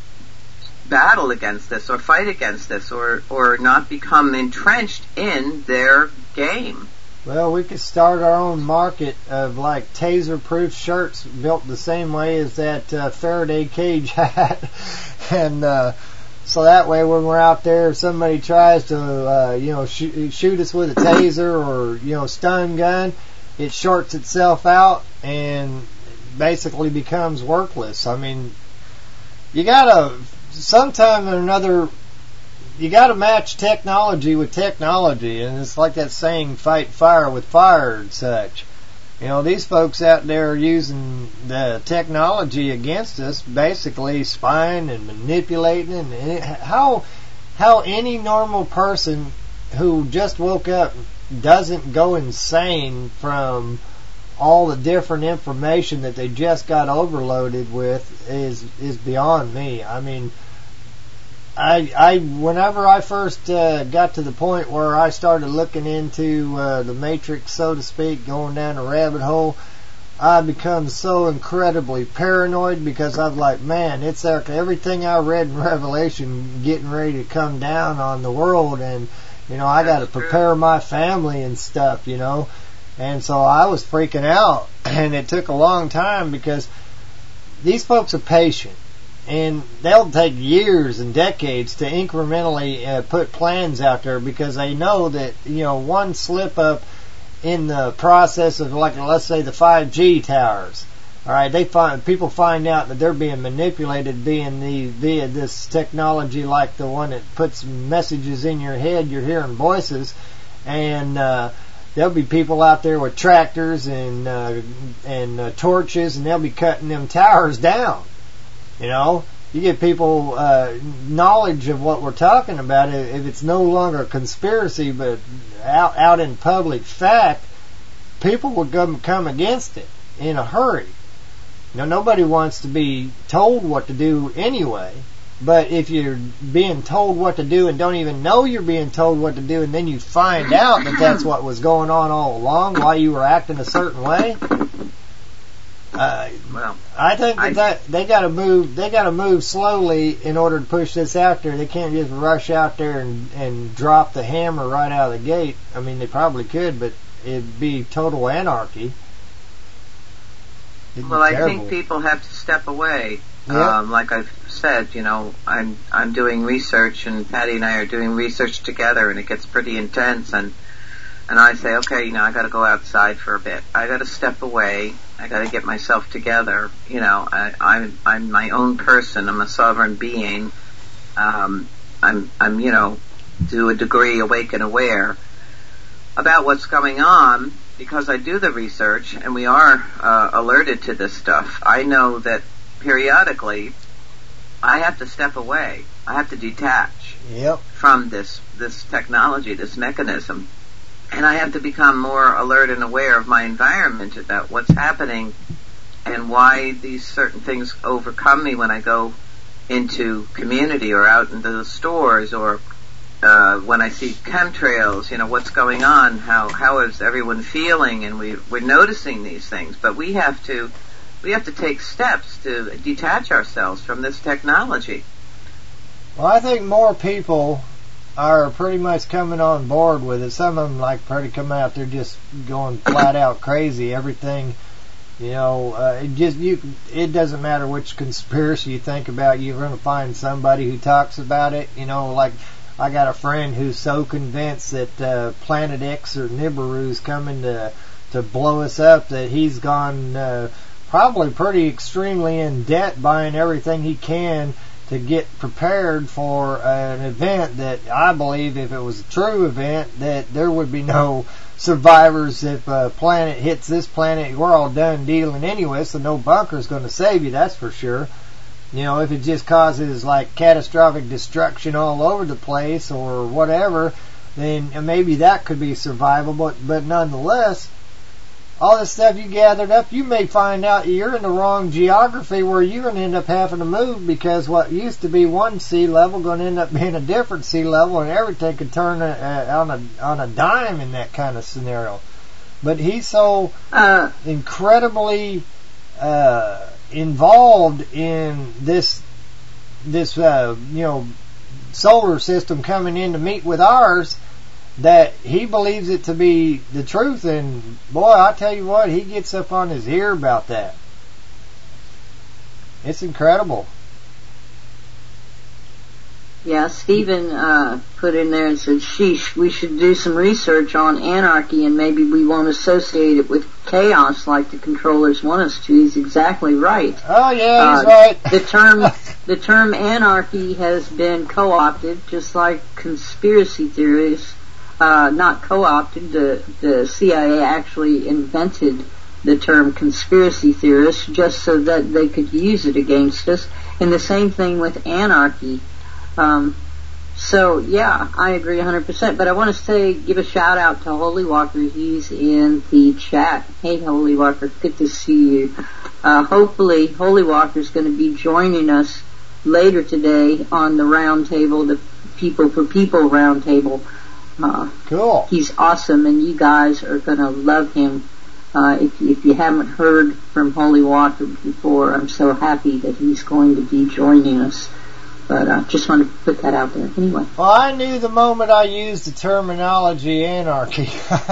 battle against this or fight against this or, or not become entrenched in their game? Well, we could start our own market of like taser-proof shirts built the same way as that uh, Faraday cage hat, and uh, so that way when we're out there, if somebody tries to, uh, you know, sh- shoot us with a taser or, you know, stun gun, it shorts itself out and basically becomes worthless. I mean, you gotta, sometime or another, you gotta match technology with technology, and it's like that saying, fight fire with fire and such. You know, these folks out there are using the technology against us, basically spying and manipulating. And it, how how any normal person who just woke up doesn't go insane from all the different information that they just got overloaded with is is beyond me. I mean, I, I, whenever I first uh, got to the point where I started looking into uh, the Matrix, so to speak, going down a rabbit hole, I become so incredibly paranoid because I'm like, man, it's like everything I read in Revelation getting ready to come down on the world, and you know, I got to prepare my family and stuff, you know, and so I was freaking out, and it took a long time because these folks are patient. And they'll take years and decades to incrementally uh, put plans out there because they know that, you know, one slip up in the process of, like, let's say the five G towers. All right, they find people find out that they're being manipulated being the via this technology like the one that puts messages in your head. You're hearing voices, and uh, there'll be people out there with tractors and uh, and uh, torches, and they'll be cutting them towers down. You know, you get people uh, knowledge of what we're talking about. If it's no longer a conspiracy, but out out in public fact, people would come come against it in a hurry. You know, nobody wants to be told what to do anyway. But if you're being told what to do and don't even know you're being told what to do, and then you find out that that's what was going on all along, why you were acting a certain way. Uh, well, I think that, I, that they got to move. They got to move slowly in order to push this out there. They can't just rush out there and, and drop the hammer right out of the gate. I mean, they probably could, but it'd be total anarchy. It'd well, I think people have to step away. Yeah. Um, like I've said, you know, I'm I'm doing research, and Patty and I are doing research together, and it gets pretty intense. And and I say, okay, you know, I got to go outside for a bit. I got to step away. I got to get myself together. You know, I, I'm I'm my own person. I'm a sovereign being. Um, I'm I'm you know, to a degree awake and aware about what's going on because I do the research and we are uh, alerted to this stuff. I know that periodically I have to step away. I have to detach yep. from this this technology, this mechanism. And I have to become more alert and aware of my environment about what's happening and why these certain things overcome me when I go into community or out into the stores or uh, when I see chemtrails, you know, what's going on? How how is everyone feeling? And we we're noticing these things, but we have to we have to take steps to detach ourselves from this technology. Well, I think more people are pretty much coming on board with it. Some of them, like, pretty come out, they're just going flat out crazy. Everything, you know, uh, it just you. It doesn't matter which conspiracy you think about. You're going to find somebody who talks about it. You know, like I got a friend who's so convinced that uh, Planet X or Nibiru's coming to to blow us up that he's gone uh, probably pretty extremely in debt, buying everything he can to get prepared for an event that I believe, if it was a true event, that there would be no survivors. If a planet hits this planet, we're all done dealing anyway, so no bunker's going to save you, that's for sure. You know, if it just causes like catastrophic destruction all over the place or whatever, then maybe that could be survivable. But, but nonetheless, all this stuff you gathered up, you may find out you're in the wrong geography where you're going to end up having to move, because what used to be one sea level going to end up being a different sea level, and everything could turn a, a, on a on a dime in that kind of scenario. But he's so uh, incredibly uh, involved in this this uh, you know solar system coming in to meet with ours, that he believes it to be the truth. And boy, I tell you what, he gets up on his ear about that. It's incredible. Yeah, Stephen uh, put in there and said, sheesh, we should do some research on anarchy, and maybe we won't associate it with chaos like the controllers want us to. He's exactly right. Oh yeah, he's uh, right. the term the term anarchy has been co-opted, just like conspiracy theories. Uh, not co-opted. The, the C I A actually invented the term conspiracy theorist just so that they could use it against us. And the same thing with anarchy. Um, so, yeah, I agree one hundred percent. But I want to say, give a shout out to Holy Walker. He's in the chat. Hey, Holy Walker, good to see you. Uh, hopefully, Holy Walker's going to be joining us later today on the round table, the People for People round table. Uh, cool. He's awesome, and you guys are going to love him. Uh, if, if you haven't heard from Holy Walker before, I'm so happy that he's going to be joining us. But I uh, just want to put that out there. Anyway. Well, I knew the moment I used the terminology anarchy,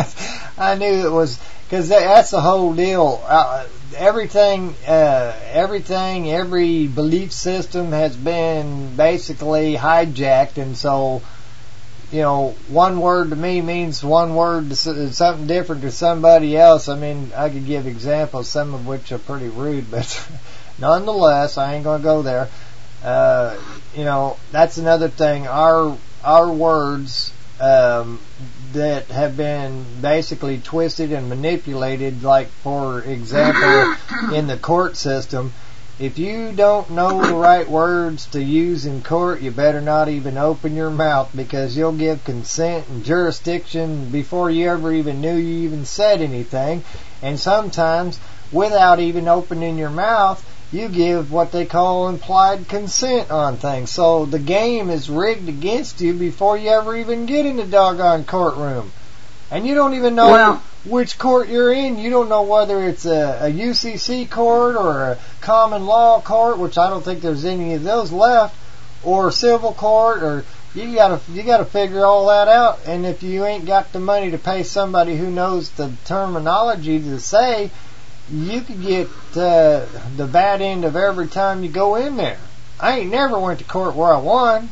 I knew it was, because that's the whole deal. Uh, everything, uh, everything, every belief system has been basically hijacked, and so, you know, one word to me means one word to something different to somebody else. I mean, I could give examples, some of which are pretty rude, but nonetheless, I ain't going to go there. Uh, you know, that's another thing. Our our words um, that have been basically twisted and manipulated, like, for example, in the court system, if you don't know the right words to use in court, you better not even open your mouth, because you'll give consent and jurisdiction before you ever even knew you even said anything. And sometimes, without even opening your mouth, you give what they call implied consent on things. So the game is rigged against you before you ever even get in the doggone courtroom. And you don't even know well, which court you're in. You don't know whether it's a, a U C C court or a common law court, which I don't think there's any of those left, or a civil court, or you gotta you gotta figure all that out. And if you ain't got the money to pay somebody who knows the terminology to say, you could get uh, the bad end of every time you go in there. I ain't never went to court where I won.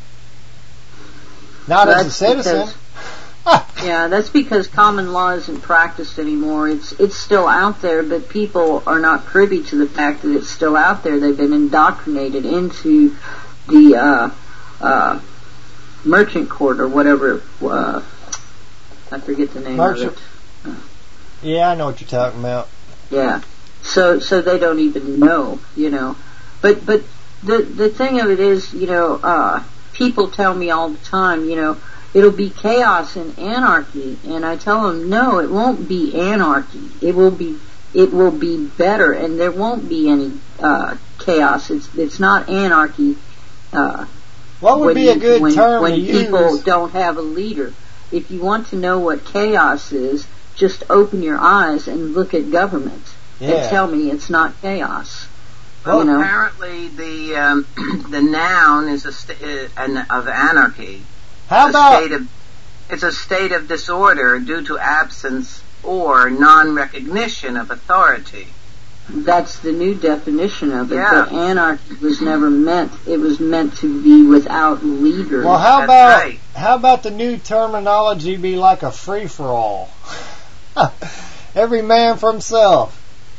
Not that's as a citizen. Because, yeah, that's because common law isn't practiced anymore. It's it's still out there, but people are not privy to the fact that it's still out there. They've been indoctrinated into the uh, uh, merchant court or whatever. Uh, I forget the name merchant. of it. Uh, yeah, I know what you're talking about. Yeah, so so they don't even know, you know. But but the the thing of it is, you know, uh, people tell me all the time, you know, it'll be chaos and anarchy, and I tell them, no, it won't be anarchy. It will be it will be better, and there won't be any uh, chaos. It's it's not anarchy. Uh, What would when be you, a good when, term when to people use? don't have a leader? If you want to know what chaos is, just open your eyes and look at government Yeah. and tell me it's not chaos. Well, you know? apparently the um, the noun is a st- uh, an, of anarchy. How a about state of, it's a state of disorder due to absence or non-recognition of authority. That's the new definition of it. Yeah. But anarchy was never meant. It was meant to be without leaders. well? How That's about right. how about the new terminology be like a free for all? Every man for himself.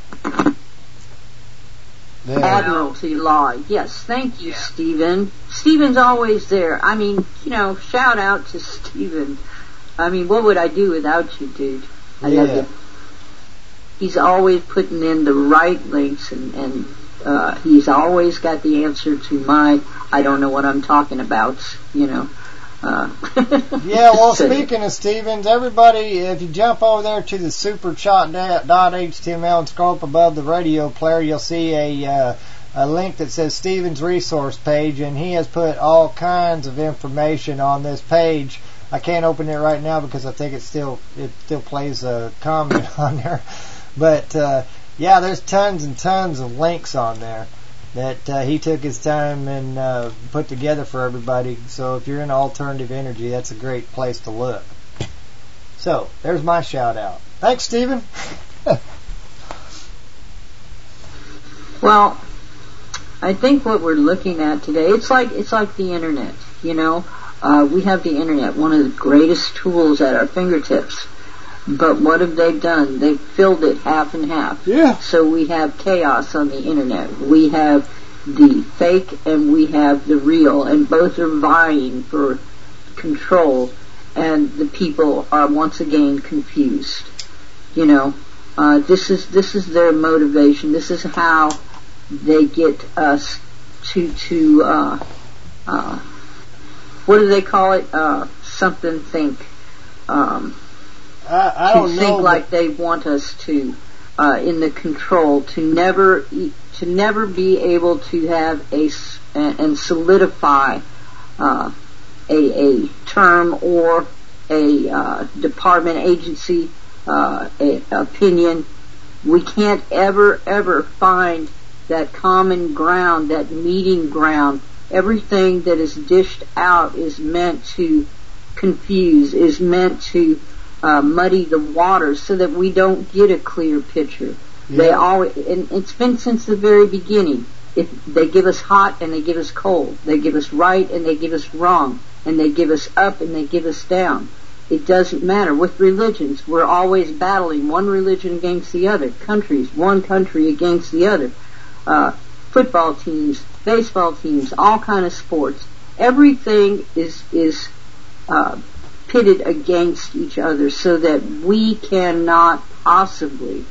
There. Admiralty law. Yes, thank you, Yeah. Stephen. Stephen's always there. I mean, you know, shout out to Stephen. I mean, what would I do without you, dude? I love Yeah. you. He's always putting in the right links, and, and uh, he's always got the answer to my I don't know what I'm talking about, you know. Uh, Yeah, well, so- speaking of Stevens, everybody, if you jump over there to the superchat dot H T M L and scroll up above the radio player, you'll see a uh, a link that says Stevens Resource Page, and he has put all kinds of information on this page. I can't open it right now because I think it still it still plays a comment on there. But uh, yeah, there's tons and tons of links on there that uh, he took his time and uh, put together for everybody. So if you're into alternative energy, that's a great place to look. So there's my shout out. Thanks, Stephen. Well, I think what we're looking at today, it's like it's like the internet, you know. Uh, we have the internet, one of the greatest tools at our fingertips. But what have they done? They've filled it half and half. Yeah. So we have chaos on the internet. We have the fake and we have the real, and both are vying for control, and the people are once again confused. You know, uh, this is this is their motivation. This is how they get us to to uh, uh, what do they call it? Uh, something think. Um, I, I to don't think know. like they want us to, uh, in the control, to never e- to never be able to have a s- and solidify uh, a a term or a uh, department, agency, uh, a opinion. We can't ever ever find that common ground, that meeting ground. Everything that is dished out is meant to confuse, is meant to Uh, muddy the waters so that we don't get a clear picture. Yeah. They always, and it's been since the very beginning. If they give us hot and they give us cold, they give us right and they give us wrong, and they give us up and they give us down. It doesn't matter. With religions, we're always battling one religion against the other, countries, one country against the other, uh, football teams, baseball teams, all kind of sports. Everything is is uh, pitted against each other so that we cannot possibly,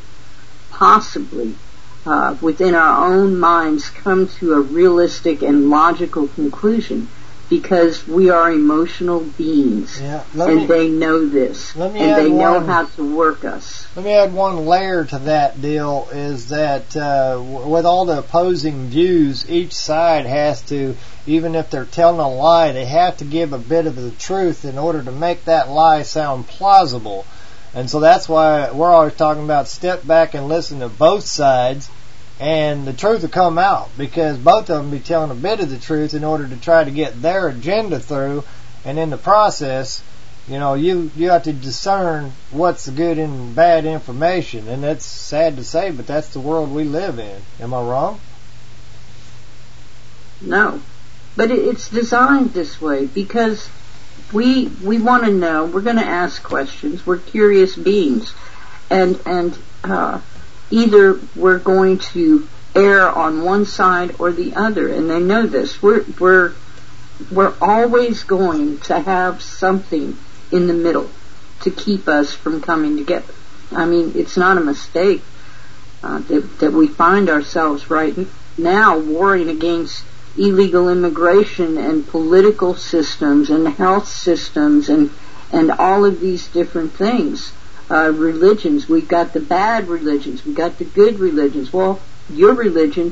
possibly, uh, within our own minds come to a realistic and logical conclusion, because we are emotional beings, Yeah, let and me- they know this, let me and add they know one- how to work us. Let me add one layer to that deal, is that uh, w- with all the opposing views, each side has to, even if they're telling a lie, they have to give a bit of the truth in order to make that lie sound plausible. And so that's why we're always talking about step back and listen to both sides, and the truth will come out, because both of them be telling a bit of the truth in order to try to get their agenda through, and in the process, you know, you, you have to discern what's the good and bad information, and that's sad to say, but that's the world we live in. Am I wrong? No. But it, it's designed this way because we we want to know. We're going to ask questions. We're curious beings, and and uh, either we're going to err on one side or the other, and they know this. We're we're we're always going to have something in the middle to keep us from coming together. I mean, it's not a mistake uh, that that we find ourselves right now warring against illegal immigration and political systems and health systems and and all of these different things. Uh, religions, we've got the bad religions, we've got the good religions. Well, your religion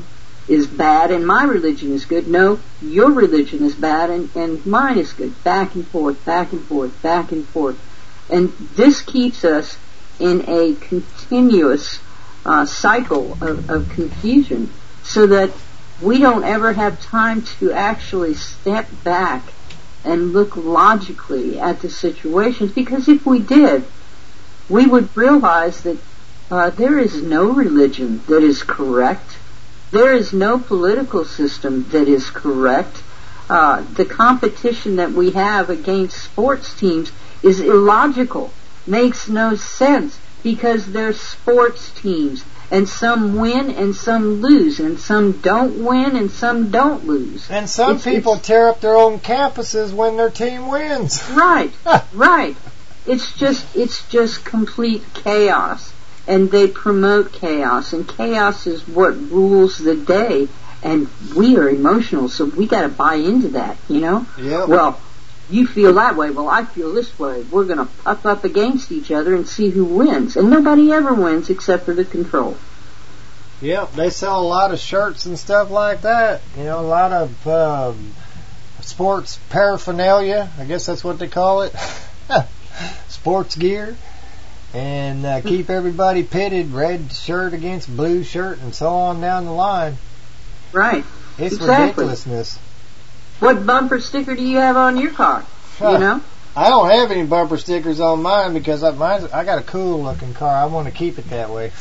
is bad and my religion is good. No, your religion is bad and, and mine is good. Back and forth, back and forth, back and forth. And this keeps us in a continuous uh, cycle of, of confusion, so that we don't ever have time to actually step back and look logically at the situations, because if we did, we would realize that uh, there is no religion that is correct. There is no political system that is correct. Uh, the competition that we have against sports teams is illogical, makes no sense, because they're sports teams, and some win and some lose, and some don't win and some don't lose. And some it's, people it's, tear up their own campuses when their team wins. Right, right. It's just, it's just complete chaos, and they promote chaos, and chaos is what rules the day, and we are emotional, so we got to buy into that, you know? Yeah. Well, you feel that way, well, I feel this way. We're going to puff up against each other and see who wins. And nobody ever wins except for the control. Yeah, they sell a lot of shirts and stuff like that. You know, a lot of um, sports paraphernalia. I guess that's what they call it. Sports gear. And uh, keep everybody pitted, red shirt against blue shirt and so on down the line. Right. It's exactly. ridiculousness. What bumper sticker do you have on your car? Huh. You know? I don't have any bumper stickers on mine because I, mine's, I got a cool looking car. I want to keep it that way.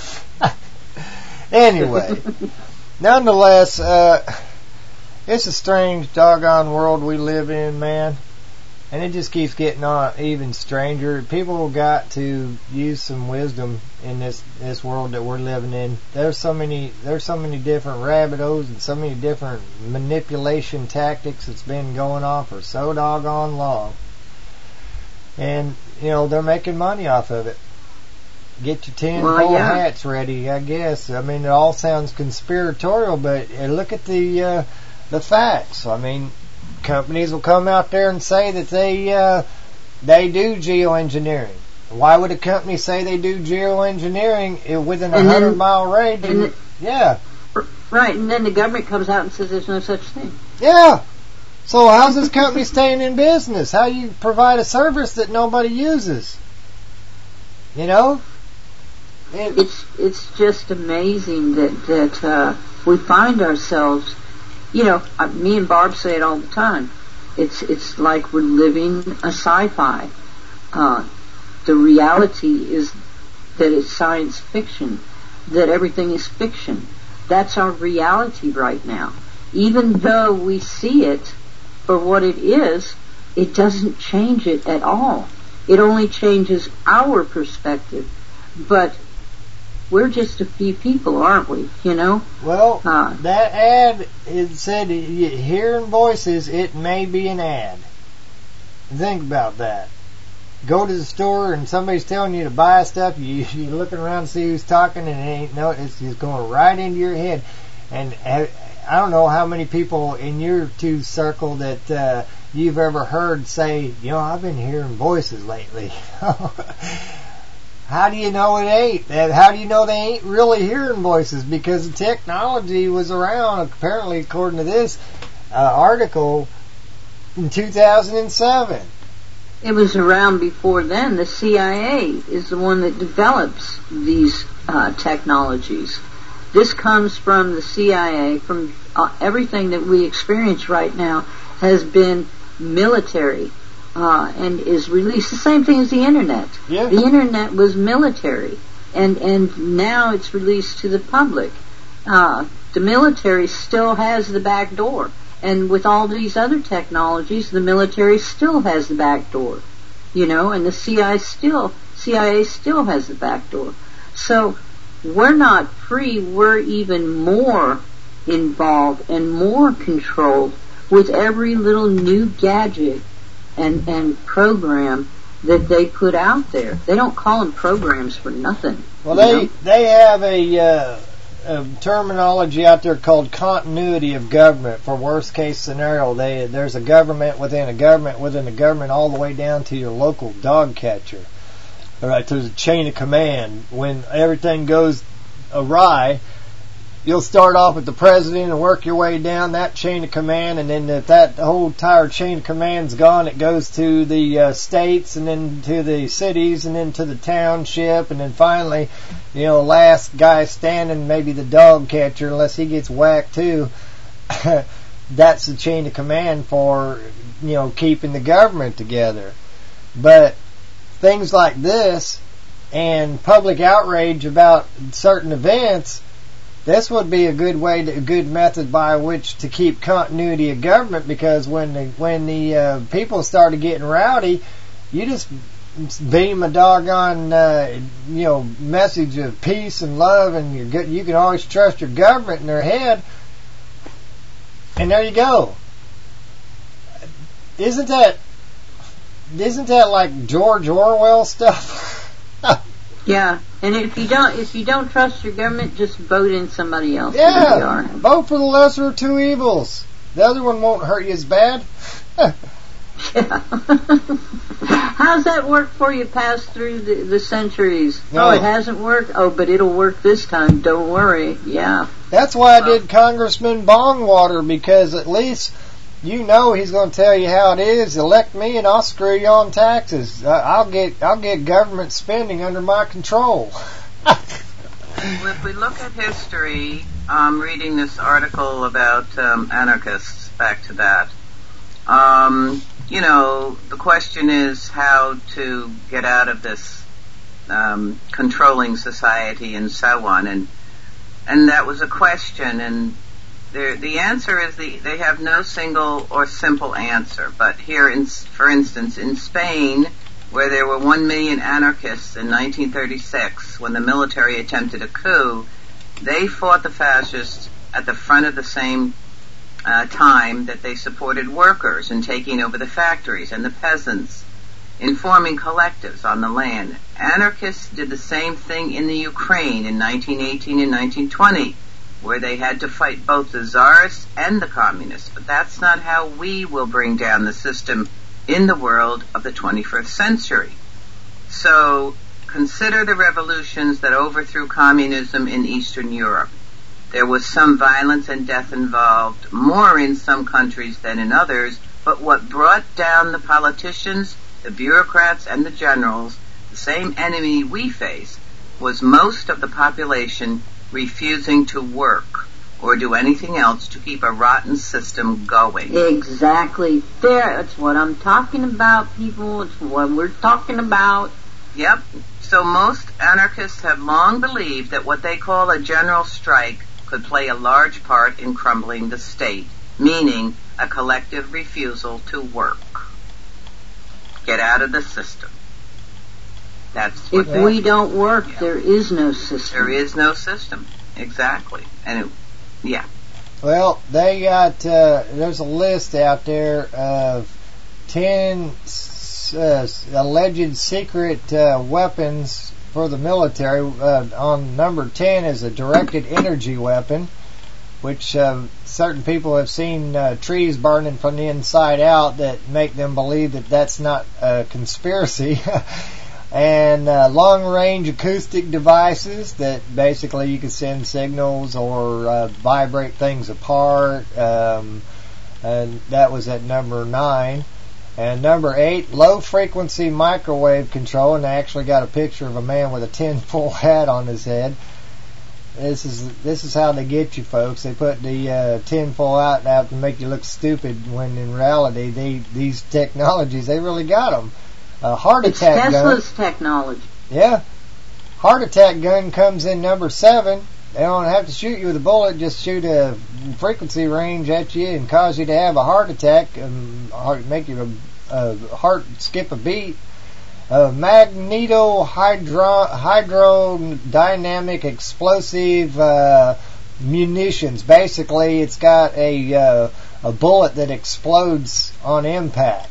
Anyway, nonetheless, uh, it's a strange doggone world we live in, man. And it just keeps getting on even stranger. People got to use some wisdom in this this world that we're living in. There's so many there's so many different rabbit holes and so many different manipulation tactics that's been going on for so doggone long. And you know, they're making money off of it. Get your tin well, foil yeah. hats ready, I guess. I mean, it all sounds conspiratorial, but uh, look at the uh, the facts. I mean, companies will come out there and say that they uh, they do geoengineering. Why would a company say they do geoengineering within a hundred mile range? And and yeah, right. And then the government comes out and says there's no such thing. Yeah. So how's this company staying in business? How do you provide a service that nobody uses? You know, it, it's it's just amazing that that uh, we find ourselves. You know, me and Barb say it all the time. It's it's like we're living a sci-fi. Uh, the reality is that it's science fiction, that everything is fiction. That's our reality right now. Even though we see it for what it is, it doesn't change it at all. It only changes our perspective. But we're just a few people, aren't we? You know? Well, uh, that ad, it said, hearing voices, it may be an ad. Think about that. Go to the store and somebody's telling you to buy stuff, you, you're looking around to see who's talking, and it ain't no, it's just going right into your head. And I don't know how many people in your two circle that uh, you've ever heard say, you know, I've been hearing voices lately. How do you know it ain't? How do you know they ain't really hearing voices? Because the technology was around, apparently, according to this uh, article, in two thousand seven. It was around before then. The C I A is the one that develops these uh, technologies. This comes from the C I A. From uh, everything that we experience right now has been military. Uh, and is released. The same thing as the internet. Yeah. The internet was military, and and now it's released to the public. Uh, the military still has the back door, and with all these other technologies, the military still has the back door. You know, and the C I A still C I A still has the back door. So we're not free. We're even more involved and more controlled with every little new gadget and and program that they put out there. They don't call them programs for nothing. Well, they know? they have a, uh, a terminology out there called continuity of government for worst case scenario. They there's a government within a government within a government all the way down to your local dog catcher. All right, to the chain of command. When everything goes awry, you'll start off with the president and work your way down that chain of command, and then if that whole entire chain of command's gone, it goes to the uh, states, and then to the cities, and then to the township, and then finally, you know, last guy standing, maybe the dog catcher, unless he gets whacked too. That's the chain of command for, you know, keeping the government together. But things like this and public outrage about certain events, this would be a good way, to, a good method by which to keep continuity of government, because when the, when the uh, people started getting rowdy, you just beam a doggone uh, you know message of peace and love, and you're good, you can always trust your government in their head, and there you go. Isn't that isn't that like George Orwell stuff? Yeah, and if you don't if you don't trust your government, just vote in somebody else. Yeah, vote for the lesser of two evils. The other one won't hurt you as bad. Yeah. How's that work for you past through the, the centuries? No. Oh, it hasn't worked? Oh, but it'll work this time. Don't worry. Yeah. That's why I did Congressman Bongwater, because at least you know he's going to tell you how it is. Elect me and I'll screw you on taxes. I'll get I'll get government spending under my control. If we look at history, I'm reading this article about um, anarchists, back to that. Um, you know, the question is how to get out of this um, controlling society and so on. And and that was a question, and the the answer is the, they have no single or simple answer. But here, in, for instance, in Spain, where there were one million anarchists in nineteen thirty-six, when the military attempted a coup, they fought the fascists at the front of the same uh, time that they supported workers in taking over the factories and the peasants in forming collectives on the land. Anarchists did the same thing in the Ukraine in nineteen eighteen and nineteen twenty, where they had to fight both the czars and the communists. But that's not how we will bring down the system in the world of the twenty-first century. So consider the revolutions that overthrew communism in Eastern Europe. There was some violence and death involved, more in some countries than in others, but what brought down the politicians, the bureaucrats, and the generals, the same enemy we face, was most of the population refusing to work or do anything else to keep a rotten system going. Exactly. There, that's what I'm talking about, people. It's what we're talking about. Yep. So most anarchists have long believed that what they call a general strike could play a large part in crumbling the state, meaning a collective refusal to work. Get out of the system. That's what if they, we don't work, yeah. There is no system. There is no system. Exactly. And it, yeah. Well, they got, uh, there's a list out there of ten uh, alleged secret uh, weapons for the military. Uh, on number ten is a directed energy weapon, which uh, certain people have seen uh, trees burning from the inside out that make them believe that that's not a conspiracy. And uh, long-range acoustic devices that basically you can send signals or uh, vibrate things apart. Um, and that was at number nine. And number eight, low-frequency microwave control. And I actually got a picture of a man with a tin-foil hat on his head. This is this is how they get you, folks. They put the uh, tin-foil out out to make you look stupid, when in reality, they, these technologies, they really got them. A heart it's attack Tesla's gun. technology. Yeah. Heart attack gun comes in number seven. They don't have to shoot you with a bullet, just shoot a frequency range at you and cause you to have a heart attack and make you a, a heart skip a beat. Uh, magneto hydro, hydrodynamic explosive uh, munitions. Basically, it's got a uh, a bullet that explodes on impact.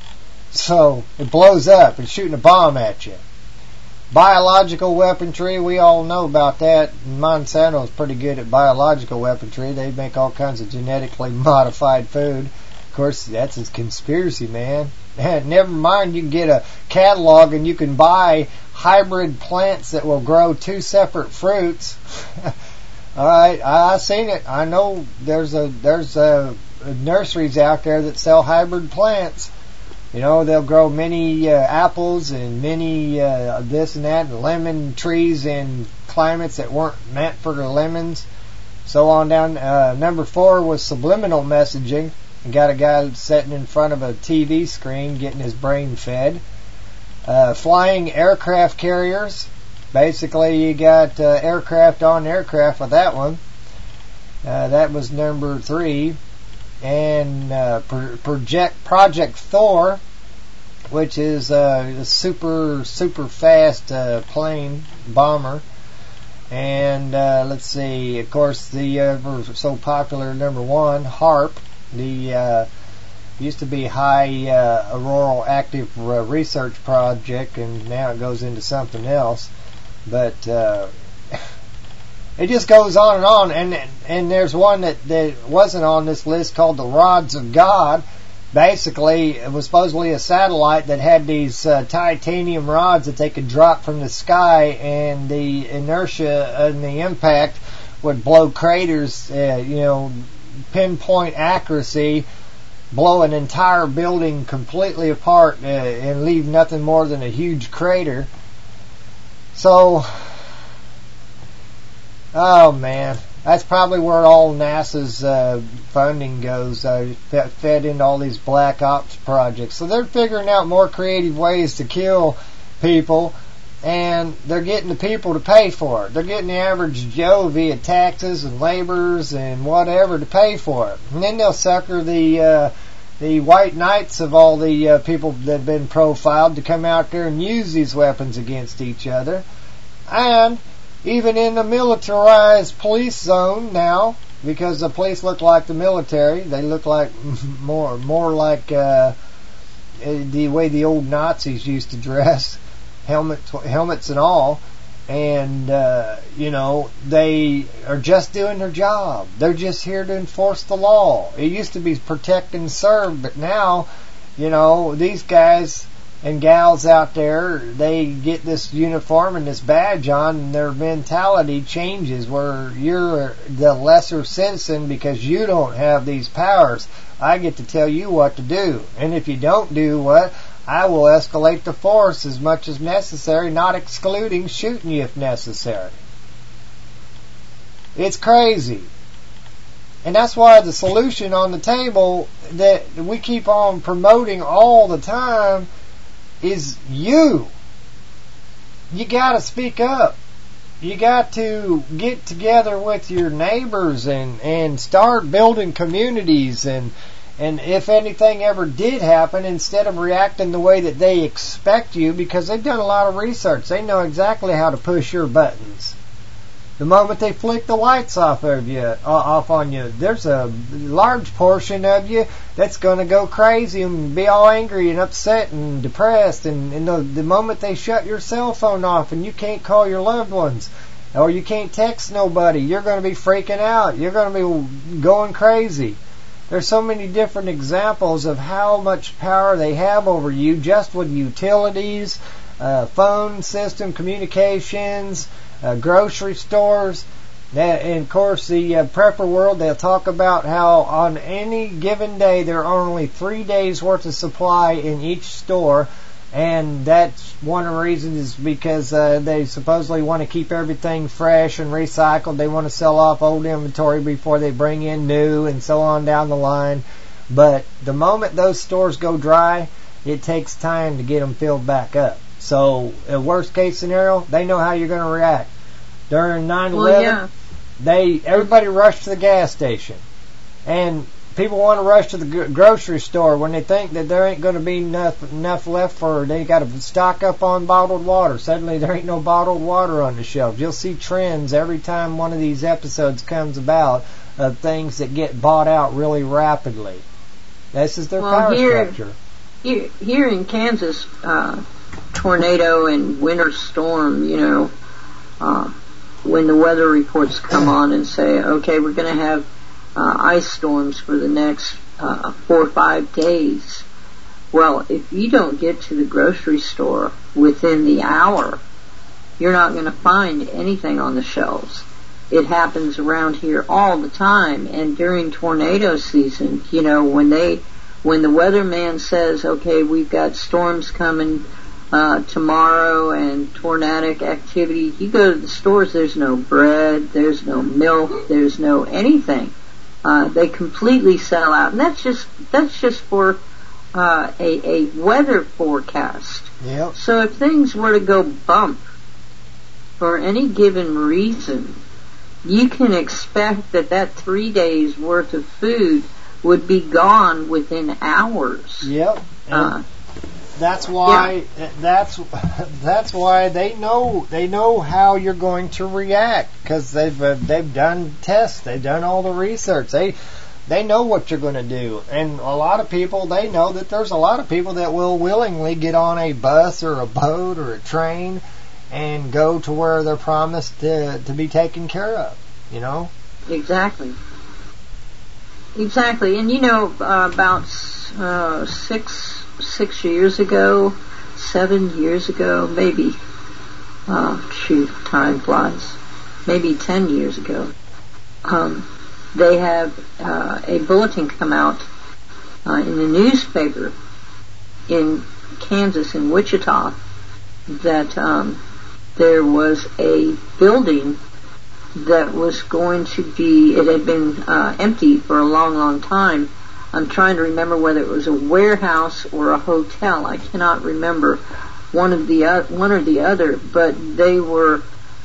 So it blows up. It's shooting a bomb at you. Biological weaponry, we all know about that. Monsanto is pretty good at biological weaponry. They make all kinds of genetically modified food. Of course, that's a conspiracy, man. Never mind, you can get a catalog and you can buy hybrid plants that will grow two separate fruits. All right, I, I seen it. I know there's a there's a, nurseries out there that sell hybrid plants. You know, they'll grow many uh, apples and many uh, this and that, and lemon trees in climates that weren't meant for the lemons. So on down. Uh, number four was subliminal messaging. You got a guy sitting in front of a T V screen getting his brain fed. Uh, flying aircraft carriers. Basically, you got uh, aircraft on aircraft with that one. Uh, that was number three. And uh, pro- project Project Thor, which is uh, a super, super fast uh, plane bomber. And uh, let's see, of course, the ever so popular number one, HARP, the uh, used to be High uh, Auroral Active uh, Research Project, and now it goes into something else. But uh, it just goes on and on, and and there's one that, that wasn't on this list called the Rods of God. Basically, it was supposedly a satellite that had these uh, titanium rods that they could drop from the sky, and the inertia and the impact would blow craters, uh, you know, pinpoint accuracy, blow an entire building completely apart uh, and leave nothing more than a huge crater. So, oh man, that's probably where all NASA's uh, funding goes, uh, fed into all these black ops projects. So they're figuring out more creative ways to kill people, and they're getting the people to pay for it. They're getting the average Joe via taxes and laborers and whatever to pay for it. And then they'll sucker the uh, the white knights of all the uh, people that have been profiled to come out there and use these weapons against each other. And even in the militarized police zone now, because the police look like the military, they look like more more like uh, the way the old Nazis used to dress, helmets, helmets and all. And, uh, you know, they are just doing their job. They're just here to enforce the law. It used to be protect and serve, but now, you know, these guys and gals out there, they get this uniform and this badge on, and their mentality changes where you're the lesser citizen because you don't have these powers. I get to tell you what to do. And if you don't do what, I will escalate the force as much as necessary, not excluding shooting you if necessary. It's crazy. And that's why the solution on the table that we keep on promoting all the time is you. You gotta speak up. You got to get together with your neighbors and, and start building communities, and And if anything ever did happen, instead of reacting the way that they expect you, because they've done a lot of research, they know exactly how to push your buttons. The moment they flick the lights off of you, off on you, there's a large portion of you that's going to go crazy and be all angry and upset and depressed. And, and the, the moment they shut your cell phone off and you can't call your loved ones, or you can't text nobody, you're going to be freaking out. You're going to be going crazy. There's so many different examples of how much power they have over you just with utilities, uh, phone system, communications, uh, grocery stores. That, and of course, the uh, prepper world, they'll talk about how on any given day there are only three days worth of supply in each store. And that's one of the reasons is because uh, they supposedly want to keep everything fresh and recycled. They want to sell off old inventory before they bring in new, and so on down the line. But the moment those stores go dry, it takes time to get them filled back up. So, a worst case scenario, they know how you're going to react. During nine eleven, well, yeah. they everybody rushed to the gas station. And people want to rush to the grocery store when they think that there ain't going to be enough, enough left for, they got to stock up on bottled water. Suddenly there ain't no bottled water on the shelf. You'll see trends every time one of these episodes comes about of things that get bought out really rapidly. This is their well, power here, structure. Here, here in Kansas, uh, tornado and winter storm, you know, uh, when the weather reports come on and say, okay, we're going to have Uh, ice storms for the next uh, four or five days. Well, if you don't get to the grocery store within the hour, you're not going to find anything on the shelves. it happens around here all the time. And during tornado season, you know, when they, when the weatherman says, okay, we've got storms coming uh, tomorrow and tornadic activity, you go to the stores, there's no bread, there's no milk, there's no anything. Uh, they completely sell out, and that's just that's just for uh, a, a weather forecast. Yep. So if things were to go bump for any given reason, you can expect that that three days worth of food would be gone within hours. Yep. And Uh, that's why that's that's why they know they know how you're going to react, because they've uh, they've done tests, they've done all the research. They they know what you're going to do, and a lot of people, they know that there's a lot of people that will willingly get on a bus or a boat or a train and go to where they're promised to to be taken care of. You know. Exactly. Exactly, and you know, uh, about uh, six. Six years ago, seven years ago, maybe, uh, shoot, time flies, maybe ten years ago, um, they have uh, a bulletin come out uh, in the newspaper in Kansas, in Wichita, that um, there was a building that was going to be, it had been uh, empty for a long, long time. I'm trying to remember whether it was a warehouse or a hotel. I cannot remember one of the uh, one or the other, but they were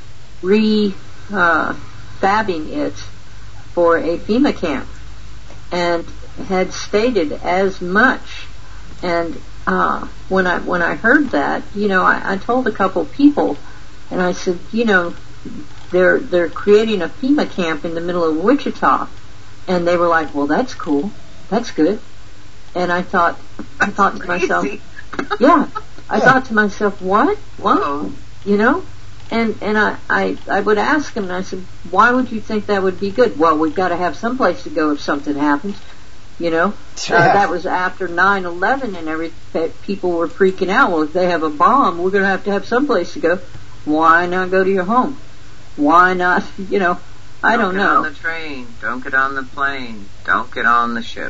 re uh, fabbing it for a FEMA camp, and had stated as much. And uh, when I when I heard that, you know, I, I told a couple people, and I said, you know, they're they're creating a FEMA camp in the middle of Wichita, and they were like, well, that's cool. That's good. And I thought, I thought to myself, yeah, I thought to myself, what? What? Uh-oh. You know? And and I, I, I would ask him, and I said, why would you think that would be good? Well, we've got to have some place to go if something happens. You know? Yeah. Uh, that was after nine eleven, and every people were freaking out. Well, if they have a bomb, we're going to have to have some place to go. Why not go to your home? Why not, you know? I don't, don't get know. on the train. Don't get on the plane. Don't get on the ship.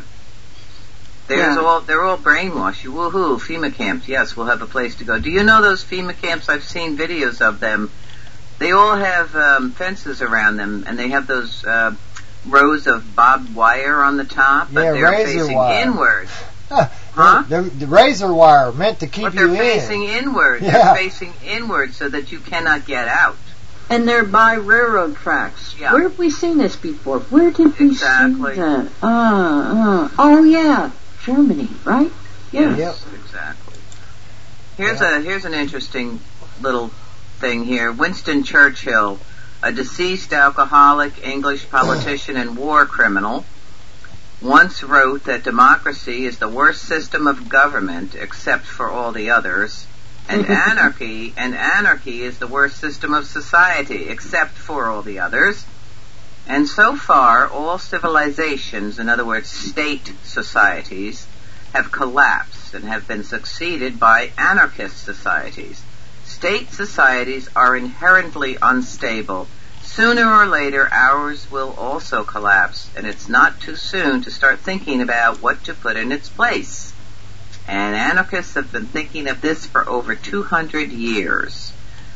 There's Yeah. all they're all brainwashed. You woohoo, FEMA camps. Yes, we'll have a place to go. Do you know those FEMA camps? I've seen videos of them. They all have um, fences around them, and they have those uh, rows of barbed wire on the top, but Yeah, they're razor facing wire. inward. Huh? Huh? The, the razor wire meant to keep But you they're in. facing inward. Yeah. They're facing inward so that you cannot get out. And they're by railroad tracks. Yeah. Where have we seen this before? Where did we Exactly. see that? Uh, uh, oh yeah, Germany, right? Yeah. Yep. Exactly. Here's Yeah. a here's an interesting little thing here. Winston Churchill, a deceased alcoholic, English politician, and war criminal, once wrote that democracy is the worst system of government except for all the others, and anarchy and anarchy is the worst system of society except for all the others. And so far, all civilizations, in other words, state societies, have collapsed and have been succeeded by anarchist societies. State societies are inherently unstable. Sooner or later, ours will also collapse, and it's not too soon to start thinking about what to put in its place. And anarchists have been thinking of this for over two hundred years.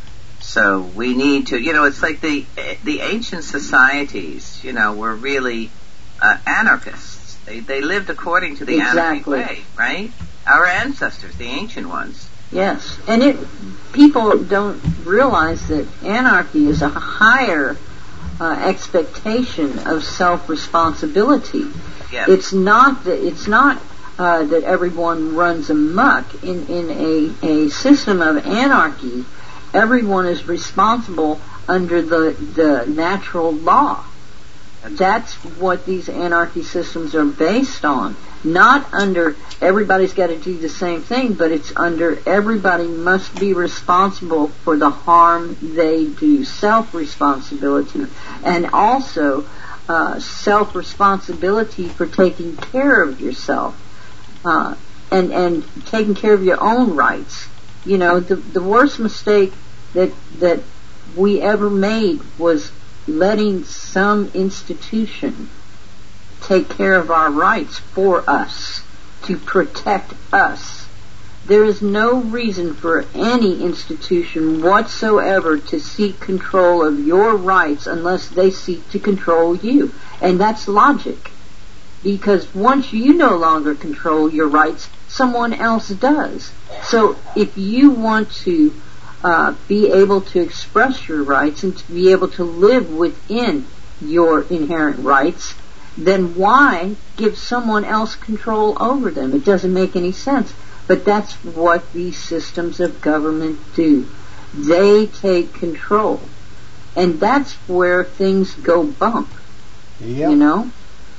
So we need to, you know, it's like the the ancient societies, you know, were really uh, anarchists. They they lived according to the Exactly. anarchy way, right? Our ancestors, the ancient ones. Yes, and it people don't realize that anarchy is a higher uh, expectation of self-responsibility. Yes. It's not that it's not uh, that everyone runs amok in in a a system of anarchy. Everyone is responsible under the the natural law. That's what these anarchy systems are based on. Not under everybody's got to do the same thing, but it's under everybody must be responsible for the harm they do. Self-responsibility. And also uh, self-responsibility for taking care of yourself. Uh, and, and taking care of your own rights. You know, the, the worst mistake that, that we ever made was letting some institution take care of our rights for us, to protect us. There is no reason for any institution whatsoever to seek control of your rights unless they seek to control you. And that's logic. Because once you no longer control your rights, someone else does. So if you want to uh, be able to express your rights and to be able to live within your inherent rights, then why give someone else control over them? It doesn't make any sense. But that's what these systems of government do. They take control. And that's where things go bump. Yep. You know?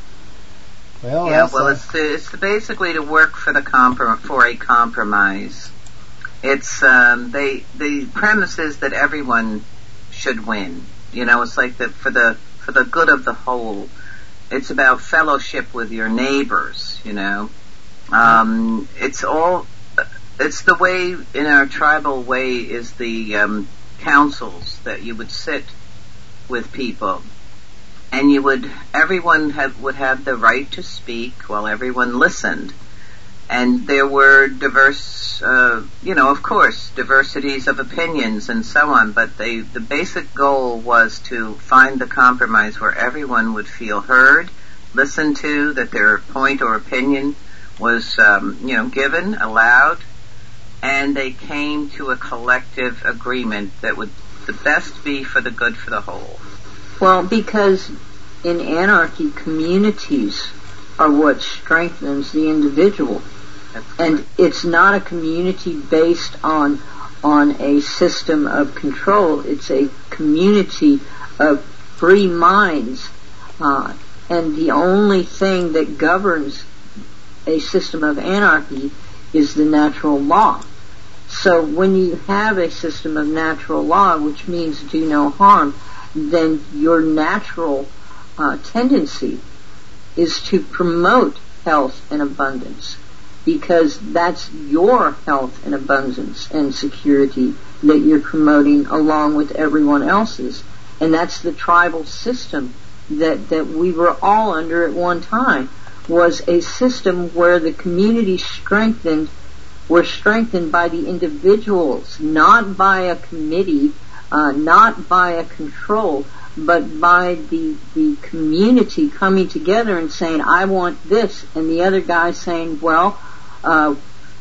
Well, yeah, well, it's to, it's to basically to work for the comprom- for a compromise. It's um, they the premise is that everyone should win. You know, it's like the for the for the good of the whole. It's about fellowship with your neighbors. You know, um, it's all it's the way in our tribal way is the um, councils that you would sit with people. And you would, everyone have, would have the right to speak while everyone listened. And there were diverse, uh, you know, of course, diversities of opinions and so on, but they, the basic goal was to find the compromise where everyone would feel heard, listened to, that their point or opinion was, um, you know, given, allowed, and they came to a collective agreement that would the best be for the good for the whole. Well, because in anarchy, communities are what strengthens the individual. And it's not a community based on on a system of control. It's a community of free minds. Uh, and the only thing that governs a system of anarchy is the natural law. So when you have a system of natural law, which means do no harm, then your natural uh, tendency is to promote health and abundance, because that's your health and abundance and security that you're promoting along with everyone else's. And that's the tribal system that, that we were all under at one time, was a system where the community strengthened were strengthened by the individuals, not by a committee, Uh, not by a control, but by the the community coming together and saying, I want this, and the other guy saying, well, uh,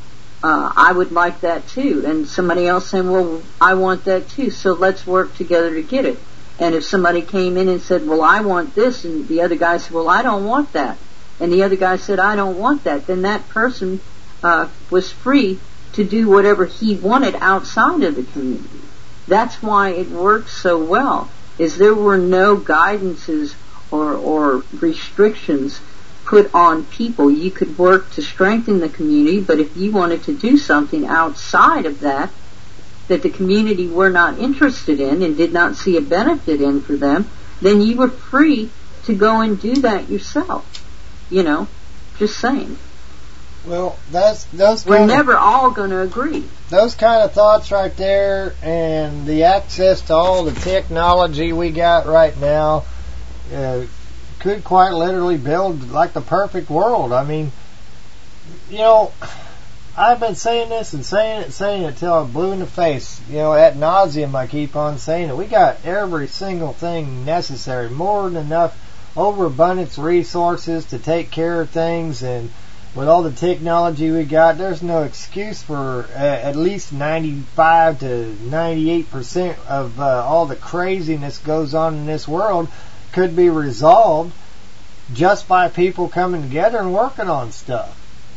uh, I would like that too, and somebody else saying, well, I want that too, so let's work together to get it. And if somebody came in and said, well, I want this, and the other guy said, well, I don't want that, and the other guy said, I don't want that, then that person uh, was free to do whatever he wanted outside of the community. That's why it works so well, is there were no guidances or, or restrictions put on people. You could work to strengthen the community, but if you wanted to do something outside of that, that the community were not interested in and did not see a benefit in for them, then you were free to go and do that yourself. You know, just saying. Well, that's those. We're kind never of, all going to agree. Those kind of thoughts right there, and the access to all the technology we got right now, uh, could quite literally build like the perfect world. I mean, you know, I've been saying this and saying it and saying it till I'm blue in the face. You know, ad nauseum, I keep on saying it. We got every single thing necessary, more than enough overabundance resources to take care of things, and with all the technology we got, there's no excuse for uh, at least ninety-five to ninety-eight percent of uh, all the craziness goes on in this world could be resolved just by people coming together and working on stuff.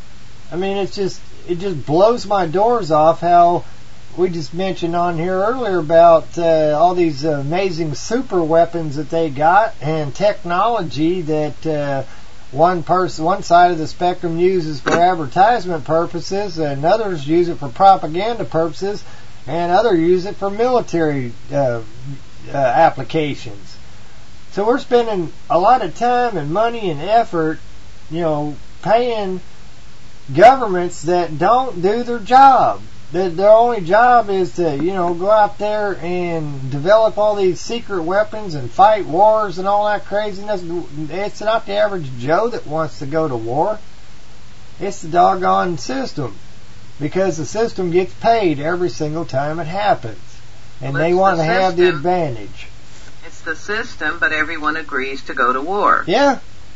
I mean, it's just it just blows my doors off how we just mentioned on here earlier about uh, all these amazing super weapons that they got and technology that uh, one person, one side of the spectrum uses for advertisement purposes, and others use it for propaganda purposes, and others use it for military uh, uh, applications. So we're spending a lot of time and money and effort, you know, paying governments that don't do their job. Their, their only job is to, you know, go out there and develop all these secret weapons and fight wars and all that craziness. It's not the average Joe that wants to go to war. It's the doggone system. Because the system gets paid every single time it happens. And well, they want the to have the system. advantage. It's the system, but everyone agrees to go to war. Yeah.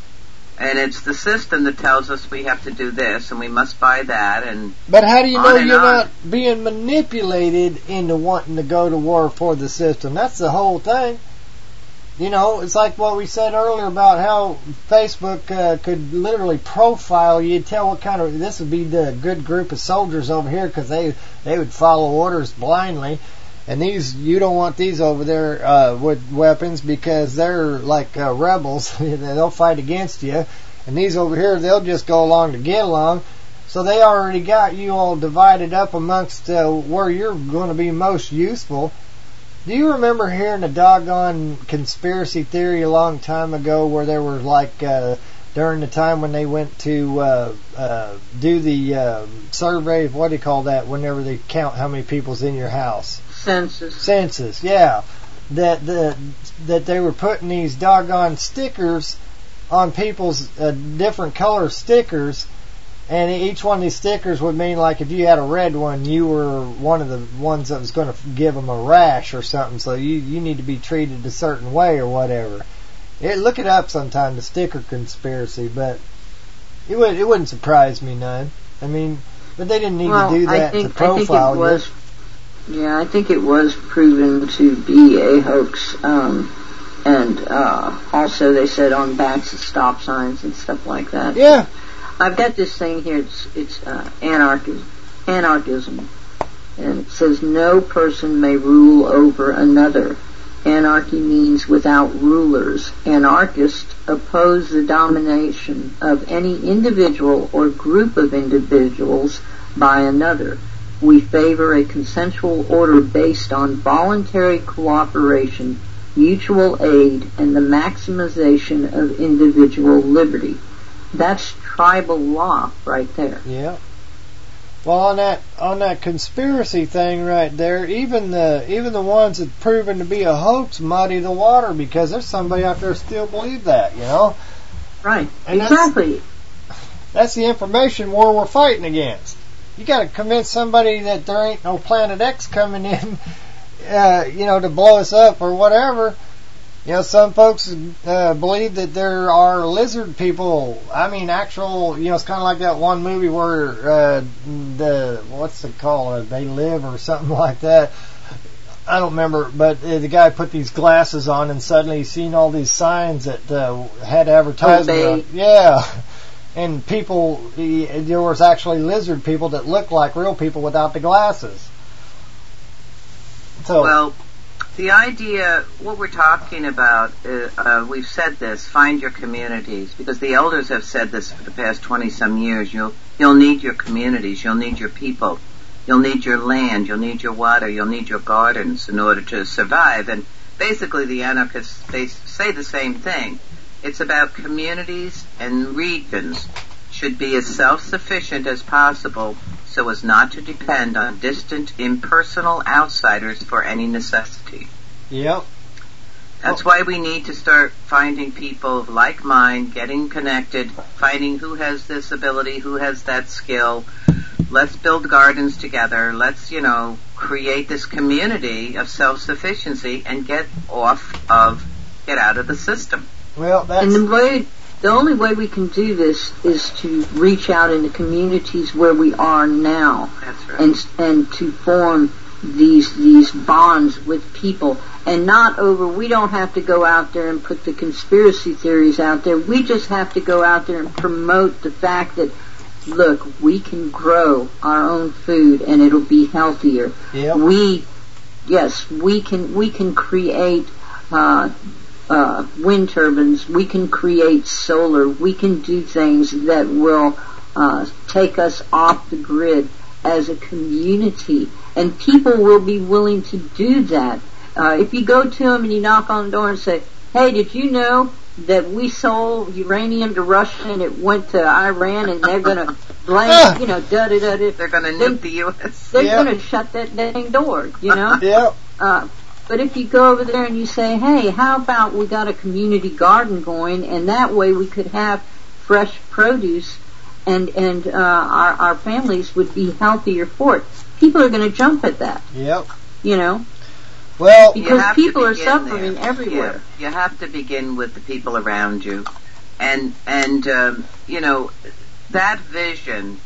And it's the system that tells us we have to do this and we must buy that. And But how do you know and you're on. not being manipulated into wanting to go to war for the system? That's the whole thing. You know, it's like what we said earlier about how Facebook uh, could literally profile you, tell what kind of, this would be the good group of soldiers over here because they, they would follow orders blindly. And these, you don't want these over there uh, with weapons because they're like uh, rebels. They'll fight against you. And these over here, they'll just go along to get along. So they already got you all divided up amongst uh, where you're going to be most useful. Do you remember hearing a doggone conspiracy theory a long time ago where there were like, uh, during the time when they went to uh, uh, do the uh, survey, what do you call that, whenever they count how many people's in your house? Census. Census, yeah. That the that they were putting these doggone stickers on people's uh, different color stickers, and each one of these stickers would mean like if you had a red one, you were one of the ones that was going to give them a rash or something. So you you need to be treated a certain way or whatever. It, look it up sometime, the sticker conspiracy, but it would it wouldn't surprise me none. I mean, but they didn't need well, to do that I think, to profile I think it was, you. Yeah, I think it was proven to be a hoax. Um, and uh, also they said on backs of stop signs and stuff like that. Yeah. I've got this thing here. It's it's uh, anarchism. Anarchism, and it says no person may rule over another. Anarchy means without rulers. Anarchists oppose the domination of any individual or group of individuals by another. We favor a consensual order based on voluntary cooperation, mutual aid, and the maximization of individual liberty. That's tribal law right there. Yeah. Well, on that on that conspiracy thing right there, even the even the ones that proven to be a hoax muddy the water because there's somebody out there still believe that, you know. Right. And exactly. That's, that's the information war we're fighting against. You got to convince somebody that there ain't no Planet X coming in, uh, you know, to blow us up or whatever. You know, some folks uh, believe that there are lizard people. I mean, actual, you know, it's kind of like that one movie where uh, the, what's it called, They Live or something like that. I don't remember, but uh, the guy put these glasses on and suddenly he's seen all these signs that uh, had advertising on. Yeah. And people, there was actually lizard people that looked like real people without the glasses. So, well, the idea, what we're talking about, uh, uh, we've said this, find your communities, because the elders have said this for the past twenty-some years. You'll, you'll need your communities, you'll need your people, you'll need your land, you'll need your water, you'll need your gardens in order to survive. And basically the anarchists, they say the same thing. It's about communities and regions should be as self-sufficient as possible so as not to depend on distant, impersonal outsiders for any necessity. Yep. That's why we need to start finding people of like mind, getting connected, finding who has this ability, who has that skill. Let's build gardens together. Let's, you know, create this community of self-sufficiency and get off of, get out of the system. Well, that's... And the way, the only way we can do this is to reach out in the communities where we are now. That's right. And, and to form these, these bonds with people. And not over, we don't have to go out there and put the conspiracy theories out there. We just have to go out there and promote the fact that, look, we can grow our own food and it'll be healthier. Yep. We, yes, we can, we can create, uh, Uh, wind turbines, we can create solar, we can do things that will uh, take us off the grid as a community, and people will be willing to do that. Uh, if you go to them and you knock on the door and say, hey, did you know that we sold uranium to Russia and it went to Iran and they're gonna blank, Ah. you know, da da da da. They're going to They- nuke the U S They're Yep. going to shut that dang door, you know? Yep. Uh, but if you go over there and you say, hey, how about we got a community garden going, and that way we could have fresh produce, and and uh, our our families would be healthier for it. People are going to jump at that, Yep. you know, Well, You because have to people are begin suffering there. everywhere. Yeah, you have to begin with the people around you, and and um, you know that vision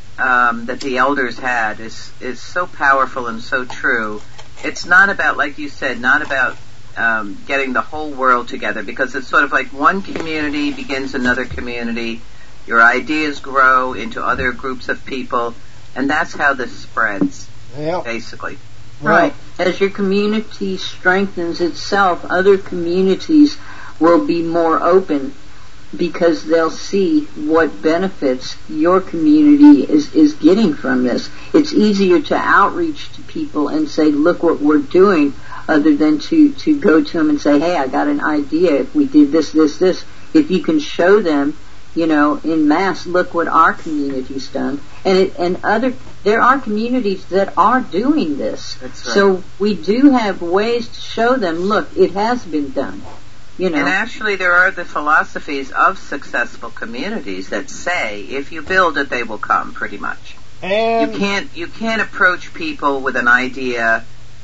um, that the elders had is is so powerful and so true. It's not about, like you said, not about um, getting the whole world together, because it's sort of like one community begins another community. Your ideas grow into other groups of people, and that's how this spreads, yep. basically. Right. As your community strengthens itself, other communities will be more open because they'll see what benefits your community is, is getting from this. It's easier to outreach to people and say, look what we're doing, other than to, to go to them and say, hey, I got an idea. If we did this, this, this, if you can show them, you know, in mass, look what our community's done. And it, and other, there are communities that are doing this. That's right. So we do have ways to show them, look, it has been done. You know. And actually there are the philosophies of successful communities that say, if you build it, they will come, pretty much. And You can't, you can't approach people with an idea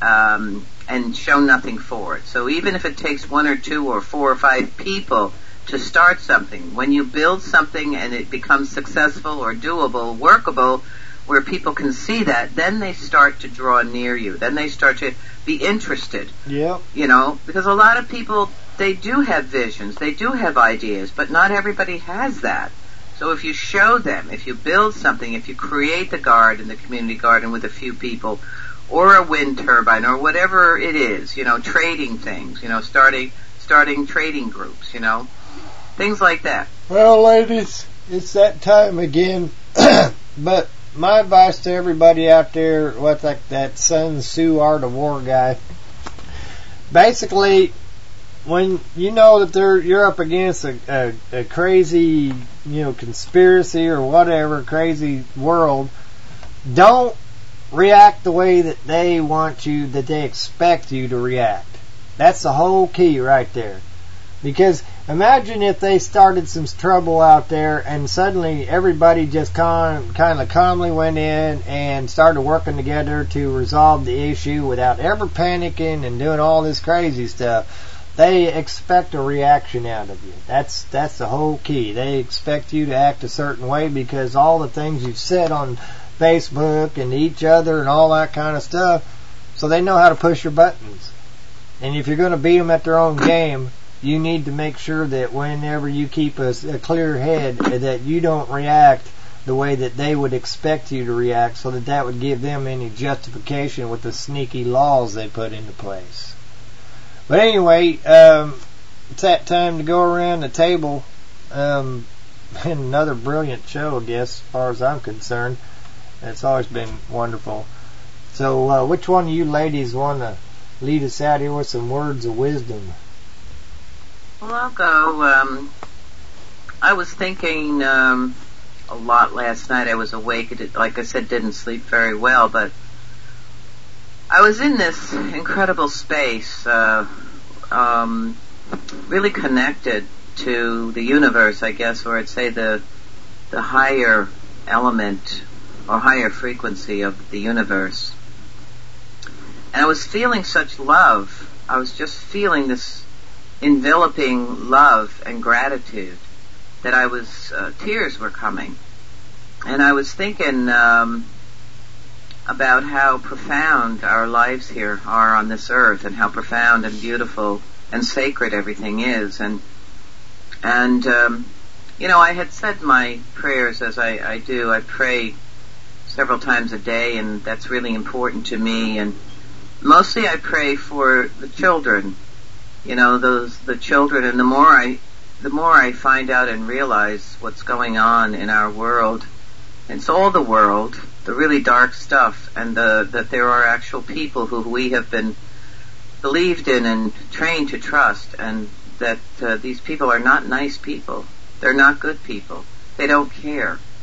um, and show nothing for it. So even if it takes one or two or four or five people to start something, when you build something and it becomes successful or doable, workable, where people can see that, then they start to draw near you. Then they start to be interested. Yep. You know, because a lot of people, they do have visions, they do have ideas, but not everybody has that. So if you show them, if you build something, if you create the garden, the community garden with a few people, or a wind turbine, or whatever it is, you know, trading things, you know, starting starting trading groups, you know, things like that. Well, ladies, it's that time again. But my advice to everybody out there, what's like that Sun Tzu Art of War guy, basically, when you know that they're, you're up against a, a, a crazy, you know, conspiracy or whatever, crazy world, don't react the way that they want you, that they expect you to react. That's the whole key right there. Because imagine if they started some trouble out there and suddenly everybody just con, kind of calmly went in and started working together to resolve the issue without ever panicking and doing all this crazy stuff. They expect a reaction out of you. That's that's the whole key. They expect you to act a certain way because all the things you've said on Facebook and each other and all that kind of stuff, so they know how to push your buttons. And if you're going to beat them at their own game, you need to make sure that whenever you keep a, a clear head, that you don't react the way that they would expect you to react, so that that would give them any justification with the sneaky laws they put into place. But anyway, um, it's that time to go around the table. Um, and another brilliant show, I guess, as far as I'm concerned. It's always been wonderful. So, uh, which one of you ladies want to lead us out here with some words of wisdom? Well, I'll go. Um, I was thinking um, a lot last night. I was awake. It, like I said, didn't sleep very well, but I was in this incredible space, uh, um, really connected to the universe, I guess, or I'd say the the higher element or higher frequency of the universe. And I was feeling such love. I was just feeling this enveloping love and gratitude that I was, uh, tears were coming. And I was thinking um, about how profound our lives here are on this earth, and how profound and beautiful and sacred everything is. And, and um, you know, I had said my prayers as I, I do. I pray several times a day, and that's really important to me. And mostly I pray for the children, you know, those, the children, and the more I, the more I find out and realize what's going on in our world, it's all the world, the really dark stuff, and the, that there are actual people who we have been believed in and trained to trust, and that uh, these people are not nice people. They're not good people. They don't care.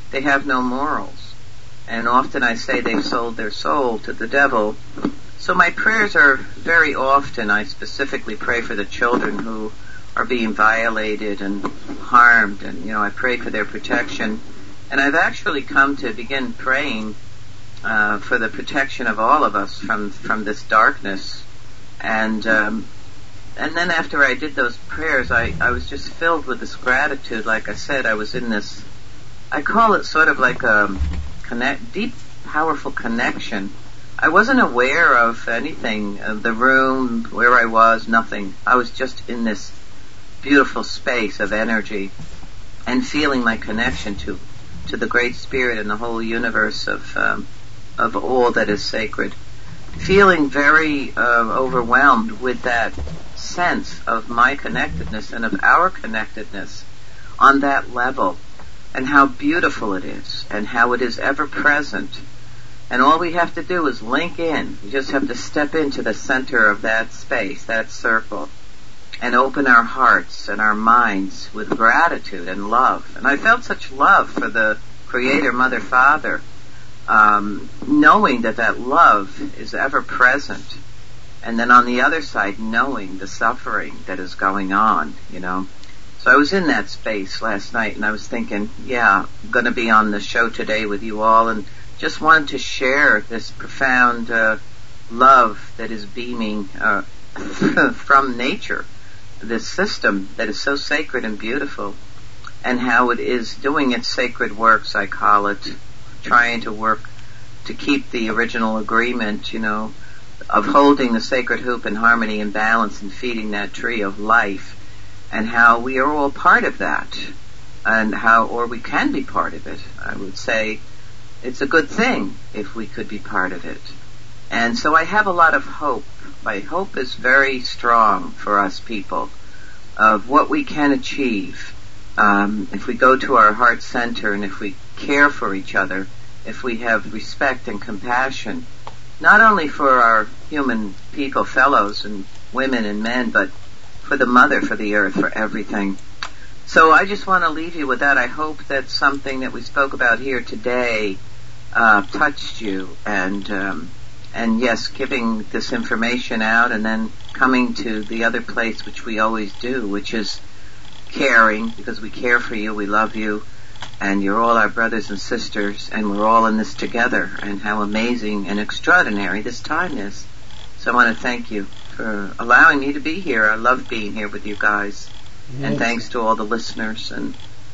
they have no morals. And often I say they've sold their soul to the devil. So my prayers are very often, I specifically pray for the children who are being violated and harmed, and, you know, I pray for their protection. And I've actually come to begin praying uh, for the protection of all of us from, from this darkness. And um, and then after I did those prayers, I, I was just filled with this gratitude. Like I said, I was in this, I call it sort of like a connect, deep, powerful connection. I wasn't aware of anything, of the room, where I was, nothing. I was just in this beautiful space of energy and feeling my connection to, to the Great Spirit and the whole universe of, um, of all that is sacred. Feeling very uh, overwhelmed with that sense of my connectedness and of our connectedness on that level, and how beautiful it is, and how it is ever present. And all we have to do is link in. We just have to step into the center of that space, that circle, and open our hearts and our minds with gratitude and love. And I felt such love for the Creator, Mother, Father, um, knowing that that love is ever present. And then on the other side, knowing the suffering that is going on, you know. So I was in that space last night, and I was thinking, yeah, I'm going to be on the show today with you all, and just wanted to share this profound uh, love that is beaming uh, from nature, this system that is so sacred and beautiful, and how it is doing its sacred works, I call it, trying to work to keep the original agreement, you know, of holding the sacred hoop in harmony and balance and feeding that tree of life, and how we are all part of that, and how, or we can be part of it. I would say it's a good thing if we could be part of it. And so I have a lot of hope. My hope is very strong for us people of what we can achieve um, if we go to our heart center, and if we care for each other, if we have respect and compassion, not only for our human people, fellows, and women and men, but for the mother, for the earth, for everything. So I just want to leave you with that. I hope that something that we spoke about here today uh, touched you, and um, and yes, giving this information out, and then coming to the other place which we always do, which is caring, because we care for you, we love you, and you're all our brothers and sisters, and we're all in this together, and how amazing and extraordinary this time is. So I want to thank you for allowing me to be here. I love being here with you guys. Yes. And thanks to all the listeners, and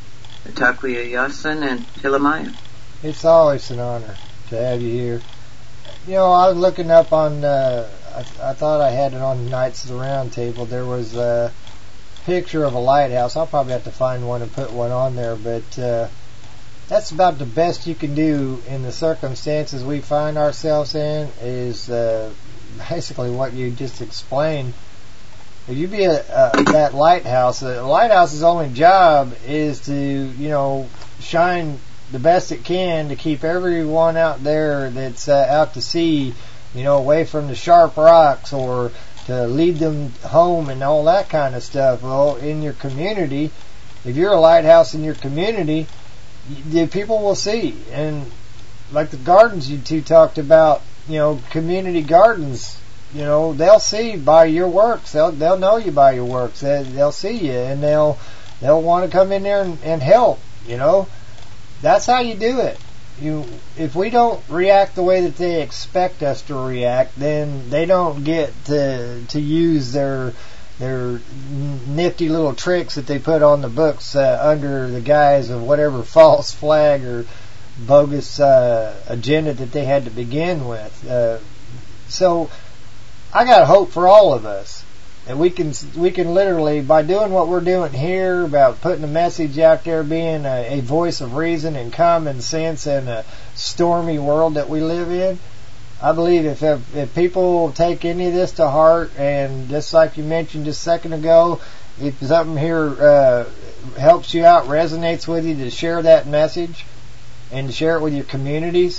Takuya Yasin and Hilamaya. It's always an honor to have you here. You know, I was looking up on, uh, I, th- I thought I had it on Knights of the Round Table. There was a picture of a lighthouse. I'll probably have to find one and put one on there, but uh, that's about the best you can do in the circumstances we find ourselves in, is uh, basically what you just explained. If you be a, a, that lighthouse, a lighthouse's only job is to, you know, shine the best it can to keep everyone out there that's uh, out to sea, you know, away from the sharp rocks, or to lead them home and all that kind of stuff. Well, in your community, if you're a lighthouse in your community, the people will see. And like the gardens you two talked about, you know, community gardens, you know, they'll see by your works. They'll they'll know you by your works. They, they'll see you, and they'll they'll want to come in there and, and help. You know, that's how you do it. You, if we don't react the way that they expect us to react, then they don't get to to use their their nifty little tricks that they put on the books uh, under the guise of whatever false flag or bogus uh, agenda that they had to begin with. Uh, so I got hope for all of us, and we can we can literally, by doing what we're doing here about putting a message out there, being a, a voice of reason and common sense in a stormy world that we live in. I believe if if, if people take any of this to heart, and just like you mentioned just a second ago, if something here uh, helps you out, resonates with you, to share that message and to share it with your communities.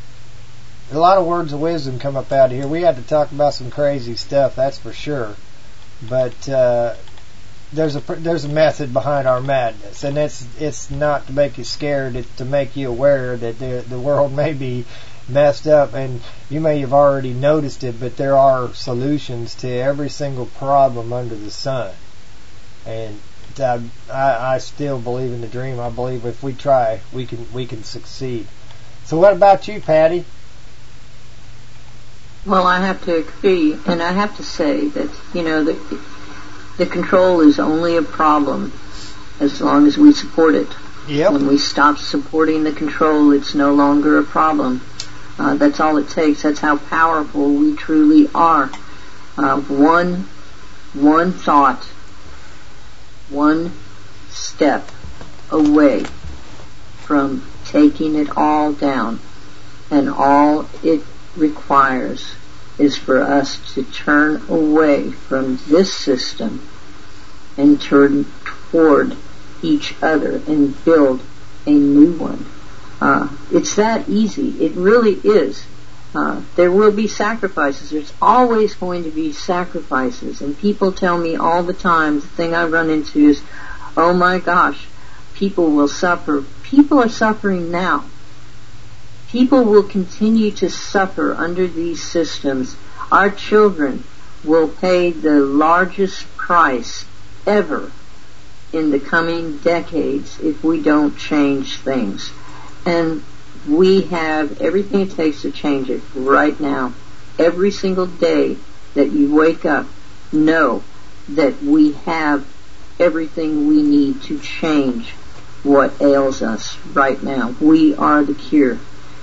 A lot of words of wisdom come up out of here. We had to talk about some crazy stuff, that's for sure. But uh, there's a there's a method behind our madness, and it's it's not to make you scared. It's to make you aware that the the world may be messed up, and you may have already noticed it, but there are solutions to every single problem under the sun. And I, I, I still believe in the dream. I believe if we try, we can we can succeed. So what about you, Patty? Well, I have to agree, and I have to say that, you know, the, the control is only a problem as long as we support it. Yep. When we stop supporting the control, it's no longer a problem. Uh, that's all it takes. That's how powerful we truly are. Uh, one, one thought, one step away from taking it all down, and all it requires is for us to turn away from this system and turn toward each other and build a new one. Uh, it's that easy. It really is. Uh, there will be sacrifices. There's always going to be sacrifices. And people tell me all the time, the thing I run into is, oh my gosh, people will suffer. People are suffering now. People will continue to suffer under these systems. Our children will pay the largest price ever in the coming decades if we don't change things. And we have everything it takes to change it right now. Every single day that you wake up, know that we have everything we need to change what ails us right now. We are the cure.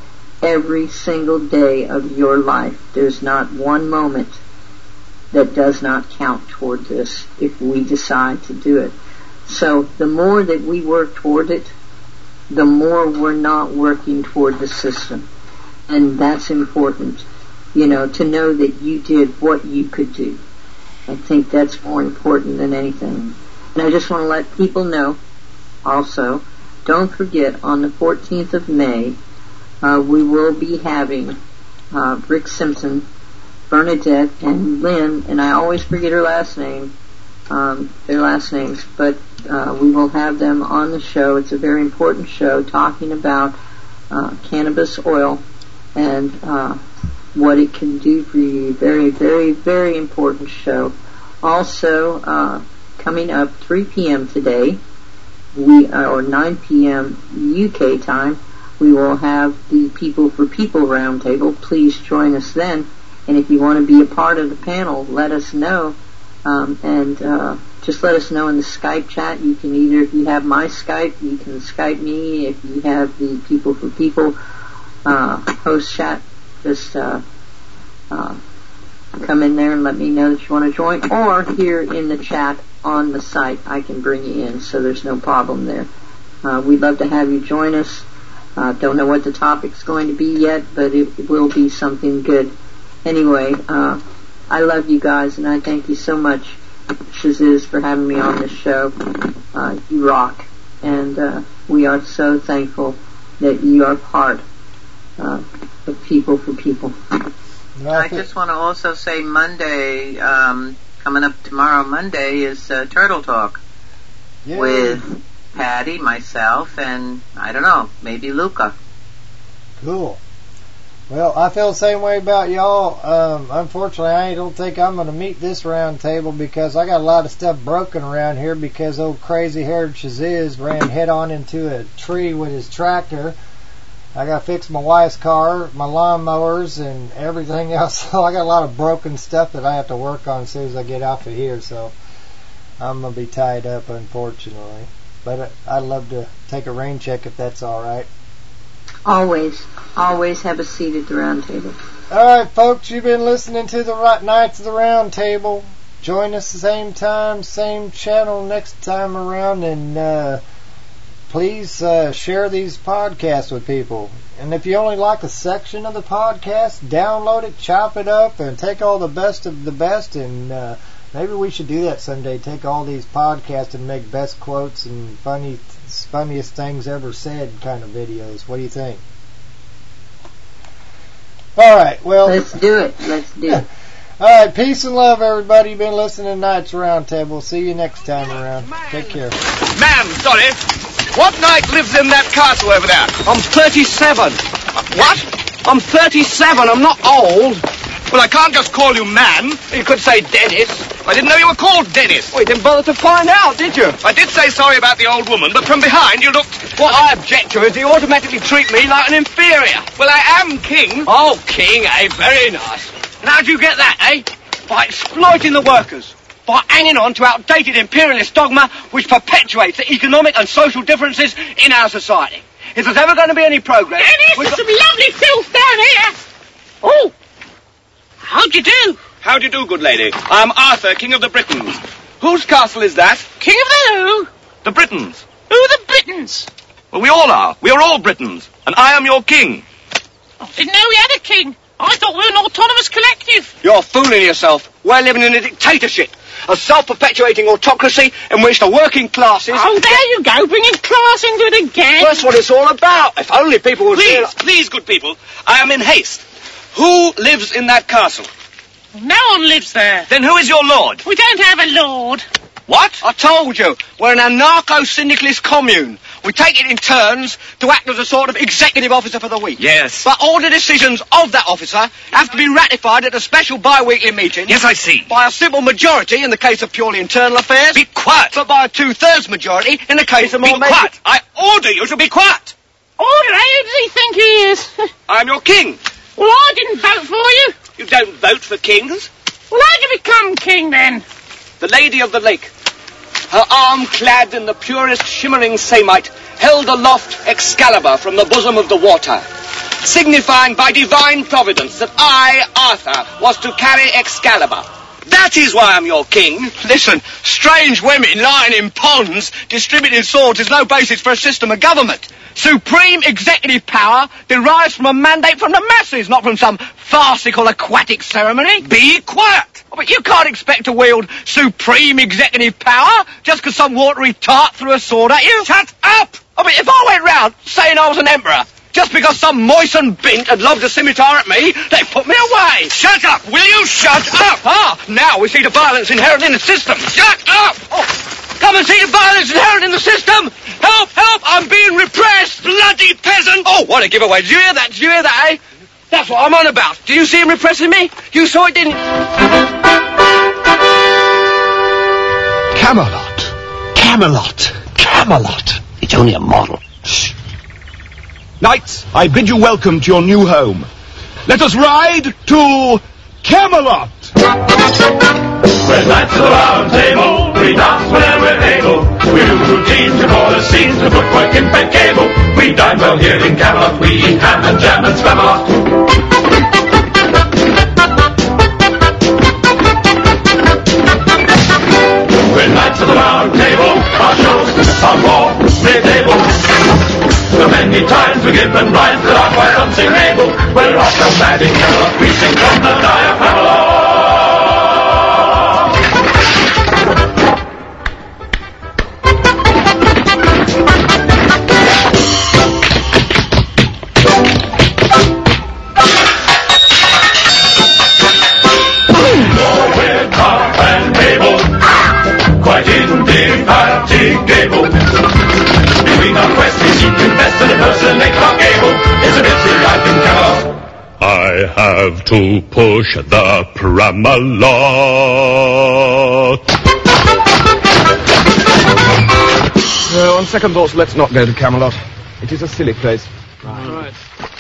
Every single day of your life, there's not one moment that does not count toward this if we decide to do it. So the more that we work toward it, the more we're not working toward the system. And that's important, you know, to know that you did what you could do. I think that's more important than anything. And I just want to let people know, also, don't forget, on the fourteenth of May, uh, we will be having uh, Rick Simpson, Bernadette, and Lynn, and I always forget her last name, um, their last names, but Uh, we will have them on the show. It's a very important show talking about uh, cannabis oil and uh, what it can do for you. Very, very, very important show. Also, uh, coming up three p.m. today, we uh, or nine p.m. U K time, we will have the People for People Roundtable. Please join us then. And if you want to be a part of the panel, let us know. Um, and uh, just let us know in the Skype chat. You can either, if you have my Skype, you can Skype me. If you have the People for People uh, host chat, just uh, uh, come in there and let me know that you want to join. Or here in the chat on the site, I can bring you in, so there's no problem there. Uh, we'd love to have you join us. Uh, don't know what the topic's going to be yet, but it, it will be something good. Anyway, uh, I love you guys, and I thank you so much, Shaziz, for having me on this show. Uh, you rock, and uh, we are so thankful that you are part uh, of People for People. I just want to also say Monday, um, coming up tomorrow, Monday, is uh, Turtle Talk. Yay. With Patty, myself, and, I don't know, maybe Luca. Cool. Well, I feel the same way about y'all. Um, unfortunately, I don't think I'm going to meet this round table because I got a lot of stuff broken around here because old crazy-haired Shaziz ran head-on into a tree with his tractor. I got to fix my wife's car, my lawnmowers, and everything else. So I got a lot of broken stuff that I have to work on as soon as I get off of here. So I'm going to be tied up, unfortunately. But I'd love to take a rain check if that's all right. Always, always have a seat at the round table. All right, folks, you've been listening to the right Nights of the Round Table. Join us the same time, same channel next time around, and uh, please uh, share these podcasts with people. And if you only like a section of the podcast, download it, chop it up, and take all the best of the best. And uh, maybe we should do that someday. Take all these podcasts and make best quotes and funny. funniest things ever said kind of videos. What do you think? All right, well... Let's do it. Let's do it. Alright, peace and love, everybody. You've been listening to Knights Roundtable. See you next time around. Take care. Man, sorry. What knight lives in that castle over there? I'm thirty-seven. Uh, what? I'm thirty-seven. I'm not old. Well, I can't just call you man. You could say Dennis. I didn't know you were called Dennis. Well, you didn't bother to find out, did you? I did say sorry about the old woman, but from behind you looked... What I object to is you automatically treat me like an inferior. Well, I am king. Oh, king, eh? Very nice. And how'd you get that, eh? By exploiting the workers. By hanging on to outdated imperialist dogma which perpetuates the economic and social differences in our society. If there's ever going to be any progress... Dennis, there's some lovely filth down here. Oh, how'd you do? How do you do, good lady? I'm Arthur, King of the Britons. Whose castle is that? King of the who? The Britons. Who are the Britons? Well, we all are. We are all Britons. And I am your king. I didn't know we had a king. I thought we were an autonomous collective. You're fooling yourself. We're living in a dictatorship. A self-perpetuating autocracy in which the working classes... Oh, there you go, bringing class into it again. That's what it's all about. If only people would... Please, realize... please, good people. I am in haste. Who lives in that castle? No one lives there. Then who is your lord? We don't have a lord. What? I told you. We're an anarcho-syndicalist commune. We take it in turns to act as a sort of executive officer for the week. Yes. But all the decisions of that officer have to be ratified at a special bi-weekly meeting. Yes, I see. By a simple majority in the case of purely internal affairs. Be quiet. But by a two-thirds majority in the case of more... Be quiet. I order you to be quiet. Order? Who does he think he is? I'm your king. Well, I didn't vote for you. You don't vote for kings? Well, how'd you become king, then? The Lady of the Lake, her arm clad in the purest shimmering samite, held aloft Excalibur from the bosom of the water, signifying by divine providence that I, Arthur, was to carry Excalibur. That is why I'm your king. Listen, strange women lying in ponds distributing swords is no basis for a system of government. Supreme executive power derives from a mandate from the masses, not from some farcical aquatic ceremony. Be quiet! Oh, but you can't expect to wield supreme executive power just because some watery tart threw a sword at you. Shut up! I mean, if I went round saying I was an emperor, just because some moistened bint had lobbed a scimitar at me, they'd put me away. Shut up! Will you shut up? Ah, now we see the violence inherent in the system. Shut up! Oh. Come and see the violence inherent in the system! Help! Help! I'm being repressed! Bloody peasant! Oh, what a giveaway. Did you hear that? Did you hear that, eh? That's what I'm on about. Do you see him repressing me? You saw it, didn't you? Camelot. Camelot. Camelot. It's only a model. Shh. Knights, I bid you welcome to your new home. Let us ride to Camelot! We're knights of the round table, we dance whenever we're able. We do routines before the scenes, the footwork in bed cable. We dine well here in Camelot, we eat ham and jam and spam a lot. We're knights of the round table, our shows are more mid-table. So many times we give them rhymes that are quite unsingable. We're off the mad in Camelot, we sing from the diaphragm. Quite indefatigable. Between our quests we seek to invest and impersonate Clark Gable. It's a busy life in Camelot. I have to push the Pramalot. Uh, on second thoughts, let's not go to Camelot. It is a silly place. Right. Right.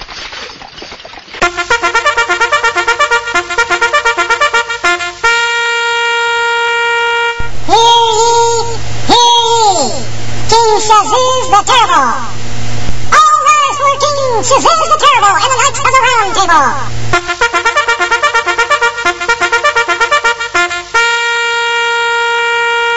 King Shazuz the Terrible. All rise for King Shazuz the Terrible and the Knights of the Round Table.